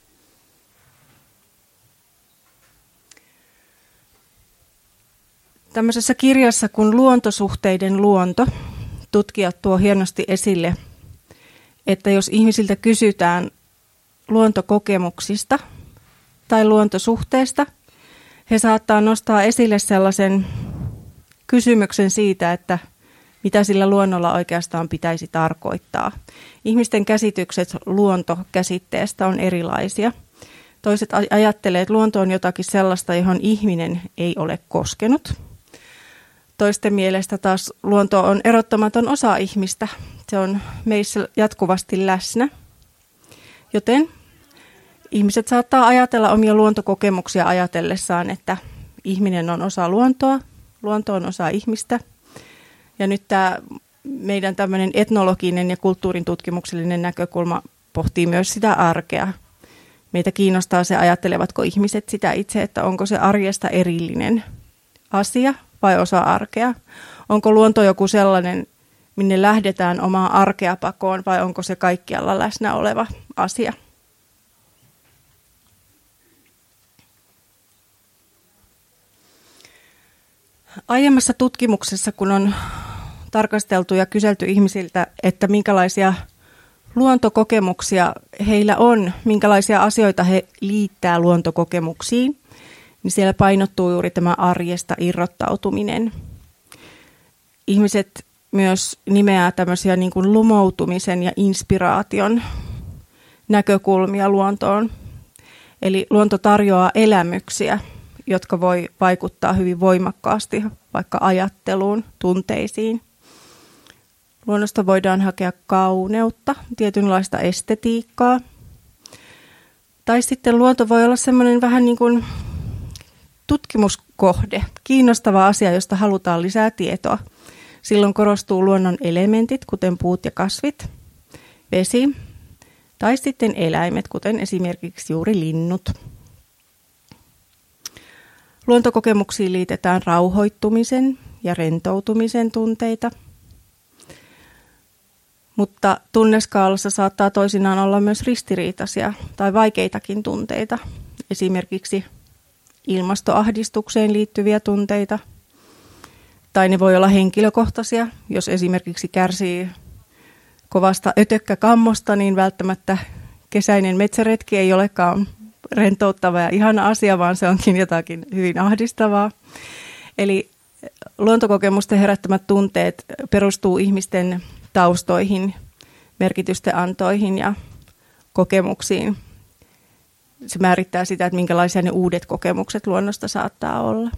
Tämmöisessä kirjassa kuin Luontosuhteiden luonto, tutkijat tuo hienosti esille, että jos ihmisiltä kysytään luontokokemuksista tai luontosuhteesta, he saattaa nostaa esille sellaisen kysymyksen siitä, että mitä sillä luonnolla oikeastaan pitäisi tarkoittaa. Ihmisten käsitykset luontokäsitteestä on erilaisia. Toiset ajattelee, että luonto on jotakin sellaista, johon ihminen ei ole koskenut. Toisten mielestä taas luonto on erottamaton osa ihmistä. Se on meissä jatkuvasti läsnä. Joten ihmiset saattaa ajatella omia luontokokemuksia ajatellessaan, että ihminen on osa luontoa, luonto on osa ihmistä. Ja nyt tämä meidän tämmöinen etnologinen ja kulttuurin tutkimuksellinen näkökulma pohtii myös sitä arkea. Meitä kiinnostaa se, ajattelevatko ihmiset sitä itse, että onko se arjesta erillinen asia vai osa arkea. Onko luonto joku sellainen, minne lähdetään omaa arkea pakoon vai onko se kaikkialla läsnä oleva asia. Aiemmassa tutkimuksessa, kun on tarkasteltu ja kyselty ihmisiltä, että minkälaisia luontokokemuksia heillä on, minkälaisia asioita he liittää luontokokemuksiin, niin siellä painottuu juuri tämä arjesta irrottautuminen. Ihmiset myös nimeää tämmöisiä niin kuin lumoutumisen ja inspiraation näkökulmia luontoon. Eli luonto tarjoaa elämyksiä, jotka voi vaikuttaa hyvin voimakkaasti vaikka ajatteluun, tunteisiin. Luonnosta voidaan hakea kauneutta, tietynlaista estetiikkaa. Tai sitten luonto voi olla semmoinen vähän niin kuin tutkimuskohde, kiinnostava asia, josta halutaan lisää tietoa. Silloin korostuu luonnon elementit, kuten puut ja kasvit, vesi tai sitten eläimet, kuten esimerkiksi juuri linnut. Luontokokemuksiin liitetään rauhoittumisen ja rentoutumisen tunteita. Mutta tunneskaalassa saattaa toisinaan olla myös ristiriitaisia tai vaikeitakin tunteita. Esimerkiksi ilmastoahdistukseen liittyviä tunteita. Tai ne voi olla henkilökohtaisia. Jos esimerkiksi kärsii kovasta ötökkäkammosta, niin välttämättä kesäinen metsäretki ei olekaan rentouttava ja ihana asia, vaan se onkin jotakin hyvin ahdistavaa. Eli luontokokemusten herättämät tunteet perustuu ihmisten taustoihin, merkitysten antoihin ja kokemuksiin. Se määrittää sitä, että minkälaisia ne uudet kokemukset luonnosta saattaa olla.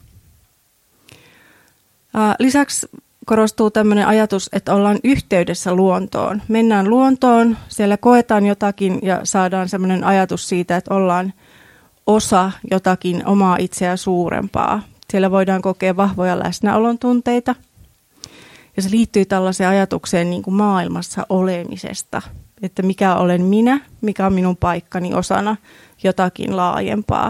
Lisäksi korostuu tämmöinen ajatus, että ollaan yhteydessä luontoon. Mennään luontoon, siellä koetaan jotakin ja saadaan semmoinen ajatus siitä, että ollaan osa jotakin omaa itseä suurempaa. Siellä voidaan kokea vahvoja läsnäolon tunteita. Ja se liittyy tällaiseen ajatukseen niin kuin maailmassa olemisesta, että mikä olen minä, mikä on minun paikkani osana jotakin laajempaa.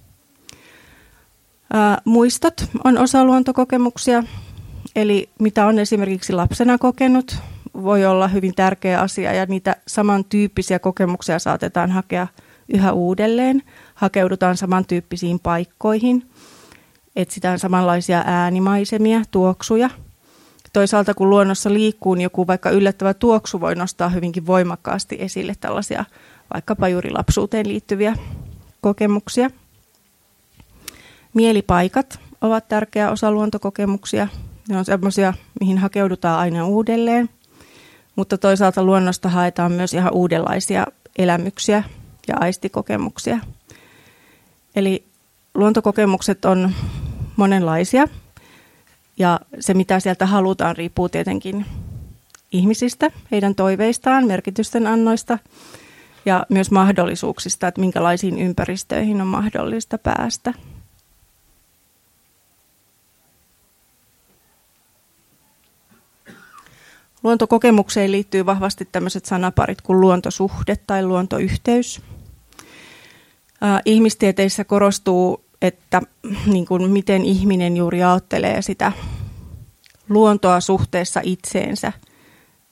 Muistot on osa luontokokemuksia, eli mitä on esimerkiksi lapsena kokenut, voi olla hyvin tärkeä asia ja niitä samantyyppisiä kokemuksia saatetaan hakea yhä uudelleen. Hakeudutaan samantyyppisiin paikkoihin, etsitään samanlaisia äänimaisemia, tuoksuja. Toisaalta kun luonnossa liikkuu, niin joku vaikka yllättävä tuoksu voi nostaa hyvinkin voimakkaasti esille tällaisia vaikkapa juuri lapsuuteen liittyviä kokemuksia. Mielipaikat ovat tärkeä osa luontokokemuksia. Ne on sellaisia, mihin hakeudutaan aina uudelleen, mutta toisaalta luonnosta haetaan myös ihan uudenlaisia elämyksiä ja aistikokemuksia. Eli luontokokemukset on monenlaisia. Ja se, mitä sieltä halutaan, riippuu tietenkin ihmisistä, heidän toiveistaan, merkitysten annoista ja myös mahdollisuuksista, että minkälaisiin ympäristöihin on mahdollista päästä. Luontokokemukseen liittyy vahvasti tämmöiset sanaparit kuin luontosuhde tai luontoyhteys. Ihmistieteissä korostuu, että niin kuin miten ihminen juuri ajattelee sitä luontoa suhteessa itseensä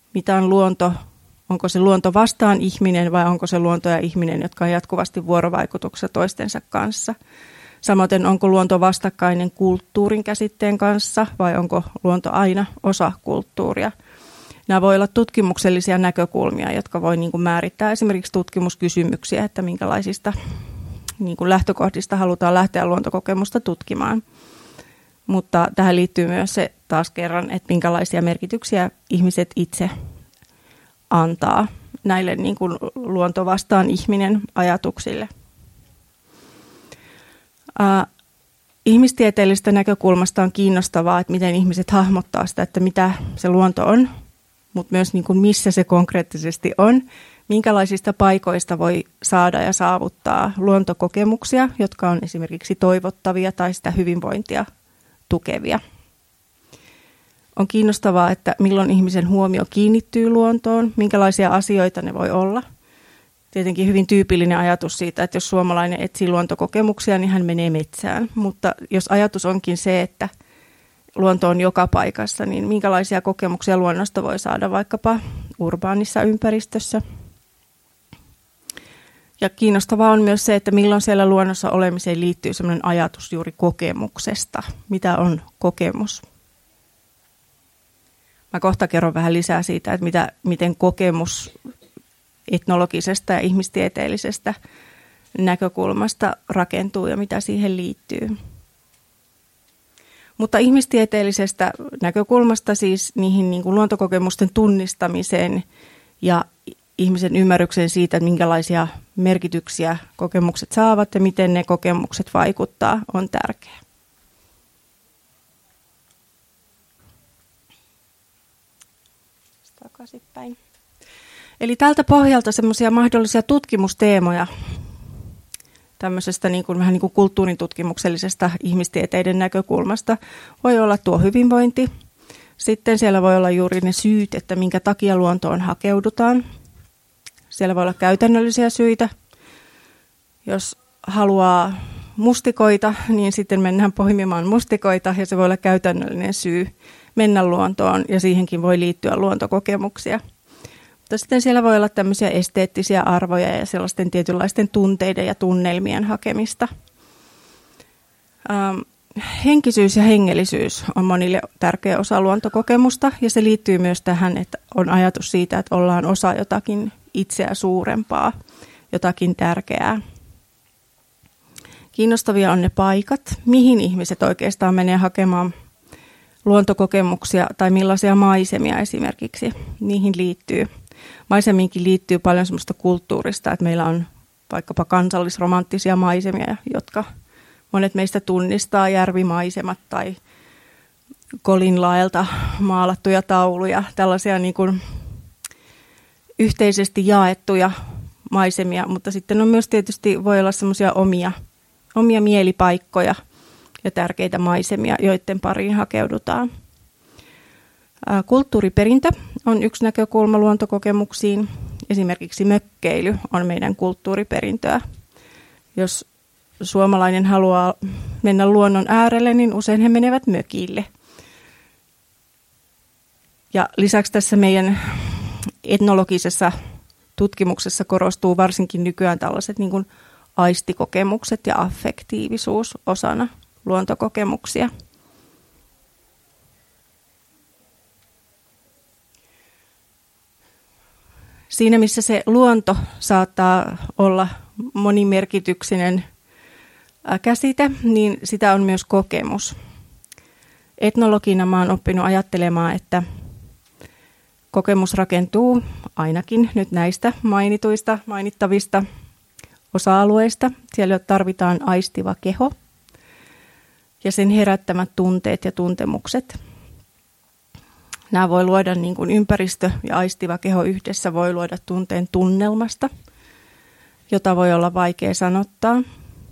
mitä on luonto, onko se luonto vastaan ihminen vai onko se luonto ja ihminen, jotka on jatkuvasti vuorovaikutuksessa toistensa kanssa. Samoin onko luonto vastakkainen kulttuurin käsitteen kanssa vai onko luonto aina osa kulttuuria. Nämä voi olla tutkimuksellisia näkökulmia, jotka voi niin kuin määrittää esimerkiksi tutkimuskysymyksiä, että minkälaisista niin kuin lähtökohdista halutaan lähteä luontokokemusta tutkimaan. Mutta tähän liittyy myös se taas kerran, että minkälaisia merkityksiä ihmiset itse antaa näille niin kuin luonto vastaan ihminen ajatuksille. Ihmistieteellisestä näkökulmasta on kiinnostavaa, että miten ihmiset hahmottaa sitä, että mitä se luonto on, mutta myös niin kuin missä se konkreettisesti on, minkälaisista paikoista voi saada ja saavuttaa luontokokemuksia, jotka on esimerkiksi toivottavia tai sitä hyvinvointia tukevia. On kiinnostavaa, että milloin ihmisen huomio kiinnittyy luontoon, minkälaisia asioita ne voi olla. Tietenkin hyvin tyypillinen ajatus siitä, että jos suomalainen etsii luontokokemuksia, niin hän menee metsään. Mutta jos ajatus onkin se, että luonto on joka paikassa, niin minkälaisia kokemuksia luonnosta voi saada vaikkapa urbaanissa ympäristössä. Ja kiinnostavaa on myös se, että milloin siellä luonnossa olemiseen liittyy sellainen ajatus juuri kokemuksesta. Mitä on kokemus? Mä kohta kerron vähän lisää siitä, että miten kokemus etnologisesta ja ihmistieteellisestä näkökulmasta rakentuu ja mitä siihen liittyy. Mutta ihmistieteellisestä näkökulmasta siis niihin niin kuin luontokokemusten tunnistamiseen ja ihmisen ymmärryksen siitä, että minkälaisia merkityksiä kokemukset saavat ja miten ne kokemukset vaikuttaa, on tärkeä. Takaisinpäin. Eli tältä pohjalta semmoisia mahdollisia tutkimusteemoja tämmöisestä vähän niin kuin kulttuurin tutkimuksellisesta ihmistieteiden näkökulmasta voi olla tuo hyvinvointi. Sitten siellä voi olla juuri ne syyt, että minkä takia luontoon hakeudutaan. Siellä voi olla käytännöllisiä syitä. Jos haluaa mustikoita, niin sitten mennään poimimaan mustikoita ja se voi olla käytännöllinen syy mennä luontoon ja siihenkin voi liittyä luontokokemuksia. Mutta sitten siellä voi olla tämmöisiä esteettisiä arvoja ja sellaisten tietynlaisten tunteiden ja tunnelmien hakemista. Henkisyys ja hengellisyys on monille tärkeä osa luontokokemusta ja se liittyy myös tähän, että on ajatus siitä, että ollaan osa jotakin itseä suurempaa, jotakin tärkeää. Kiinnostavia on ne paikat, mihin ihmiset oikeastaan menee hakemaan luontokokemuksia tai millaisia maisemia esimerkiksi niihin liittyy. Maisemiinkin liittyy paljon semmoista kulttuurista, että meillä on vaikkapa kansallisromanttisia maisemia, jotka monet meistä tunnistaa, järvimaisemat tai Kolinlaelta maalattuja tauluja, tällaisia niin kuin yhteisesti jaettuja maisemia, mutta sitten on myös tietysti voi olla semmoisia omia mielipaikkoja ja tärkeitä maisemia, joiden pariin hakeudutaan. Kulttuuriperintö on yksi näkökulma luontokokemuksiin. Esimerkiksi mökkeily on meidän kulttuuriperintöä. Jos suomalainen haluaa mennä luonnon äärelle, niin usein he menevät mökille. Ja lisäksi tässä meidän etnologisessa tutkimuksessa korostuu varsinkin nykyään tällaiset niin kuin aistikokemukset ja affektiivisuus osana luontokokemuksia. Siinä missä se luonto saattaa olla monimerkityksinen käsite, niin sitä on myös kokemus. Etnologina mä oon oppinut ajattelemaan, että kokemus rakentuu ainakin nyt näistä mainittavista osa-alueista. Siellä tarvitaan aistiva keho ja sen herättämät tunteet ja tuntemukset. Nämä voi luoda niin kuin ympäristö ja aistiva keho yhdessä voi luoda tunteen tunnelmasta, jota voi olla vaikea sanottaa.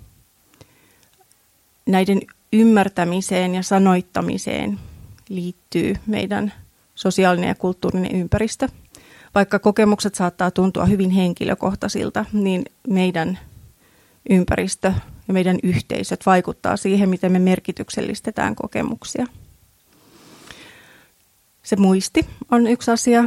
Näiden ymmärtämiseen ja sanoittamiseen liittyy meidän sosiaalinen ja kulttuurinen ympäristö. Vaikka kokemukset saattaa tuntua hyvin henkilökohtaisilta, niin meidän ympäristö ja meidän yhteisöt vaikuttaa siihen, miten me merkityksellistetään kokemuksia. Se muisti on yksi asia,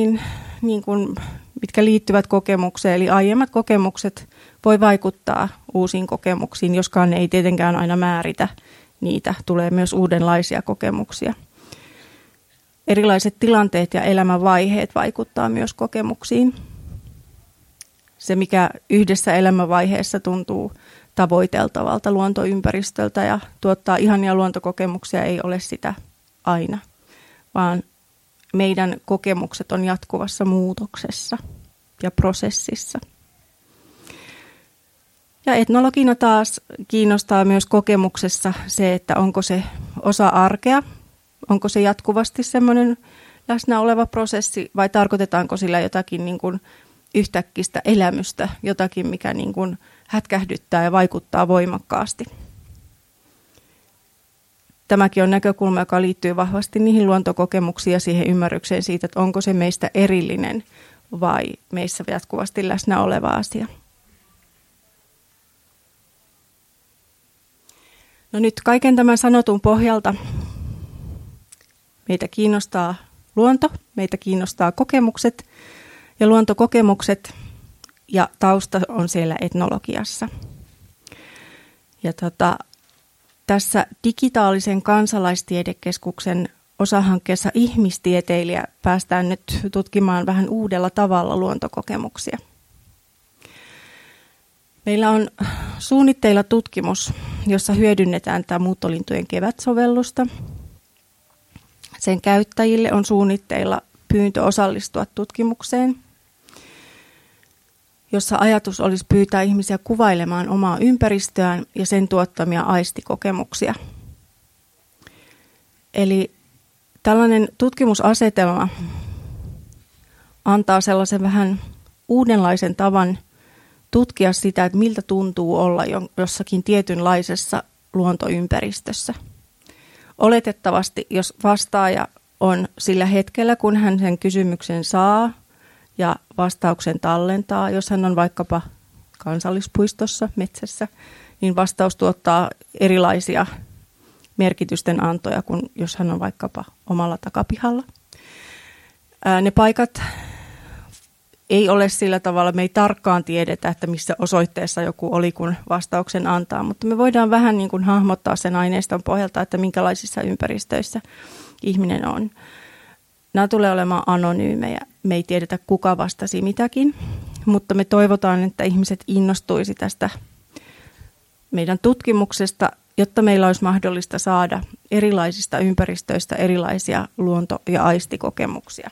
mitkä liittyvät kokemukseen, eli aiemmat kokemukset voi vaikuttaa uusiin kokemuksiin, joskaan ne ei tietenkään aina määritä niitä. Tulee myös uudenlaisia kokemuksia. Erilaiset tilanteet ja elämänvaiheet vaikuttaa myös kokemuksiin. Se, mikä yhdessä elämänvaiheessa tuntuu tavoiteltavalta luontoympäristöltä ja tuottaa ihania luontokokemuksia, ei ole sitä aina, vaan meidän kokemukset on jatkuvassa muutoksessa ja prosessissa. Ja etnologina taas kiinnostaa myös kokemuksessa se, että onko se osa arkea, onko se jatkuvasti semmoinen läsnä oleva prosessi vai tarkoitetaanko sillä jotakin niin kuin yhtäkkistä elämystä, jotakin mikä niin kuin hätkähdyttää ja vaikuttaa voimakkaasti. Tämäkin on näkökulma, joka liittyy vahvasti niihin luontokokemuksiin ja siihen ymmärrykseen siitä, että onko se meistä erillinen vai meissä jatkuvasti läsnä oleva asia. No nyt kaiken tämän sanotun pohjalta meitä kiinnostaa luonto, meitä kiinnostaa kokemukset ja luontokokemukset ja tausta on siellä etnologiassa. Ja tässä digitaalisen kansalaistiedekeskuksen osahankkeessa ihmistieteilijä päästään nyt tutkimaan vähän uudella tavalla luontokokemuksia. Meillä on suunnitteilla tutkimus, jossa hyödynnetään tämä muuttolintujen kevätsovellusta. Sen käyttäjille on suunnitteilla pyyntö osallistua tutkimukseen, jossa ajatus olisi pyytää ihmisiä kuvailemaan omaa ympäristöään ja sen tuottamia aistikokemuksia. Eli tällainen tutkimusasetelma antaa sellaisen vähän uudenlaisen tavan tutkia sitä, että miltä tuntuu olla jossakin tietynlaisessa luontoympäristössä. Oletettavasti, jos vastaaja on sillä hetkellä, kun hän sen kysymyksen saa ja vastauksen tallentaa, jos hän on vaikkapa kansallispuistossa, metsässä, niin vastaus tuottaa erilaisia merkitysten antoja kuin jos hän on vaikkapa omalla takapihalla. Ne paikat ei ole sillä tavalla, me ei tarkkaan tiedetä, että missä osoitteessa joku oli, kun vastauksen antaa, mutta me voidaan vähän niin kuin hahmottaa sen aineiston pohjalta, että minkälaisissa ympäristöissä ihminen on. Nämä tulee olemaan anonyymejä. Me ei tiedetä, kuka vastasi mitäkin, mutta me toivotaan, että ihmiset innostuisi tästä meidän tutkimuksesta, jotta meillä olisi mahdollista saada erilaisista ympäristöistä erilaisia luonto- ja aistikokemuksia.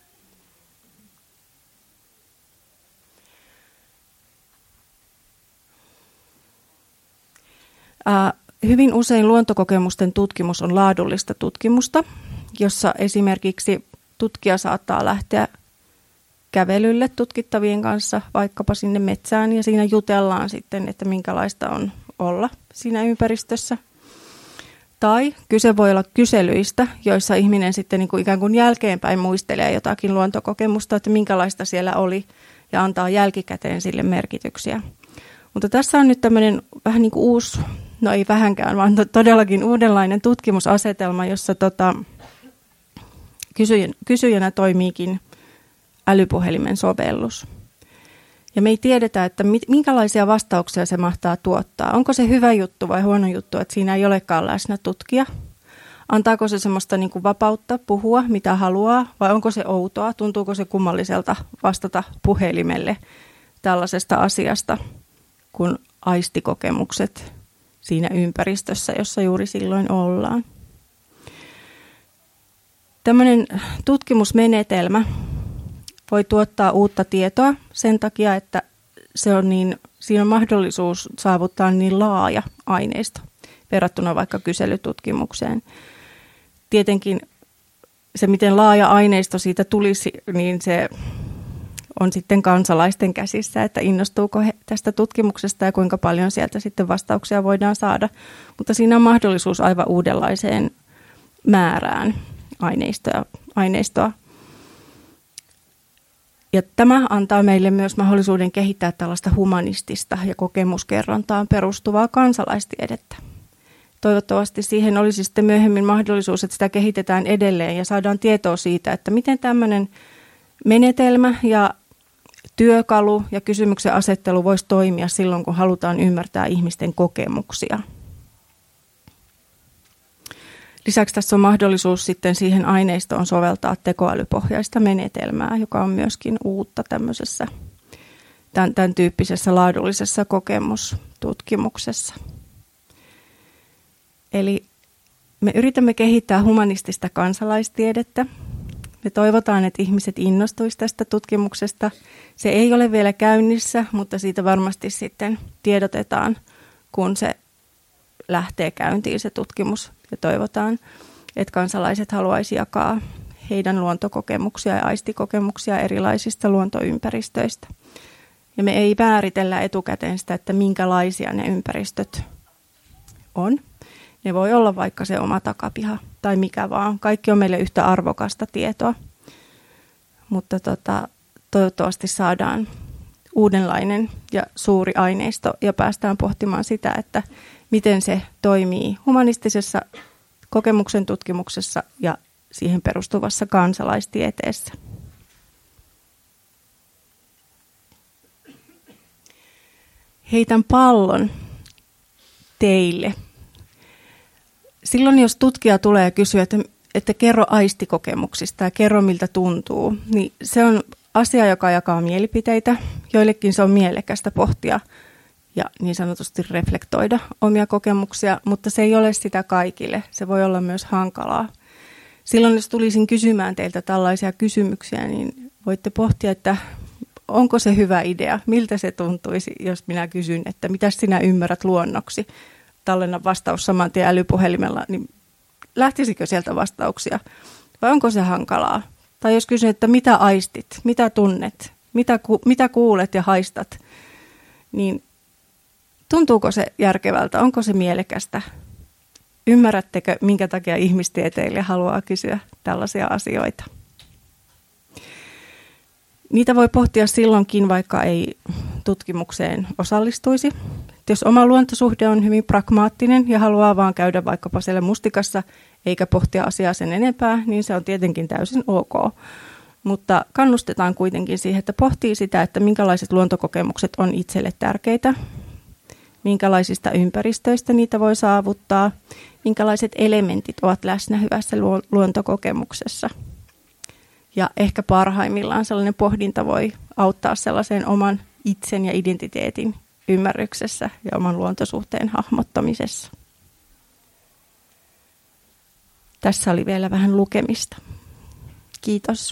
Hyvin usein luontokokemusten tutkimus on laadullista tutkimusta, jossa esimerkiksi tutkija saattaa lähteä kävelylle tutkittavien kanssa vaikkapa sinne metsään ja siinä jutellaan sitten, että minkälaista on olla siinä ympäristössä. Tai kyse voi olla kyselyistä, joissa ihminen sitten niin kuin ikään kuin jälkeenpäin muistelee jotakin luontokokemusta, että minkälaista siellä oli ja antaa jälkikäteen sille merkityksiä. Mutta tässä on nyt tämmöinen vähän niin kuin uusi, no ei vähänkään, vaan todellakin uudenlainen tutkimusasetelma, jossa kysyjänä toimiikin älypuhelimen sovellus. Ja me ei tiedetä, että minkälaisia vastauksia se mahtaa tuottaa. Onko se hyvä juttu vai huono juttu, että siinä ei olekaan läsnä tutkija? Antaako se semmoista niin kuin vapautta puhua, mitä haluaa, vai onko se outoa? Tuntuuko se kummalliselta vastata puhelimelle tällaisesta asiasta, kun aistikokemukset siinä ympäristössä, jossa juuri silloin ollaan? Tämmöinen tutkimusmenetelmä voi tuottaa uutta tietoa sen takia, että siinä on mahdollisuus saavuttaa niin laaja aineisto verrattuna vaikka kyselytutkimukseen. Tietenkin se, miten laaja aineisto siitä tulisi, niin se on sitten kansalaisten käsissä, että innostuuko he tästä tutkimuksesta ja kuinka paljon sieltä sitten vastauksia voidaan saada. Mutta siinä on mahdollisuus aivan uudenlaiseen määrään aineistoa. Ja tämä antaa meille myös mahdollisuuden kehittää tällaista humanistista ja kokemuskerrontaan perustuvaa kansalaistiedettä. toivottavasti siihen olisi sitten myöhemmin mahdollisuus, että sitä kehitetään edelleen ja saadaan tietoa siitä, että miten tämmöinen menetelmä ja työkalu ja kysymyksen asettelu voisi toimia silloin, kun halutaan ymmärtää ihmisten kokemuksia. Lisäksi tässä on mahdollisuus sitten siihen aineistoon soveltaa tekoälypohjaista menetelmää, joka on myöskin uutta tämmöisessä tämän tyyppisessä laadullisessa kokemustutkimuksessa. Eli me yritämme kehittää humanistista kansalaistiedettä. Me toivotaan, että ihmiset innostuisivat tästä tutkimuksesta. Se ei ole vielä käynnissä, mutta siitä varmasti sitten tiedotetaan, kun se lähtee käyntiin se tutkimus. Ja toivotaan, että kansalaiset haluaisi jakaa heidän luontokokemuksia ja aistikokemuksia erilaisista luontoympäristöistä. Ja me ei määritellä etukäteen sitä, että minkälaisia ne ympäristöt on. Ne voi olla vaikka se oma takapiha tai mikä vaan. Kaikki on meille yhtä arvokasta tietoa. Mutta toivottavasti saadaan uudenlainen ja suuri aineisto ja päästään pohtimaan sitä, että miten se toimii humanistisessa kokemuksen tutkimuksessa ja siihen perustuvassa kansalaistieteessä. Heitän pallon teille. Silloin, jos tutkija tulee kysyä, että kerro aistikokemuksista ja kerro miltä tuntuu, niin se on asia, joka jakaa mielipiteitä. Joillekin se on mielekästä pohtia ja niin sanotusti reflektoida omia kokemuksia, mutta se ei ole sitä kaikille. Se voi olla myös hankalaa. Silloin, jos tulisin kysymään teiltä tällaisia kysymyksiä, niin voitte pohtia, että onko se hyvä idea? Miltä se tuntuisi, jos minä kysyn, että mitä sinä ymmärrät luonnoksi? Tallenna vastaus saman tien älypuhelimella, niin lähtisikö sieltä vastauksia? Vai onko se hankalaa? Tai jos kysyn, että mitä aistit, mitä tunnet, mitä kuulet ja haistat, niin tuntuuko se järkevältä? Onko se mielekästä? Ymmärrättekö, minkä takia ihmistieteilijä haluaa kysyä tällaisia asioita? Niitä voi pohtia silloinkin, vaikka ei tutkimukseen osallistuisi. Jos oma luontosuhde on hyvin pragmaattinen ja haluaa vaan käydä vaikkapa siellä mustikassa eikä pohtia asiaa sen enempää, niin se on tietenkin täysin ok. Mutta kannustetaan kuitenkin siihen, että pohtii sitä, että minkälaiset luontokokemukset on itselle tärkeitä, minkälaisista ympäristöistä niitä voi saavuttaa, minkälaiset elementit ovat läsnä hyvässä luontokokemuksessa. Ja ehkä parhaimmillaan sellainen pohdinta voi auttaa sellaiseen oman itsen ja identiteetin ymmärryksessä ja oman luontosuhteen hahmottamisessa. Tässä oli vielä vähän lukemista. Kiitos.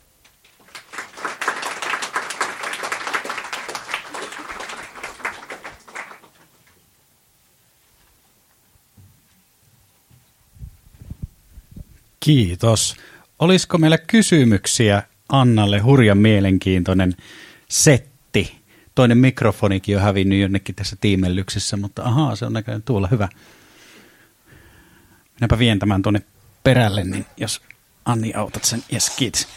Kiitos. Olisiko meillä kysymyksiä Annalle? Hurjan mielenkiintoinen setti. Toinen mikrofonikin on hävinnyt jonnekin tässä tiimellyksessä, mutta ahaa, se on näköjään tuolla hyvä. Minäpä vien tämän tuonne perälle, niin jos Anni autat sen. Jes, kiitos.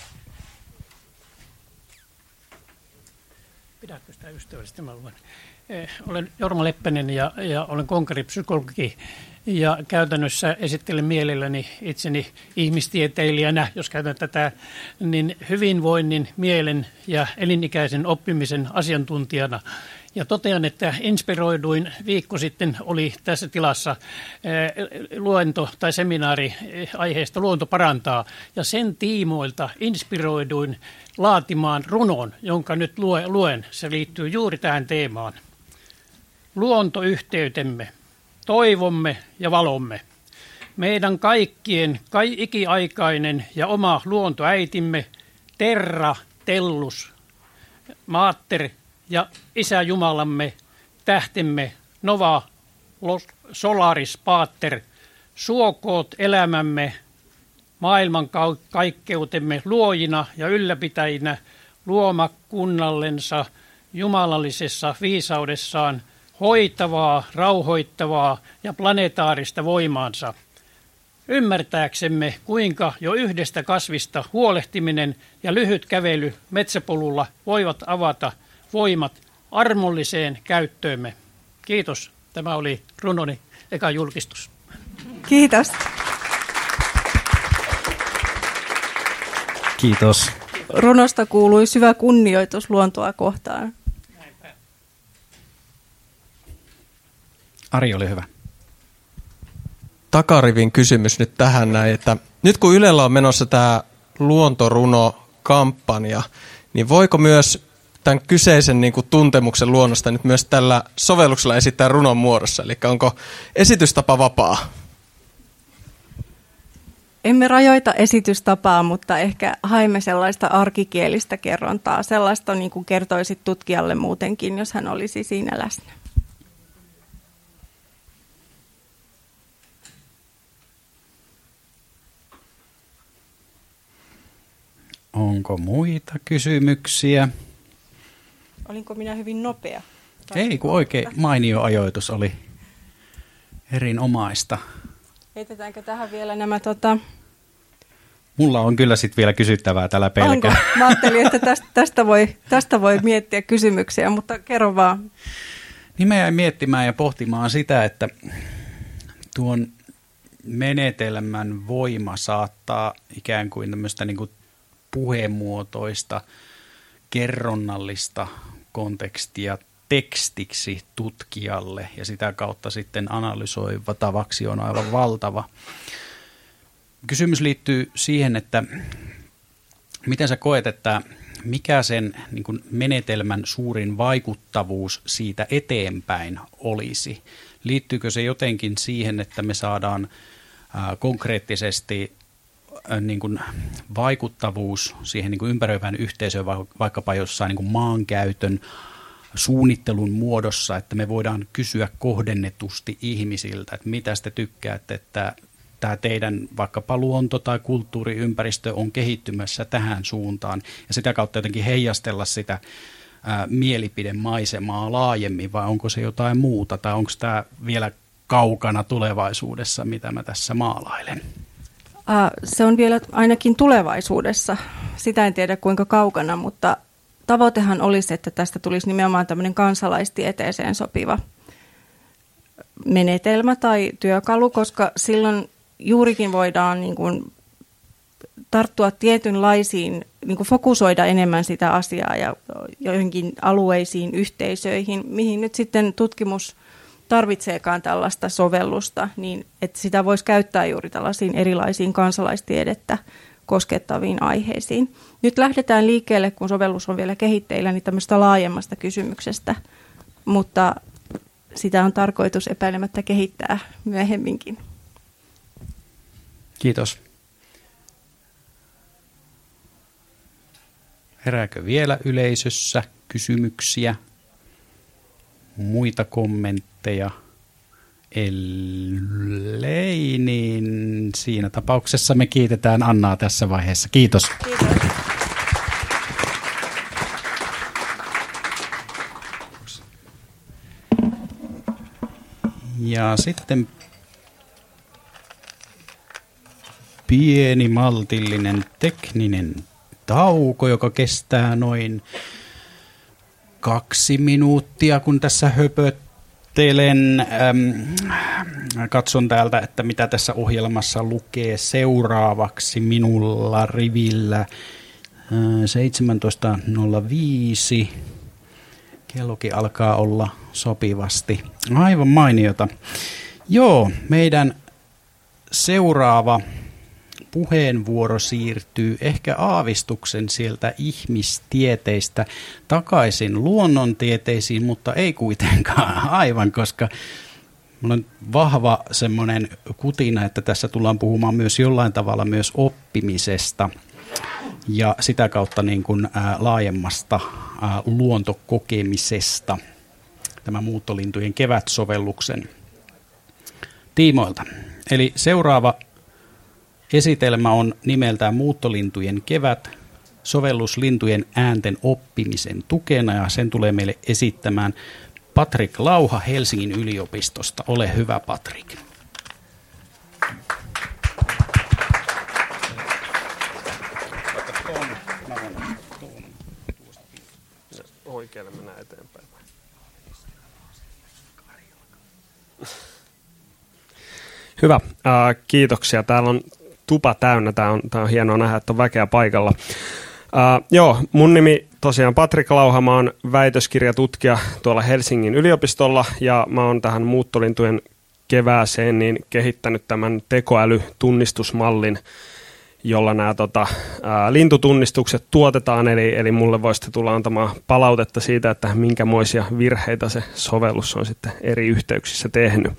Pidätkö sitä ystävällisesti? Mä luen. Olen Jorma Leppänen ja olen konkaripsykologi ja käytännössä esittelen mielelläni itseni ihmistieteilijänä, jos käytän tätä, niin hyvinvoinnin, mielen ja elinikäisen oppimisen asiantuntijana. Ja totean, että inspiroiduin viikko sitten oli tässä tilassa luento tai seminaari aiheesta Luonto parantaa. Ja sen tiimoilta inspiroiduin laatimaan runon, jonka nyt luen. Se liittyy juuri tähän teemaan. Luontoyhteytemme, toivomme ja valomme. Meidän kaikkien ikiaikainen ja oma luontoäitimme, Terra, Tellus, Mater ja Isä Jumalamme, tähtemme, Nova, Solaris, Pater, suokoot elämämme, maailman kaikkeutemme luojina ja ylläpitäjinä, luoma kunnallensa jumalallisessa viisaudessaan, hoitavaa, rauhoittavaa ja planetaarista voimaansa. Ymmärtääksemme, kuinka jo yhdestä kasvista huolehtiminen ja lyhyt kävely metsäpolulla voivat avata voimat armolliseen käyttöömme. Kiitos. Tämä oli runoni eka julkistus. Kiitos. Kiitos. Runosta kuului syvä kunnioitus luontoa kohtaan. Ari, oli hyvä. Takarivin kysymys nyt tähän näin, että nyt kun Ylellä on menossa tämä luontoruno-kampanja, niin voiko myös tämän kyseisen niin kuin tuntemuksen luonnosta nyt myös tällä sovelluksella esittää runon muodossa? Eli onko esitystapa vapaa? Emme rajoita esitystapaa, mutta ehkä haemme sellaista arkikielistä kerrontaa. Sellaista niin kuin kertoisit tutkijalle muutenkin, jos hän olisi siinä läsnä. Onko muita kysymyksiä? Olinko minä hyvin nopea? Ei, kun oikein mainio ajoitus oli erinomaista. Heitetäänkö tähän vielä nämä... Mulla on kyllä sitten vielä kysyttävää tällä pelkää. Onko? Mä ajattelin, että tästä voi miettiä kysymyksiä, mutta kerro vaan. Niin mä jäin miettimään ja pohtimaan sitä, että tuon menetelmän voima saattaa ikään kuin tämmöistä niin kuin puhemuotoista, kerronnallista kontekstia tekstiksi tutkijalle ja sitä kautta sitten analysoivatavaksi on aivan valtava. Kysymys liittyy siihen, että miten sä koet, että mikä sen niin kuin menetelmän suurin vaikuttavuus siitä eteenpäin olisi? Liittyykö se jotenkin siihen, että me saadaan konkreettisesti niin kuin vaikuttavuus siihen niin kuin ympäröivään yhteisöön vaikkapa jossain niin kuin maankäytön suunnittelun muodossa, että me voidaan kysyä kohdennetusti ihmisiltä, että mitä te tykkäätte, että tämä teidän vaikkapa luonto- tai kulttuuriympäristö on kehittymässä tähän suuntaan ja sitä kautta jotenkin heijastella sitä mielipidemaisemaa laajemmin vai onko se jotain muuta tai onko tämä vielä kaukana tulevaisuudessa, mitä mä tässä maalailen? Se on vielä ainakin tulevaisuudessa. Sitä en tiedä kuinka kaukana, mutta tavoitehan olisi, että tästä tulisi nimenomaan tämmöinen kansalaistieteeseen sopiva menetelmä tai työkalu, koska silloin juurikin voidaan niin kuin tarttua tietynlaisiin, niin kuin fokusoida enemmän sitä asiaa ja joihinkin alueisiin, yhteisöihin, mihin nyt sitten tutkimus tarvitseekaan tällaista sovellusta, niin että sitä voisi käyttää juuri tällaisiin erilaisiin kansalaistiedettä koskettaviin aiheisiin. Nyt lähdetään liikkeelle, kun sovellus on vielä kehitteillä, niin tämmöistä laajemmasta kysymyksestä, mutta sitä on tarkoitus epäilemättä kehittää myöhemminkin. Kiitos. Herääkö vielä yleisössä kysymyksiä? Muita kommentteja? Ellei, niin siinä tapauksessa me kiitetään Annaa tässä vaiheessa. Kiitos. Kiitos. Ja sitten pieni maltillinen tekninen tauko, joka kestää noin 2 minuuttia, kun tässä höpöttelen. Katson täältä, että mitä tässä ohjelmassa lukee seuraavaksi minulla rivillä. 17.05. Kellokin alkaa olla sopivasti. Aivan mainiota. Joo, meidän seuraava puheenvuoro siirtyy ehkä aavistuksen sieltä ihmistieteistä takaisin luonnontieteisiin, mutta ei kuitenkaan aivan, koska minulla on vahva semmoinen kutina, että tässä tullaan puhumaan myös jollain tavalla myös oppimisesta ja sitä kautta niin kuin laajemmasta luontokokemisesta tämä muuttolintujen kevätsovelluksen tiimoilta. Eli seuraava esitelmä on nimeltään Muuttolintujen kevät, sovellus lintujen äänten oppimisen tukena, ja sen tulee meille esittämään Patrik Lauha Helsingin yliopistosta. Ole hyvä, Patrik. Oikealle mennään eteenpäin. Hyvä. Kiitoksia. Täällä on tupa täynnä. Tämä on hienoa nähdä, että on väkeä paikalla. Joo, mun nimi tosiaan Patrik Lauha. Mä oon väitöskirjatutkija tuolla Helsingin yliopistolla ja mä oon tähän muuttolintujen kevääseen niin kehittänyt tämän tekoälytunnistusmallin, jolla nämä lintutunnistukset tuotetaan, eli mulle voi sitten tulla antamaan palautetta siitä, että minkämoisia virheitä se sovellus on sitten eri yhteyksissä tehnyt.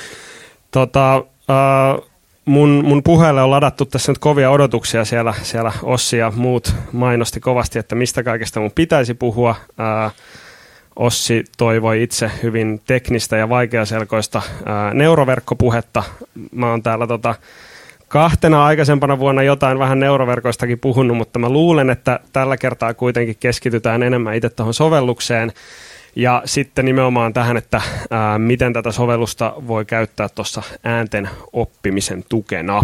Mun puheelle on ladattu tässä nyt kovia odotuksia, siellä Ossi ja muut mainosti kovasti, että mistä kaikesta mun pitäisi puhua. Ossi toivoi itse hyvin teknistä ja vaikeaselkoista neuroverkkopuhetta. Mä oon täällä 2 aikaisempana vuonna jotain vähän neuroverkoistakin puhunut, mutta mä luulen, että tällä kertaa kuitenkin keskitytään enemmän itse tuohon sovellukseen ja sitten nimenomaan tähän, että miten tätä sovellusta voi käyttää tuossa äänten oppimisen tukena.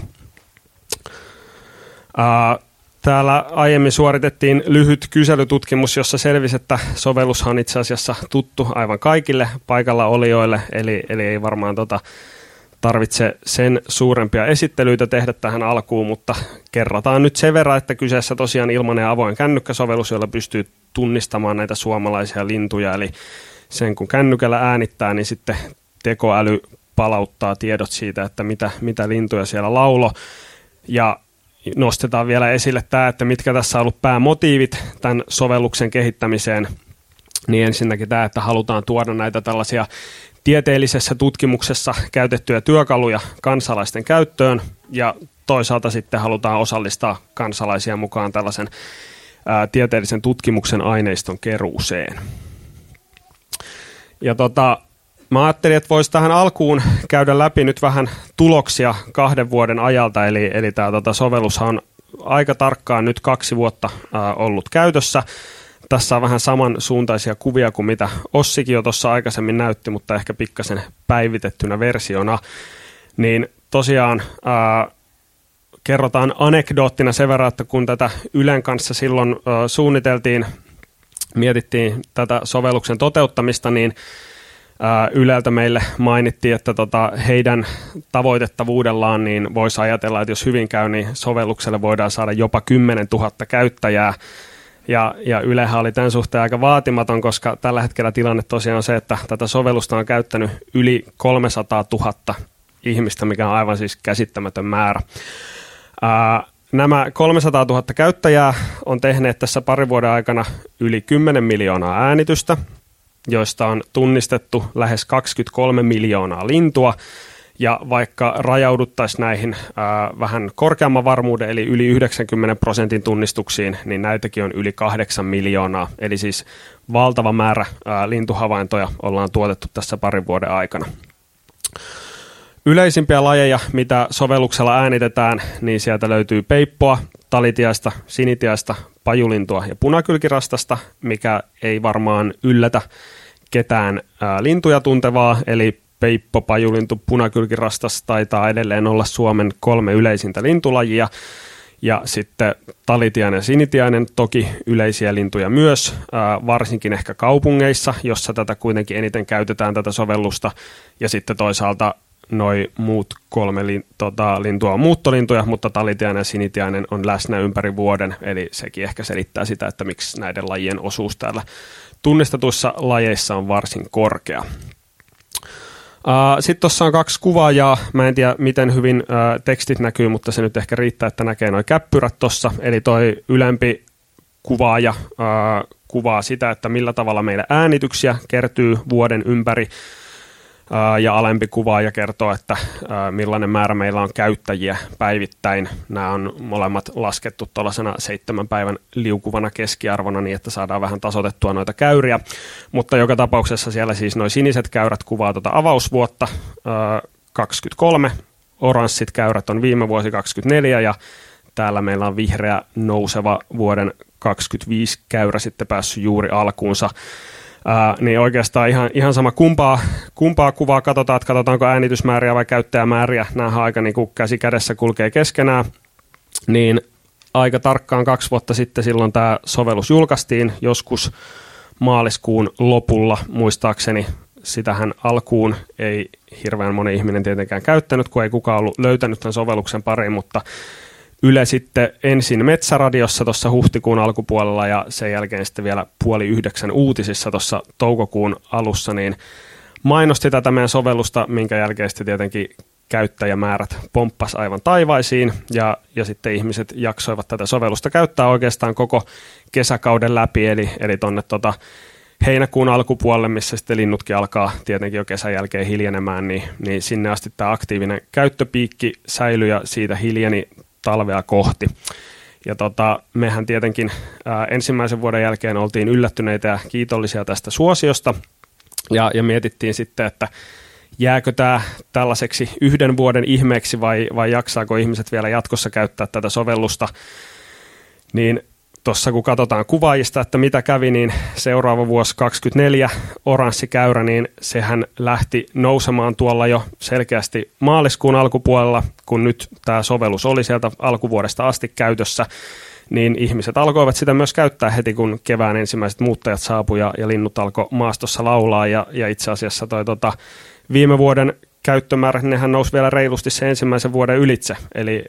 Täällä aiemmin suoritettiin lyhyt kyselytutkimus, jossa selvisi, että sovellushan on itse asiassa tuttu aivan kaikille paikalla olijoille, eli ei varmaan tarvitse sen suurempia esittelyitä tehdä tähän alkuun, mutta kerrataan nyt sen verran, että kyseessä tosiaan ilmainen ja avoin kännykkäsovellus, jolla pystyy tunnistamaan näitä suomalaisia lintuja, eli sen kun kännykällä äänittää, niin sitten tekoäly palauttaa tiedot siitä, että mitä lintuja siellä laulo, ja nostetaan vielä esille tämä, että mitkä tässä on ollut päämotiivit tämän sovelluksen kehittämiseen, niin ensinnäkin tämä, että halutaan tuoda näitä tällaisia tieteellisessä tutkimuksessa käytettyjä työkaluja kansalaisten käyttöön ja toisaalta sitten halutaan osallistaa kansalaisia mukaan tällaisen tieteellisen tutkimuksen aineiston keruuseen. Ja mä ajattelin, että voisi tähän alkuun käydä läpi nyt vähän tuloksia 2 vuoden ajalta, eli tämä sovellushan on aika tarkkaan nyt 2 vuotta ollut käytössä. Tässä on vähän samansuuntaisia kuvia kuin mitä Ossikin jo tuossa aikaisemmin näytti, mutta ehkä pikkasen päivitettynä versiona. Niin tosiaan kerrotaan anekdoottina sen verran, että kun tätä Ylen kanssa silloin suunniteltiin, mietittiin tätä sovelluksen toteuttamista, niin Yleltä meille mainittiin, että heidän tavoitettavuudellaan niin voisi ajatella, että jos hyvin käy, niin sovellukselle voidaan saada jopa 10 000 käyttäjää. Ja Ylehän oli tämän suhteen aika vaatimaton, koska tällä hetkellä tilanne tosiaan on se, että tätä sovellusta on käyttänyt yli 300 000 ihmistä, mikä on aivan siis käsittämätön määrä. Nämä 300 000 käyttäjää on tehneet tässä 2 vuoden aikana yli 10 miljoonaa äänitystä, joista on tunnistettu lähes 23 miljoonaa lintua. Ja vaikka rajauduttaisiin näihin vähän korkeamman varmuuden, eli yli 90% tunnistuksiin, niin näitäkin on yli 8 miljoonaa. Eli siis valtava määrä lintuhavaintoja ollaan tuotettu tässä 2 vuoden aikana. Yleisimpiä lajeja, mitä sovelluksella äänitetään, niin sieltä löytyy peippoa, talitiaista, sinitiaista, pajulintua ja punakylkirastasta, mikä ei varmaan yllätä ketään lintuja tuntevaa, eli peippo, pajulintu, punakylkirastas taitaa edelleen olla Suomen 3 yleisintä lintulajia. Ja sitten talitiainen ja sinitiainen toki yleisiä lintuja myös, varsinkin ehkä kaupungeissa, jossa tätä kuitenkin eniten käytetään tätä sovellusta. Ja sitten toisaalta noi muut 3 lintua on muuttolintuja, mutta talitiainen ja sinitiainen on läsnä ympäri vuoden. Eli sekin ehkä selittää sitä, että miksi näiden lajien osuus täällä tunnistetuissa lajeissa on varsin korkea. Sitten tuossa on 2 kuvaajaa. Mä en tiedä, miten hyvin tekstit näkyy, mutta se nyt ehkä riittää, että näkee nuo käppyrät tuossa. Eli toi ylempi kuvaaja kuvaa sitä, että millä tavalla meillä äänityksiä kertyy vuoden ympäri. Ja alempi kuvaaja kertoo, että millainen määrä meillä on käyttäjiä päivittäin. Nämä on molemmat laskettu tuollaisena 7 päivän liukuvana keskiarvona niin, että saadaan vähän tasoitettua noita käyriä. Mutta joka tapauksessa siellä siis nuo siniset käyrät kuvaa avausvuotta 23, oranssit käyrät on viime vuosi 24 ja täällä meillä on vihreä nouseva vuoden 25 käyrä sitten päässyt juuri alkuunsa. Niin oikeastaan ihan sama kumpaa kuvaa katsotaan, että katsotaanko äänitysmääriä vai käyttäjämääriä. Nämähän aika niin kuin käsi kädessä kulkee keskenään. Niin aika tarkkaan 2 vuotta sitten silloin tämä sovellus julkaistiin joskus maaliskuun lopulla muistaakseni. sitähän alkuun ei hirveän moni ihminen tietenkään käyttänyt, kun ei kukaan ollut löytänyt tämän sovelluksen pariin, mutta Yle sitten ensin Metsäradiossa tuossa huhtikuun alkupuolella ja sen jälkeen sitten vielä 8:30 uutisissa tuossa toukokuun alussa, niin mainosti tätä meidän sovellusta, minkä jälkeen sitten tietenkin käyttäjämäärät pomppas aivan taivaisiin ja sitten ihmiset jaksoivat tätä sovellusta käyttää oikeastaan koko kesäkauden läpi, eli tuonne heinäkuun alkupuolelle, missä sitten linnutkin alkaa tietenkin jo kesän jälkeen hiljenemään, niin sinne asti tämä aktiivinen käyttöpiikki säilyi ja siitä hiljeni talvea kohti. Ja mehän tietenkin ensimmäisen vuoden jälkeen oltiin yllättyneitä ja kiitollisia tästä suosiosta ja mietittiin sitten, että jääkö tämä tällaiseksi yhden vuoden ihmeeksi vai jaksaako ihmiset vielä jatkossa käyttää tätä sovellusta, niin tuossa kun katsotaan kuvaajista, että mitä kävi, niin seuraava vuosi 2024 oranssi käyrä, niin sehän lähti nousemaan tuolla jo selkeästi maaliskuun alkupuolella, kun nyt tämä sovellus oli sieltä alkuvuodesta asti käytössä, niin ihmiset alkoivat sitä myös käyttää heti, kun kevään ensimmäiset muuttajat saapui ja linnut alkoi maastossa laulaa ja itse asiassa viime vuoden käyttömäärä, nehän nousi vielä reilusti se ensimmäisen vuoden ylitse, eli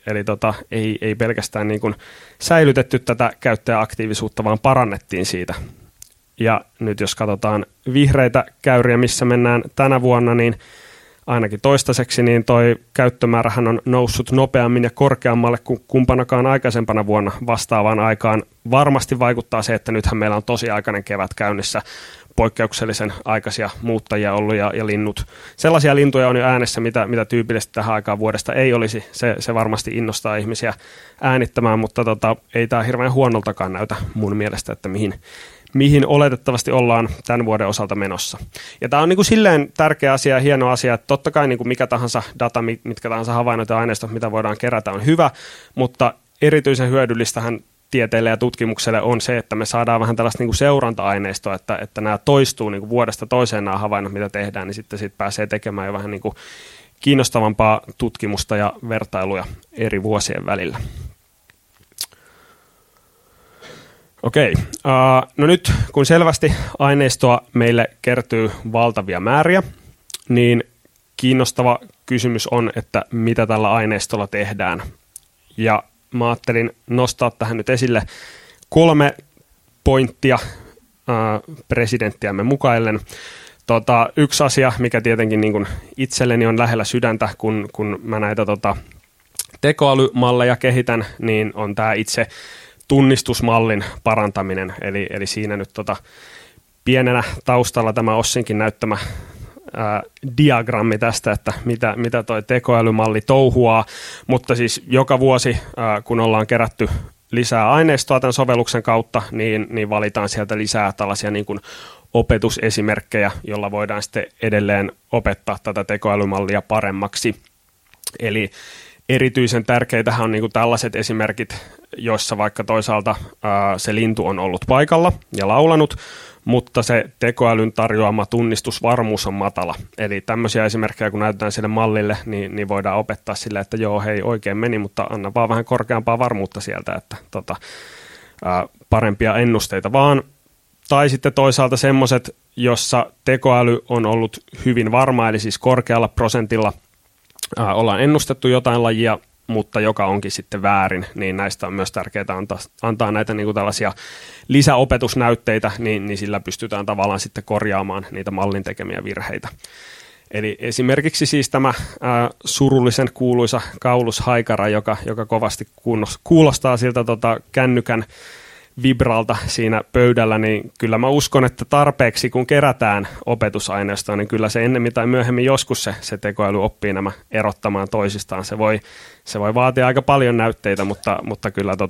ei pelkästään niin kuin säilytetty tätä käyttäjäaktiivisuutta, vaan parannettiin siitä. Ja nyt jos katsotaan vihreitä käyriä, missä mennään tänä vuonna, niin ainakin toistaiseksi, niin toi käyttömäärähän on noussut nopeammin ja korkeammalle kuin kumpanakaan aikaisempana vuonna vastaavaan aikaan. Varmasti vaikuttaa se, että nythän meillä on tosiaikainen kevät käynnissä, poikkeuksellisen aikaisia muuttajia ollut ja linnut. Sellaisia lintuja on jo äänessä, mitä tyypillisesti tähän aikaan vuodesta ei olisi. Se varmasti innostaa ihmisiä äänittämään, mutta ei tämä hirveän huonoltakaan näytä mun mielestä, että mihin oletettavasti ollaan tämän vuoden osalta menossa. Ja tämä on niin kuin silleen tärkeä asia ja hieno asia, että totta kai niin kuin mikä tahansa data, mitkä tahansa havainnot ja aineistot, mitä voidaan kerätä, on hyvä, mutta erityisen hyödyllistähän tieteelle ja tutkimukselle on se, että me saadaan vähän tällaista niin kuin seuranta-aineistoa, että nämä toistuu niin kuin vuodesta toiseen nämä havainnot, mitä tehdään, niin sitten siitä pääsee tekemään jo vähän niin kuin kiinnostavampaa tutkimusta ja vertailuja eri vuosien välillä. Okei, no nyt kun selvästi aineistoa meille kertyy valtavia määriä, niin kiinnostava kysymys on, että mitä tällä aineistolla tehdään. Ja mä ajattelin nostaa tähän nyt esille 3 pointtia presidenttiämme mukaillen. Yksi asia, mikä tietenkin niin kuin itselleni on lähellä sydäntä, kun mä näitä tekoälymalleja kehitän, niin on tämä itse tunnistusmallin parantaminen. Eli siinä nyt pienenä taustalla tämä Ossinkin näyttämä diagrammi tästä, että mitä toi tekoälymalli touhuaa, mutta siis joka vuosi, kun ollaan kerätty lisää aineistoa tämän sovelluksen kautta, niin valitaan sieltä lisää tällaisia niin kuin opetusesimerkkejä, jolla voidaan sitten edelleen opettaa tätä tekoälymallia paremmaksi. Eli erityisen tärkeitähän on niin kuin tällaiset esimerkit, joissa vaikka toisaalta se lintu on ollut paikalla ja laulanut, mutta se tekoälyn tarjoama tunnistusvarmuus on matala. Eli tämmöisiä esimerkkejä, kun näytetään sille mallille, niin voidaan opettaa sille, että joo, hei, oikein meni, mutta anna vaan vähän korkeampaa varmuutta sieltä, että parempia ennusteita vaan. Tai sitten toisaalta semmoiset, jossa tekoäly on ollut hyvin varma, eli siis korkealla prosentilla ollaan ennustettu jotain lajia, mutta joka onkin sitten väärin, niin näistä on myös tärkeää antaa näitä niin kuin tällaisia lisäopetusnäytteitä, niin sillä pystytään tavallaan sitten korjaamaan niitä mallin tekemiä virheitä. Eli esimerkiksi siis tämä surullisen kuuluisa kaulushaikara, joka kovasti kuulostaa siltä kännykän vibralta siinä pöydällä, niin kyllä mä uskon, että tarpeeksi kun kerätään opetusaineistoa, niin kyllä se ennemmin tai myöhemmin joskus se tekoäly oppii nämä erottamaan toisistaan. Se voi vaatia aika paljon näytteitä, mutta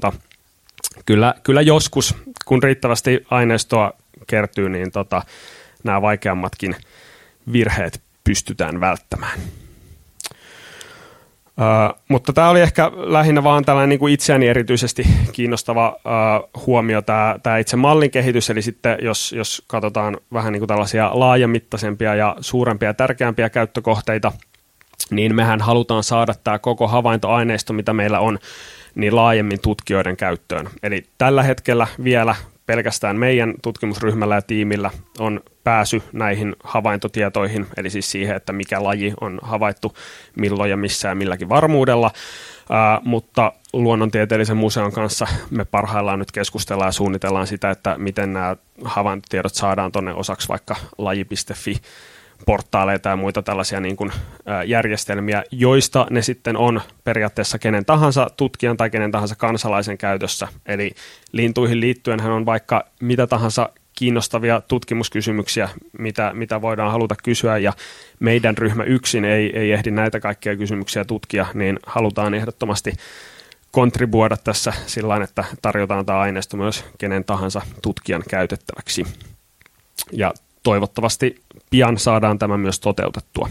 kyllä joskus, kun riittävästi aineistoa kertyy, niin nämä vaikeammatkin virheet pystytään välttämään. Mutta tämä oli ehkä lähinnä vaan tällainen niin kuin itseäni erityisesti kiinnostava huomio, tämä itse mallin kehitys, eli sitten jos katsotaan vähän niin kuin tällaisia laajamittaisempia ja suurempia ja tärkeämpiä käyttökohteita, niin mehän halutaan saada tämä koko havaintoaineisto, mitä meillä on, niin laajemmin tutkijoiden käyttöön. Eli tällä hetkellä vielä pelkästään meidän tutkimusryhmällä ja tiimillä on pääsy näihin havaintotietoihin, eli siis siihen, että mikä laji on havaittu milloin ja missä ja milläkin varmuudella, mutta Luonnontieteellisen museon kanssa me parhaillaan nyt keskustellaan ja suunnitellaan sitä, että miten nämä havaintotiedot saadaan tuonne osaksi vaikka laji.fi portaaleita ja muita tällaisia niin kuin järjestelmiä, joista ne sitten on periaatteessa kenen tahansa tutkijan tai kenen tahansa kansalaisen käytössä. Eli lintuihin liittyenhän on vaikka mitä tahansa kiinnostavia tutkimuskysymyksiä, mitä voidaan haluta kysyä, ja meidän ryhmä yksin ei ehdi näitä kaikkia kysymyksiä tutkia, niin halutaan ehdottomasti kontribuoida tässä sillä että tarjotaan tämä aineisto myös kenen tahansa tutkijan käytettäväksi. Ja toivottavasti pian saadaan tämä myös toteutettua.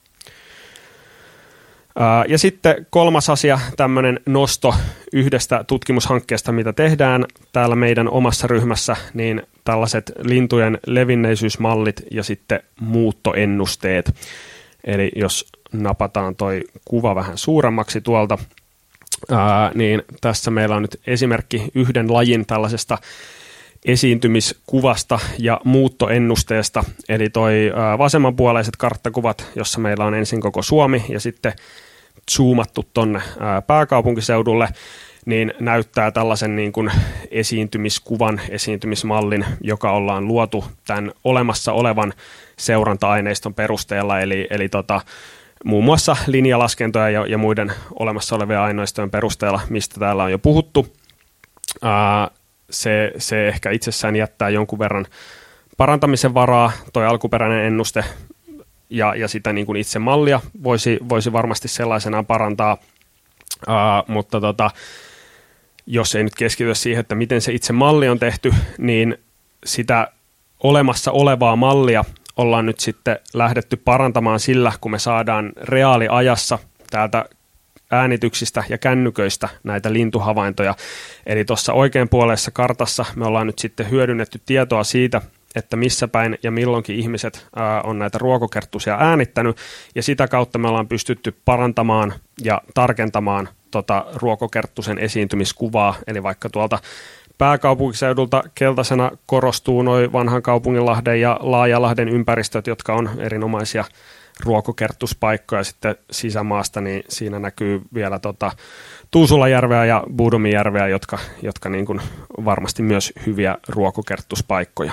Ja sitten kolmas asia, tämmöinen nosto yhdestä tutkimushankkeesta, mitä tehdään täällä meidän omassa ryhmässä, niin tällaiset lintujen levinneisyysmallit ja sitten muuttoennusteet. Eli jos napataan toi kuva vähän suuremmaksi tuolta, niin tässä meillä on nyt esimerkki yhden lajin tällaisesta esiintymiskuvasta ja muuttoennusteesta, eli toi vasemmanpuoleiset karttakuvat, jossa meillä on ensin koko Suomi ja sitten zoomattu tonne pääkaupunkiseudulle, niin näyttää tällaisen niin kuin esiintymiskuvan, esiintymismallin, joka ollaan luotu tämän olemassa olevan seuranta-aineiston perusteella, eli muun muassa linjalaskentoja ja muiden olemassa olevien aineistojen perusteella, mistä täällä on jo puhuttu. Se ehkä itsessään jättää jonkun verran parantamisen varaa, toi alkuperäinen ennuste, ja sitä niin kuin itse mallia voisi varmasti sellaisenaan parantaa, mutta jos ei nyt keskitytä siihen, että miten se itse malli on tehty, niin sitä olemassa olevaa mallia ollaan nyt sitten lähdetty parantamaan sillä, kun me saadaan reaaliajassa täältä äänityksistä ja kännyköistä näitä lintuhavaintoja. Eli tuossa oikeanpuoleisessa kartassa me ollaan nyt sitten hyödynnetty tietoa siitä, että missä päin ja milloinkin ihmiset on näitä ruokokerttusia äänittänyt, ja sitä kautta me ollaan pystytty parantamaan ja tarkentamaan ruokokerttusen esiintymiskuvaa, eli vaikka tuolta pääkaupunkiseudulta keltaisena korostuu noi vanhan Kaupunginlahden ja Laajalahden ympäristöt, jotka on erinomaisia ruokokerttuspaikkoja sitten sisämaasta, niin siinä näkyy vielä Tuusulajärveä ja Buudumijärveä, jotka niin kuin varmasti myös hyviä ruokokerttuspaikkoja.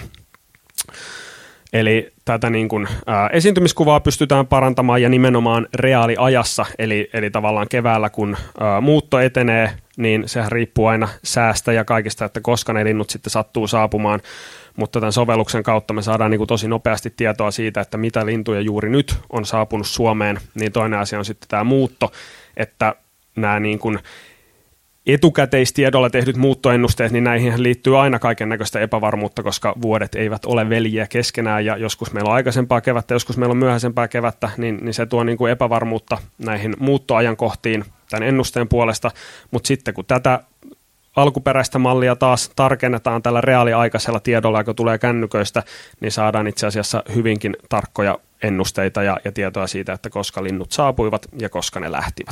Eli tätä niin kuin, esiintymiskuvaa pystytään parantamaan ja nimenomaan reaaliajassa, eli tavallaan keväällä kun muutto etenee, niin sehän riippuu aina säästä ja kaikista, että koska ne linnut sitten sattuu saapumaan, mutta tämän sovelluksen kautta me saadaan niin kuin tosi nopeasti tietoa siitä, että mitä lintuja juuri nyt on saapunut Suomeen, niin toinen asia on sitten tämä muutto, että nämä niin kuin etukäteistiedolla tehdyt muuttoennusteet, niin näihin liittyy aina kaiken näköistä epävarmuutta, koska vuodet eivät ole veljiä keskenään, ja joskus meillä on aikaisempaa kevättä, joskus meillä on myöhäisempää kevättä, niin se tuo niin kuin epävarmuutta näihin muuttoajankohtiin tämän ennusteen puolesta, mutta sitten kun tätä alkuperäistä mallia taas tarkennetaan tällä reaaliaikaisella tiedolla, joka tulee kännyköistä, niin saadaan itse asiassa hyvinkin tarkkoja ennusteita ja tietoa siitä, että koska linnut saapuivat ja koska ne lähtivät.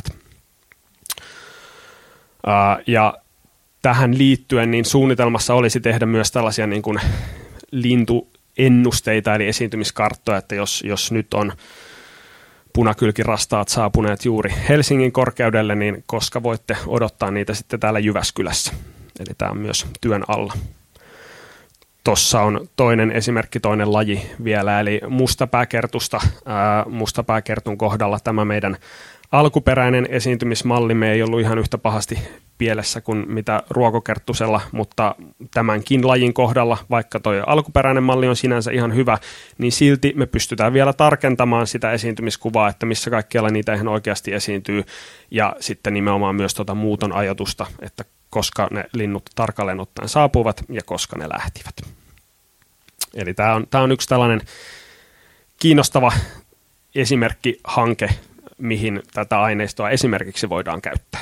Ja tähän liittyen niin suunnitelmassa olisi tehdä myös tällaisia niin kuin lintuennusteita, eli esiintymiskarttoja, että jos nyt on punakylkirastaat saapuneet juuri Helsingin korkeudelle, niin koska voitte odottaa niitä sitten täällä Jyväskylässä. Eli tämä on myös työn alla. Tuossa on toinen esimerkki, toinen laji vielä, eli mustapääkertusta. Mustapääkertun kohdalla tämä meidän alkuperäinen esiintymismallimme ei ollut ihan yhtä pahasti pielessä kuin mitä ruokokerttusella, mutta tämänkin lajin kohdalla, vaikka tuo alkuperäinen malli on sinänsä ihan hyvä, niin silti me pystytään vielä tarkentamaan sitä esiintymiskuvaa, että missä kaikkialla niitä ihan oikeasti esiintyy, ja sitten nimenomaan myös muuton ajoitusta, että koska ne linnut tarkalleen ottaen saapuvat ja koska ne lähtivät. Eli tämä on yksi tällainen kiinnostava esimerkkihanke, mihin tätä aineistoa esimerkiksi voidaan käyttää.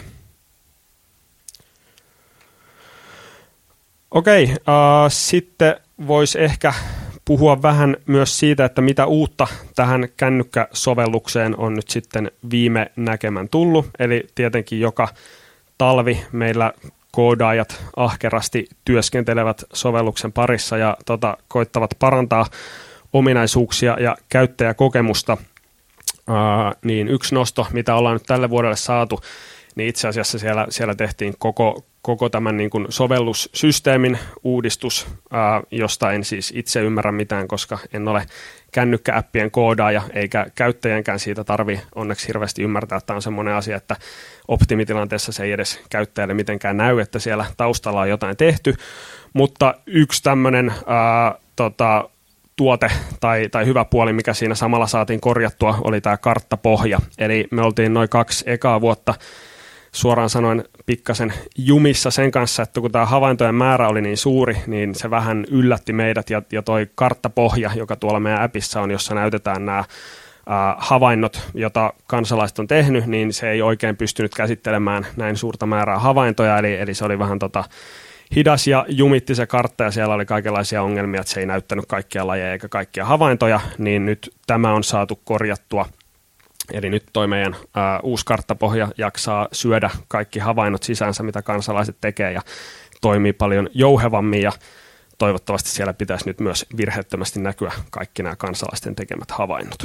Okei, sitten voisi ehkä puhua vähän myös siitä, että mitä uutta tähän kännykkäsovellukseen on nyt sitten viime näkemän tullut. Eli tietenkin joka talvi meillä koodaajat ahkerasti työskentelevät sovelluksen parissa ja koittavat parantaa ominaisuuksia ja käyttäjäkokemusta, niin yksi nosto, mitä ollaan nyt tälle vuodelle saatu, niin itse asiassa siellä tehtiin koko tämän niin kuin sovellussysteemin uudistus, josta en siis itse ymmärrä mitään, koska en ole kännykkääppien koodaaja, eikä käyttäjänkään siitä tarvitse onneksi hirveästi ymmärtää. Tämä on semmoinen asia, että optimitilanteessa se ei edes käyttäjälle mitenkään näy, että siellä taustalla on jotain tehty, mutta yksi tämmöinen tuote tai hyvä puoli, mikä siinä samalla saatiin korjattua, oli tämä karttapohja. Eli me oltiin noin 2 ekaa vuotta suoraan sanoen pikkasen jumissa sen kanssa, että kun tämä havaintojen määrä oli niin suuri, niin se vähän yllätti meidät ja toi karttapohja, joka tuolla meidän appissa on, jossa näytetään nämä havainnot, jota kansalaiset on tehnyt, niin se ei oikein pystynyt käsittelemään näin suurta määrää havaintoja, eli se oli vähän hidas ja jumitti se kartta ja siellä oli kaikenlaisia ongelmia, että se ei näyttänyt kaikkia lajeja eikä kaikkia havaintoja, niin nyt tämä on saatu korjattua. Eli nyt toi meidän uusi karttapohja jaksaa syödä kaikki havainnot sisäänsä, mitä kansalaiset tekee ja toimii paljon jouhevammin ja toivottavasti siellä pitäisi nyt myös virheettömästi näkyä kaikki nämä kansalaisten tekemät havainnot.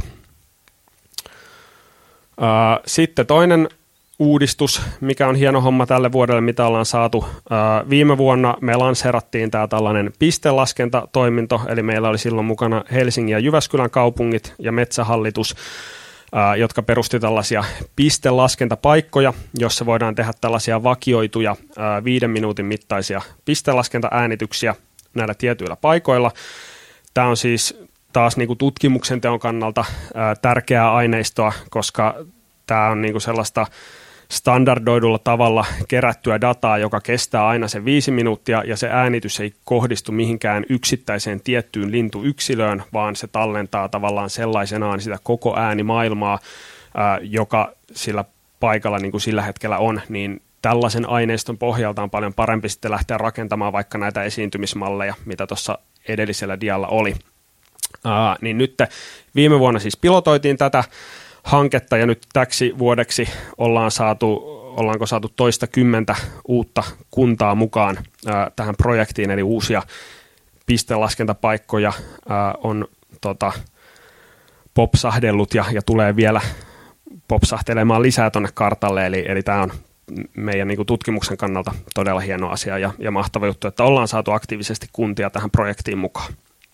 Sitten toinen uudistus, mikä on hieno homma tälle vuodelle, mitä ollaan saatu. Viime vuonna me lanseerattiin tämä tällainen pistelaskentatoiminto, eli meillä oli silloin mukana Helsingin ja Jyväskylän kaupungit ja Metsähallitus, jotka perusti tällaisia pistelaskentapaikkoja, jossa voidaan tehdä tällaisia vakioituja 5 minuutin mittaisia pistelaskentaäänityksiä näillä tietyillä paikoilla. Tämä on siis taas niin kuin tutkimuksen teon kannalta tärkeää aineistoa, koska tämä on niin kuin sellaista standardoidulla tavalla kerättyä dataa, joka kestää aina se 5 minuuttia, ja se äänitys ei kohdistu mihinkään yksittäiseen tiettyyn lintuyksilöön, vaan se tallentaa tavallaan sellaisenaan sitä koko äänimaailmaa, joka sillä paikalla niin kuin sillä hetkellä on, niin tällaisen aineiston pohjalta on paljon parempi sitten lähteä rakentamaan vaikka näitä esiintymismalleja, mitä tuossa edellisellä dialla oli. Niin nyt viime vuonna siis pilotoitiin tätä hanketta ja nyt täksi vuodeksi ollaanko saatu toista 10 uutta kuntaa mukaan tähän projektiin, eli uusia pistelaskentapaikkoja on popsahdellut ja tulee vielä popsahtelemaan lisää tuonne kartalle, eli tämä on meidän niin kuin tutkimuksen kannalta todella hieno asia ja mahtava juttu, että ollaan saatu aktiivisesti kuntia tähän projektiin mukaan.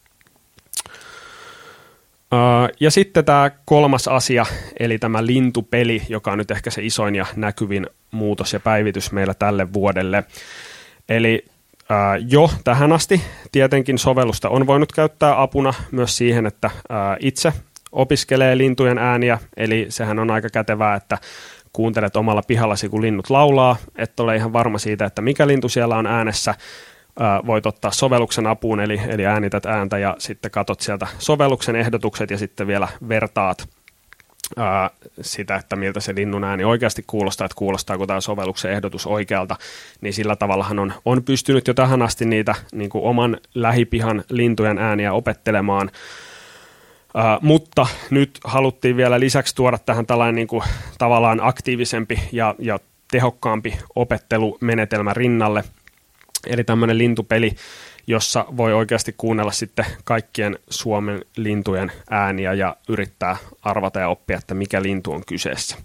Ja sitten tämä kolmas asia, eli tämä lintupeli, joka on nyt ehkä se isoin ja näkyvin muutos ja päivitys meillä tälle vuodelle. Eli jo tähän asti tietenkin sovellusta on voinut käyttää apuna myös siihen, että itse opiskelee lintujen ääniä, eli sehän on aika kätevää, että kuuntelet omalla pihallasi, kun linnut laulaa, et ole ihan varma siitä, että mikä lintu siellä on äänessä. Voit ottaa sovelluksen apuun, eli äänität ääntä ja sitten katot sieltä sovelluksen ehdotukset ja sitten vielä vertaat sitä, että miltä se linnun ääni oikeasti kuulostaa, että kuulostaako tämä sovelluksen ehdotus oikealta, niin sillä tavallahan on pystynyt jo tähän asti niitä niin kuin oman lähipihan lintujen ääniä opettelemaan, mutta nyt haluttiin vielä lisäksi tuoda tähän tällainen niin kuin tavallaan aktiivisempi ja tehokkaampi opettelumenetelmä rinnalle. Eli tämmöinen lintupeli, jossa voi oikeasti kuunnella sitten kaikkien Suomen lintujen ääniä ja yrittää arvata ja oppia, että mikä lintu on kyseessä.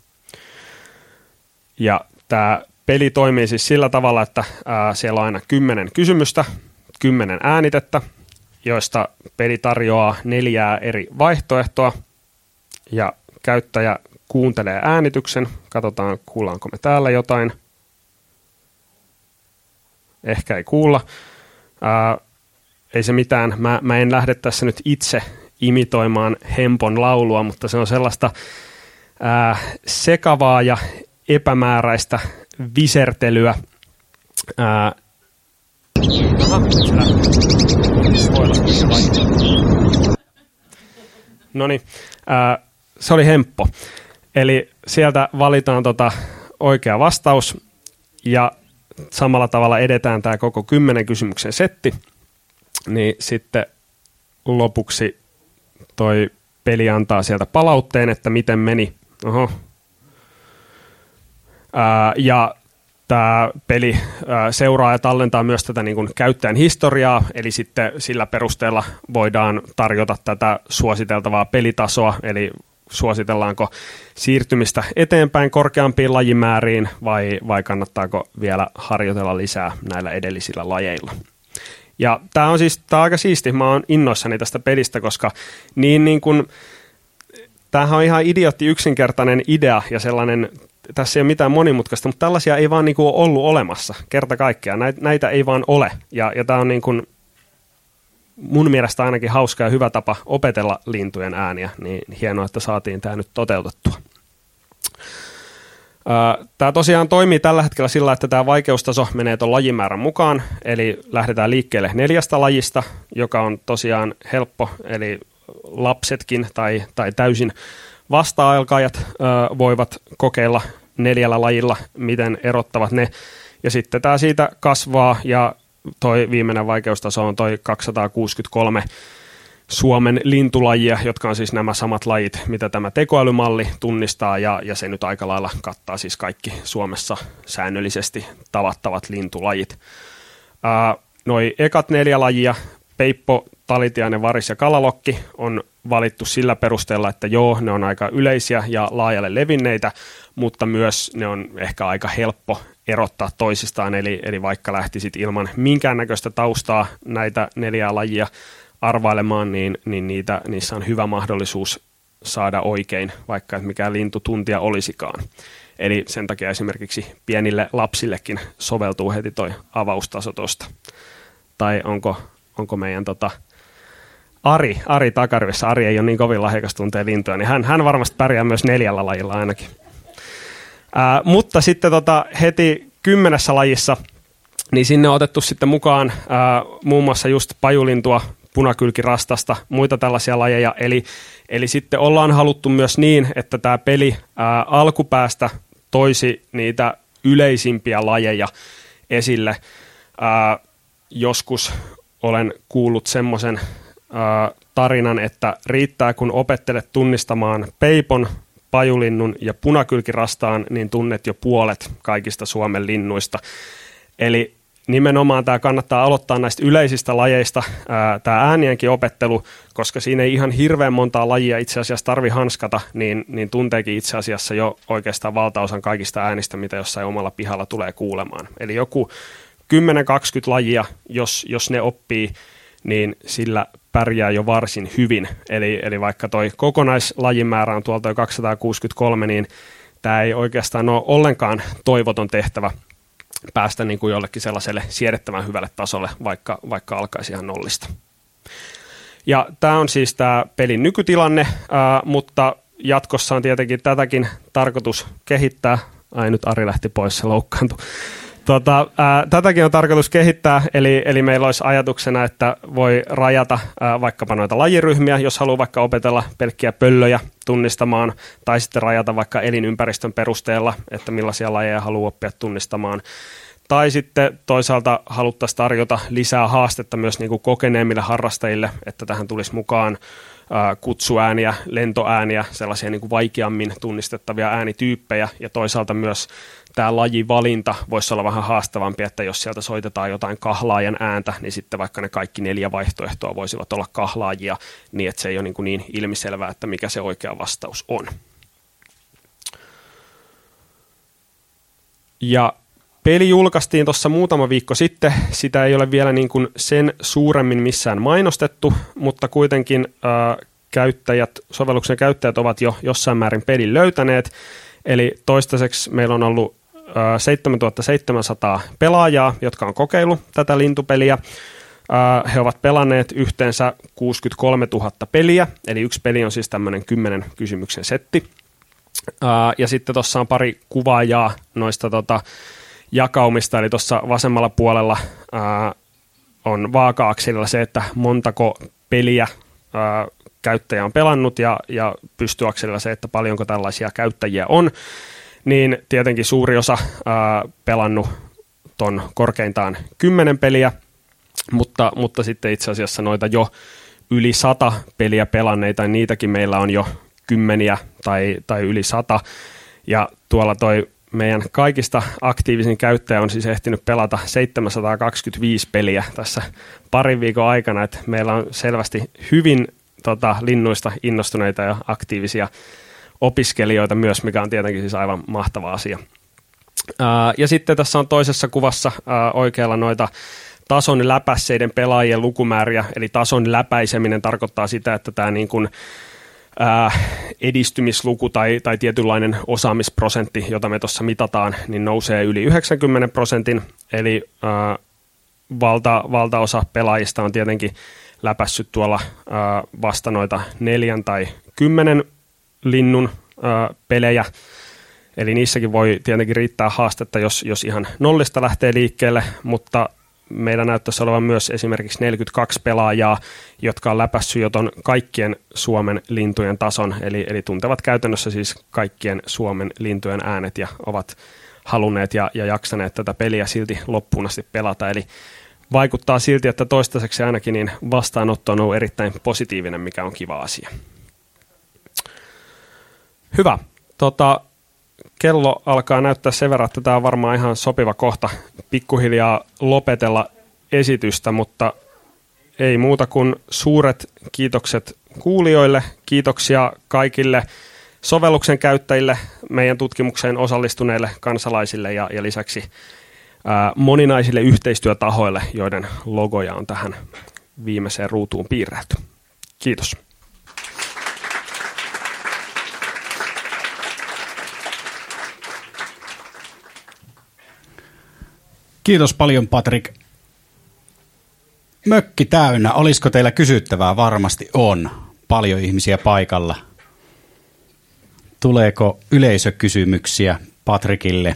Ja tämä peli toimii siis sillä tavalla, että siellä on aina 10 kysymystä, 10 äänitettä, joista peli tarjoaa 4 eri vaihtoehtoa ja käyttäjä kuuntelee äänityksen. Katsotaan, kuullaanko me täällä jotain. Ehkä ei kuulla. Ei se mitään. Mä en lähde tässä nyt itse imitoimaan Hempon laulua, mutta se on sellaista sekavaa ja epämääräistä visertelyä. Noniin, se oli Hemppo. Eli sieltä valitaan oikea vastaus ja samalla tavalla edetään tämä koko 10 kysymyksen setti, niin sitten lopuksi toi peli antaa sieltä palautteen, että miten meni. Ja tämä peli seuraa ja tallentaa myös tätä niin kuin käyttäjän historiaa, eli sitten sillä perusteella voidaan tarjota tätä suositeltavaa pelitasoa, eli suositellaanko siirtymistä eteenpäin korkeampiin lajimääriin vai kannattaako vielä harjoitella lisää näillä edellisillä lajeilla. Ja tämä on aika siisti, mä oon innoissani tästä pelistä, koska niin kuin, tämähän on ihan idiootti yksinkertainen idea ja sellainen, tässä ei ole mitään monimutkaista, mutta tällaisia ei vaan niin kuin ole ollut olemassa kerta kaikkiaan. Näitä ei vaan ole ja tämä on niin kuin mun mielestä ainakin hauska ja hyvä tapa opetella lintujen ääniä, niin hienoa, että saatiin tämä nyt toteutettua. Tämä tosiaan toimii tällä hetkellä sillä, että tämä vaikeustaso menee tuon lajimäärän mukaan, eli lähdetään liikkeelle 4 lajista, joka on tosiaan helppo, eli lapsetkin tai täysin vasta-alkaajat voivat kokeilla 4 lajilla, miten erottavat ne, ja sitten tämä siitä kasvaa, ja toi viimeinen vaikeustaso on toi 263 Suomen lintulajia, jotka on siis nämä samat lajit, mitä tämä tekoälymalli tunnistaa, ja se nyt aika lailla kattaa siis kaikki Suomessa säännöllisesti tavattavat lintulajit. Noi ekat 4 lajia, peippo, talitiainen, varis ja kalalokki, on valittu sillä perusteella, että joo, ne on aika yleisiä ja laajalle levinneitä, mutta myös ne on ehkä aika helppo erottaa toisistaan, eli vaikka lähtisit ilman minkäännäköistä taustaa näitä 4 lajia arvailemaan, niin niissä on hyvä mahdollisuus saada oikein, vaikka et mikään lintutuntija olisikaan. Eli sen takia esimerkiksi pienille lapsillekin soveltuu heti toi avaustaso tuosta. Tai onko meidän Ari takarivissa, Ari ei ole niin kovin lahjakas tuntee lintuja, niin hän varmasti pärjää myös 4 lajilla ainakin. Mutta sitten heti 10 lajissa, niin sinne on otettu sitten mukaan muun muassa just pajulintua, punakylkirastasta, muita tällaisia lajeja, eli sitten ollaan haluttu myös niin, että tämä peli alkupäästä toisi niitä yleisimpiä lajeja esille. Joskus olen kuullut semmoisen tarinan, että riittää kun opettelet tunnistamaan peipon, pajulinnun ja punakylkirastaan, niin tunnet jo puolet kaikista Suomen linnuista. Eli nimenomaan tämä kannattaa aloittaa näistä yleisistä lajeista, tämä äänienkin opettelu, koska siinä ei ihan hirveän montaa lajia itse asiassa tarvitse hanskata, niin tunteekin itse asiassa jo oikeastaan valtaosan kaikista äänistä, mitä jossain omalla pihalla tulee kuulemaan. Eli joku 10-20 lajia, jos ne oppii, niin sillä pärjää jo varsin hyvin. Eli vaikka toi kokonaislajimäärä on tuolta jo 263, niin tämä ei oikeastaan ole ollenkaan toivoton tehtävä päästä niin kuin jollekin sellaiselle siedettävän hyvälle tasolle, vaikka alkaisi ihan nollista. Ja tämä on siis tämä pelin nykytilanne, mutta jatkossa on tietenkin tätäkin tarkoitus kehittää. Ai nyt Ari lähti pois, se loukkaantui. Tätäkin on tarkoitus kehittää, eli meillä olisi ajatuksena, että voi rajata vaikkapa noita lajiryhmiä, jos haluaa vaikka opetella pelkkiä pöllöjä tunnistamaan, tai sitten rajata vaikka elinympäristön perusteella, että millaisia lajeja haluaa oppia tunnistamaan. Tai sitten toisaalta haluttaisiin tarjota lisää haastetta myös niin kuin kokeneemmille harrastajille, että tähän tulisi mukaan kutsuääniä, lentoääniä, sellaisia niin kuin vaikeammin tunnistettavia äänityyppejä, ja toisaalta myös tämä lajivalinta voisi olla vähän haastavampi, että jos sieltä soitetaan jotain kahlaajan ääntä, niin sitten vaikka ne kaikki 4 vaihtoehtoa voisivat olla kahlaajia, niin että se ei ole niin ilmiselvää, että mikä se oikea vastaus on. Ja peli julkaistiin tuossa muutama viikko sitten, sitä ei ole vielä niin kuin sen suuremmin missään mainostettu, mutta kuitenkin sovelluksen käyttäjät ovat jo jossain määrin pelin löytäneet, eli toistaiseksi meillä on ollut 7700 pelaajaa, jotka on kokeillut tätä lintupeliä. He ovat pelanneet yhteensä 63 000 peliä, eli yksi peli on siis tämmöinen 10 kysymyksen setti. Ja sitten tuossa on pari kuvaajaa noista jakaumista, eli tuossa vasemmalla puolella on vaaka-akselilla se, että montako peliä käyttäjä on pelannut, ja pystyakselilla se, että paljonko tällaisia käyttäjiä on, niin tietenkin suuri osa pelannut ton korkeintaan 10 peliä, mutta sitten itse asiassa noita jo yli 100 peliä pelanneita, niitäkin meillä on jo 10 tai yli 100, ja tuolla toi meidän kaikista aktiivisin käyttäjä on siis ehtinyt pelata 725 peliä tässä parin viikon aikana, että meillä on selvästi hyvin linnuista innostuneita ja aktiivisia opiskelijoita myös, mikä on tietenkin siis aivan mahtava asia. Ja sitten tässä on toisessa kuvassa oikealla noita tason läpäisseiden pelaajien lukumääriä, eli tason läpäiseminen tarkoittaa sitä, että tämä niin kuin edistymisluku tai tietynlainen osaamisprosentti, jota me tuossa mitataan, niin nousee yli 90%, eli valtaosa pelaajista on tietenkin läpässyt tuolla vasta noita 4 tai 10 linnun pelejä, eli niissäkin voi tietenkin riittää haastetta, jos ihan nollista lähtee liikkeelle, mutta meillä näyttäisi olevan myös esimerkiksi 42 pelaajaa, jotka on läpässyt jo ton kaikkien Suomen lintujen tason, eli tuntevat käytännössä siis kaikkien Suomen lintujen äänet ja ovat halunneet ja jaksaneet tätä peliä silti loppuun asti pelata. Eli vaikuttaa silti, että toistaiseksi ainakin niin vastaanotto on ollut erittäin positiivinen, mikä on kiva asia. Hyvä. Kello alkaa näyttää sen verran, että tämä on varmaan ihan sopiva kohta pikkuhiljaa lopetella esitystä, mutta ei muuta kuin suuret kiitokset kuulijoille, kiitoksia kaikille sovelluksen käyttäjille, meidän tutkimukseen osallistuneille kansalaisille ja lisäksi moninaisille yhteistyötahoille, joiden logoja on tähän viimeiseen ruutuun piirretty. Kiitos. Kiitos paljon, Patrik. Mökki täynnä. Olisiko teillä kysyttävää? Varmasti on. Paljon ihmisiä paikalla. Tuleeko yleisökysymyksiä Patrikille?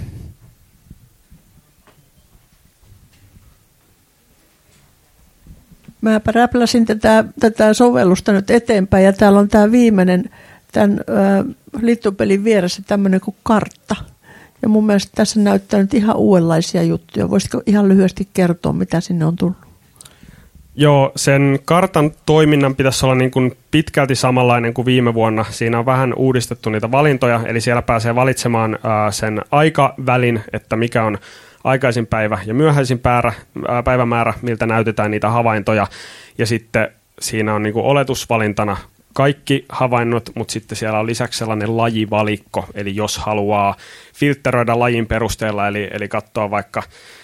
Mäpä räpläsin tätä sovellusta nyt eteenpäin ja täällä on tämä viimeinen tämän liittopelin vieressä tämmöinen kuin kartta. Ja mun mielestä tässä näyttää nyt ihan uudenlaisia juttuja. Voisitko ihan lyhyesti kertoa, mitä sinne on tullut? Joo, sen kartan toiminnan pitäisi olla niin kuin pitkälti samanlainen kuin viime vuonna. Siinä on vähän uudistettu niitä valintoja, eli siellä pääsee valitsemaan sen aikavälin, että mikä on aikaisin päivä ja myöhäisin päivämäärä, miltä näytetään niitä havaintoja. Ja sitten siinä on niin kuin oletusvalintana kaikki havainnot, mutta sitten siellä on lisäksi sellainen lajivalikko, eli jos haluaa filtteröidä lajin perusteella, eli katsoa vaikka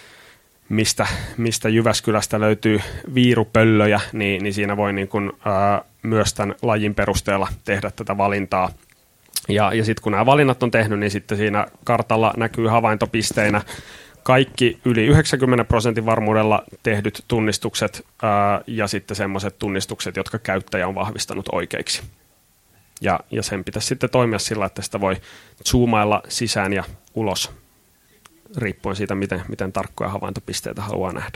mistä Jyväskylästä löytyy viirupöllöjä, niin siinä voi niin kuin, myös tämän lajin perusteella tehdä tätä valintaa. Ja sitten kun nämä valinnat on tehnyt, niin sitten siinä kartalla näkyy havaintopisteinä kaikki yli 90% varmuudella tehdyt tunnistukset ja sitten semmoiset tunnistukset, jotka käyttäjä on vahvistanut oikeiksi. Ja sen pitäisi sitten toimia sillä, että sitä voi zoomailla sisään ja ulos, riippuen siitä, miten tarkkoja havaintopisteitä haluaa nähdä.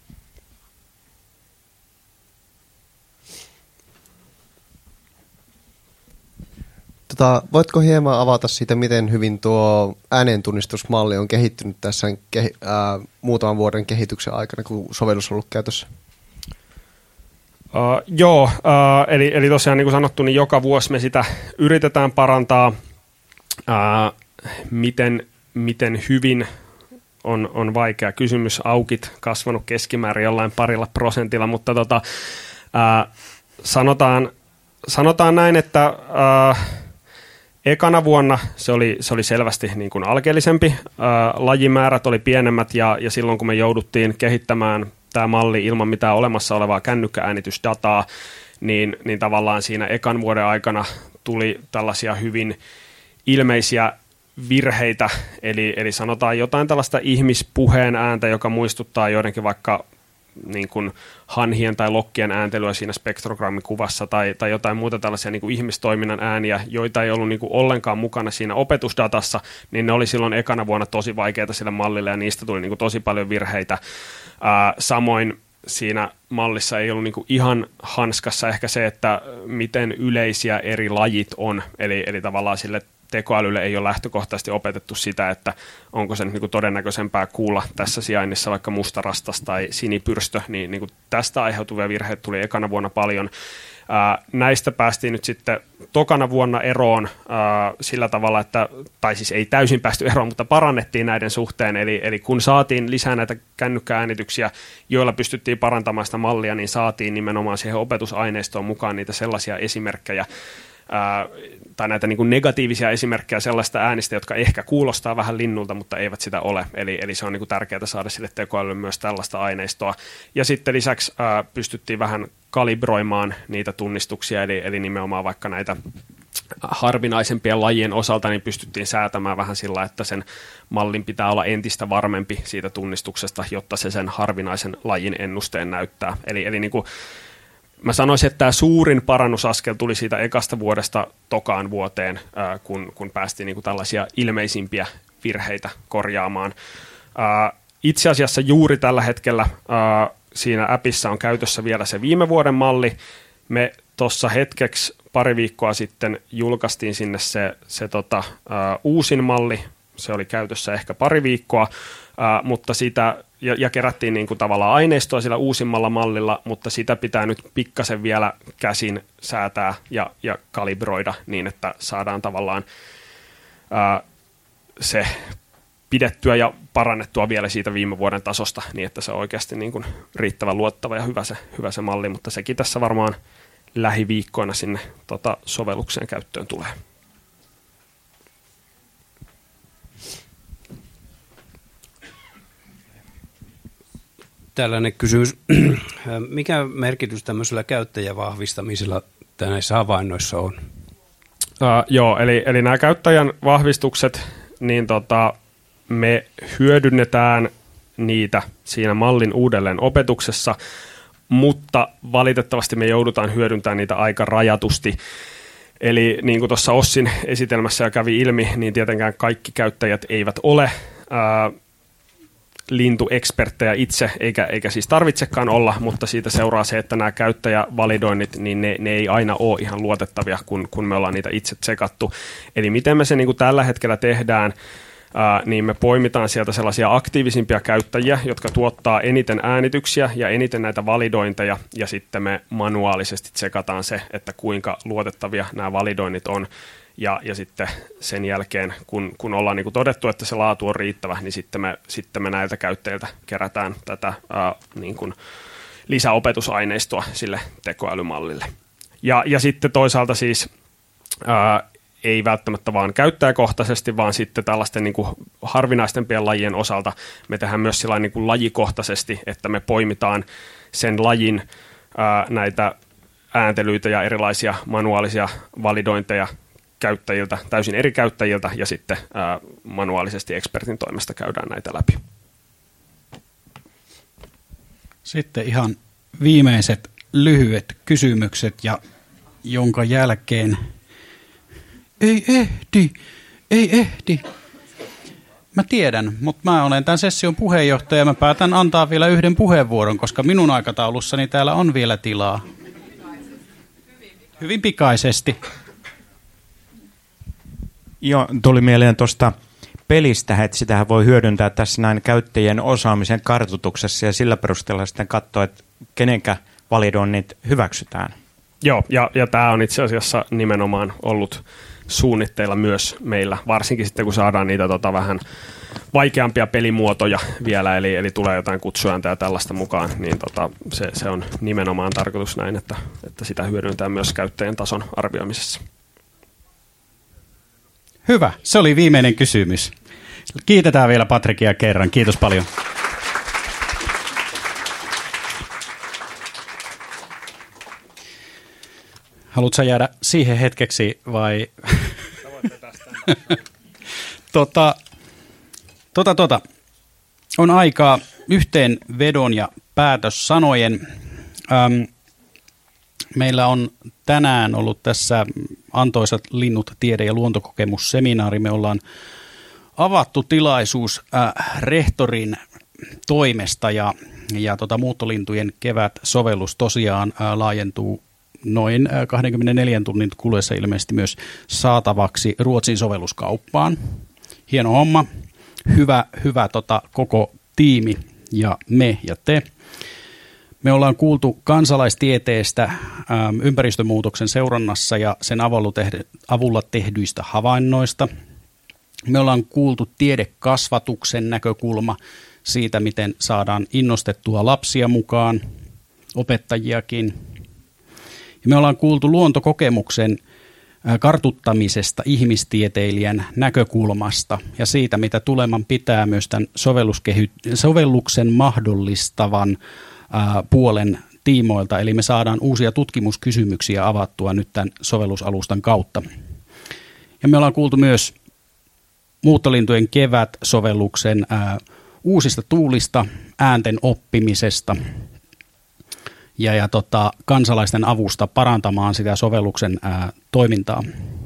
Voitko hieman avata siitä, miten hyvin tuo äänentunnistusmalli on kehittynyt tässä muutaman vuoden kehityksen aikana, kun sovellus on ollut käytössä? Eli tosiaan niin kuin sanottu, niin joka vuosi me sitä yritetään parantaa. Miten hyvin on vaikea kysymys. Aukit kasvanut keskimäärin jollain 2%, mutta sanotaan näin, että ekana vuonna se oli selvästi niin kuin alkeellisempi. Lajimäärät oli pienemmät ja silloin kun me jouduttiin kehittämään tämä malli ilman mitään olemassa olevaa kännykkääänitysdataa, niin tavallaan siinä ekan vuoden aikana tuli tällaisia hyvin ilmeisiä virheitä, eli sanotaan jotain tällaista ihmispuheen ääntä, joka muistuttaa joidenkin vaikka niin kuin hanhien tai lokkien ääntelyä siinä spektrogrammikuvassa tai jotain muuta tällaisia niin kuin ihmistoiminnan ääniä, joita ei ollut niin kuin ollenkaan mukana siinä opetusdatassa, niin ne oli silloin ekana vuonna tosi vaikeita sille mallille ja niistä tuli niin kuin tosi paljon virheitä. Samoin siinä mallissa ei ollut niin kuin ihan hanskassa ehkä se, että miten yleisiä eri lajit on, eli tavallaan sille tekoälylle ei ole lähtökohtaisesti opetettu sitä, että onko se niin kuin todennäköisempää kuulla tässä sijainnissa vaikka mustarastas tai sinipyrstö, niin kuin tästä aiheutuvia virheitä tuli ekana vuonna paljon. Näistä päästiin nyt sitten tokana vuonna eroon sillä tavalla, että, tai siis ei täysin päästy eroon, mutta parannettiin näiden suhteen, eli kun saatiin lisää näitä kännykkääänityksiä, joilla pystyttiin parantamaan sitä mallia, niin saatiin nimenomaan siihen opetusaineistoon mukaan niitä sellaisia esimerkkejä, tai näitä niin kuin negatiivisia esimerkkejä sellaista äänistä, jotka ehkä kuulostaa vähän linnulta, mutta eivät sitä ole. Eli se on niin kuin tärkeää saada sille tekoälylle myös tällaista aineistoa. Ja sitten lisäksi pystyttiin vähän kalibroimaan niitä tunnistuksia, eli nimenomaan vaikka näitä harvinaisempien lajien osalta niin pystyttiin säätämään vähän sillä, että sen mallin pitää olla entistä varmempi siitä tunnistuksesta, jotta se sen harvinaisen lajin ennusteen näyttää. Eli niin kuin mä sanoisin, että tämä suurin parannusaskel tuli siitä ekasta vuodesta tokaan vuoteen, kun päästiin niin kuin tällaisia ilmeisimpiä virheitä korjaamaan. Itse asiassa juuri tällä hetkellä siinä appissa on käytössä vielä se viime vuoden malli. Me tuossa hetkeksi pari viikkoa sitten julkaistiin sinne se uusin malli. Se oli käytössä ehkä pari viikkoa, mutta sitä ja kerättiin niin kuin tavallaan aineistoa sillä uusimmalla mallilla, mutta sitä pitää nyt pikkasen vielä käsin säätää ja kalibroida niin, että saadaan tavallaan se pidettyä ja parannettua vielä siitä viime vuoden tasosta niin, että se on oikeasti niin kuin riittävän luottava ja hyvä se malli, mutta sekin tässä varmaan lähiviikkoina sinne sovellukseen käyttöön tulee. Tällainen kysymys. Mikä merkitys tämmöisellä käyttäjävahvistamisella näissä havainnoissa on? Joo, eli nämä käyttäjän vahvistukset, niin me hyödynnetään niitä siinä mallin uudelleen opetuksessa, mutta valitettavasti me joudutaan hyödyntämään niitä aika rajatusti. Eli niin kuin tuossa Ossin esitelmässä jo kävi ilmi, niin tietenkään kaikki käyttäjät eivät ole lintueksperttejä itse, eikä siis tarvitsekaan olla, mutta siitä seuraa se, että nämä käyttäjävalidoinnit, niin ne ei aina ole ihan luotettavia, kun me ollaan niitä itse tsekattu. Eli miten me se niin kuin tällä hetkellä tehdään, niin me poimitaan sieltä sellaisia aktiivisimpia käyttäjiä, jotka tuottaa eniten äänityksiä ja eniten näitä validointeja, ja sitten me manuaalisesti tsekataan se, että kuinka luotettavia nämä validoinnit on. Ja sitten sen jälkeen, kun ollaan niin kuin todettu, että se laatu on riittävä, niin sitten me näiltä käyttäjiltä kerätään tätä niin kuin lisäopetusaineistoa sille tekoälymallille. Ja sitten toisaalta siis ei välttämättä vaan käyttäjäkohtaisesti, vaan sitten tällaisten niin kuin harvinaistempien lajien osalta me tehdään myös sillä niin kuin lajikohtaisesti, että me poimitaan sen lajin näitä ääntelyitä ja erilaisia manuaalisia validointeja käyttäjiltä, täysin eri käyttäjiltä, ja sitten manuaalisesti ekspertin toimesta käydään näitä läpi. Sitten ihan viimeiset lyhyet kysymykset, ja jonka jälkeen ei ehdi. Mä tiedän, mutta mä olen tämän session puheenjohtaja ja mä päätän antaa vielä yhden puheenvuoron, koska minun aikataulussani täällä on vielä tilaa. Hyvin pikaisesti. Joo, tuli mieleen tuosta pelistä, että sitähän voi hyödyntää tässä näin käyttäjien osaamisen kartoituksessa ja sillä perusteella sitten katsoa, että kenenkä validoinnit hyväksytään. Joo, ja tämä on itse asiassa nimenomaan ollut suunnitteilla myös meillä, varsinkin sitten kun saadaan niitä vähän vaikeampia pelimuotoja vielä, eli tulee jotain kutsuääntä ja tällaista mukaan, niin se on nimenomaan tarkoitus näin, että sitä hyödyntää myös käyttäjän tason arvioimisessa. Hyvä, se oli viimeinen kysymys. Kiitetään vielä Patrikia kerran. Kiitos paljon. Haluatko jäädä siihen hetkeksi vai? On aikaa yhteenvedon ja päätössanojen. Meillä on tänään ollut tässä Antoisat linnut, tiede- ja luontokokemusseminaari. Me ollaan avattu tilaisuus rehtorin toimesta ja muuttolintujen kevät-sovellus tosiaan laajentuu noin 24 tunnin kuluessa ilmeisesti myös saatavaksi Ruotsin sovelluskauppaan. Hieno homma, hyvä koko tiimi ja me ja te. Me ollaan kuultu kansalaistieteestä ympäristömuutoksen seurannassa ja sen avulla tehdyistä havainnoista. Me ollaan kuultu tiedekasvatuksen näkökulma siitä, miten saadaan innostettua lapsia mukaan, opettajiakin. Ja me ollaan kuultu luontokokemuksen kartuttamisesta ihmistieteilijän näkökulmasta ja siitä, mitä tuleman pitää myös tämän sovelluksen mahdollistavan puolen tiimoilta. Eli me saadaan uusia tutkimuskysymyksiä avattua nyt tämän sovellusalustan kautta. Ja me ollaan kuultu myös Muuttolintujen kevät-sovelluksen uusista tuulista, äänten oppimisesta ja kansalaisten avusta parantamaan sitä sovelluksen toimintaa.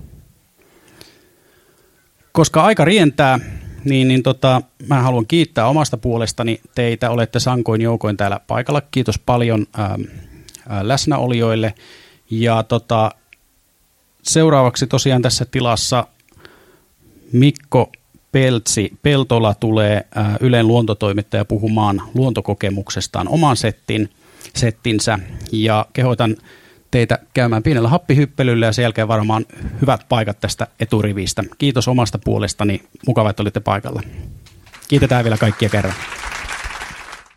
Koska aika rientää, niin mä haluan kiittää omasta puolestani teitä. Olette sankoin joukoin täällä paikalla. Kiitos paljon läsnäolijoille. Ja seuraavaksi tosiaan tässä tilassa Mikko Peltola tulee Ylen luontotoimittaja puhumaan luontokokemuksestaan oman settinsä ja kehotan teitä käymään pienellä happihyppelyllä ja sen jälkeen varmaan hyvät paikat tästä eturivistä. Kiitos omasta puolestani, mukava, että olitte paikalla. Kiitetään vielä kaikkia kerran.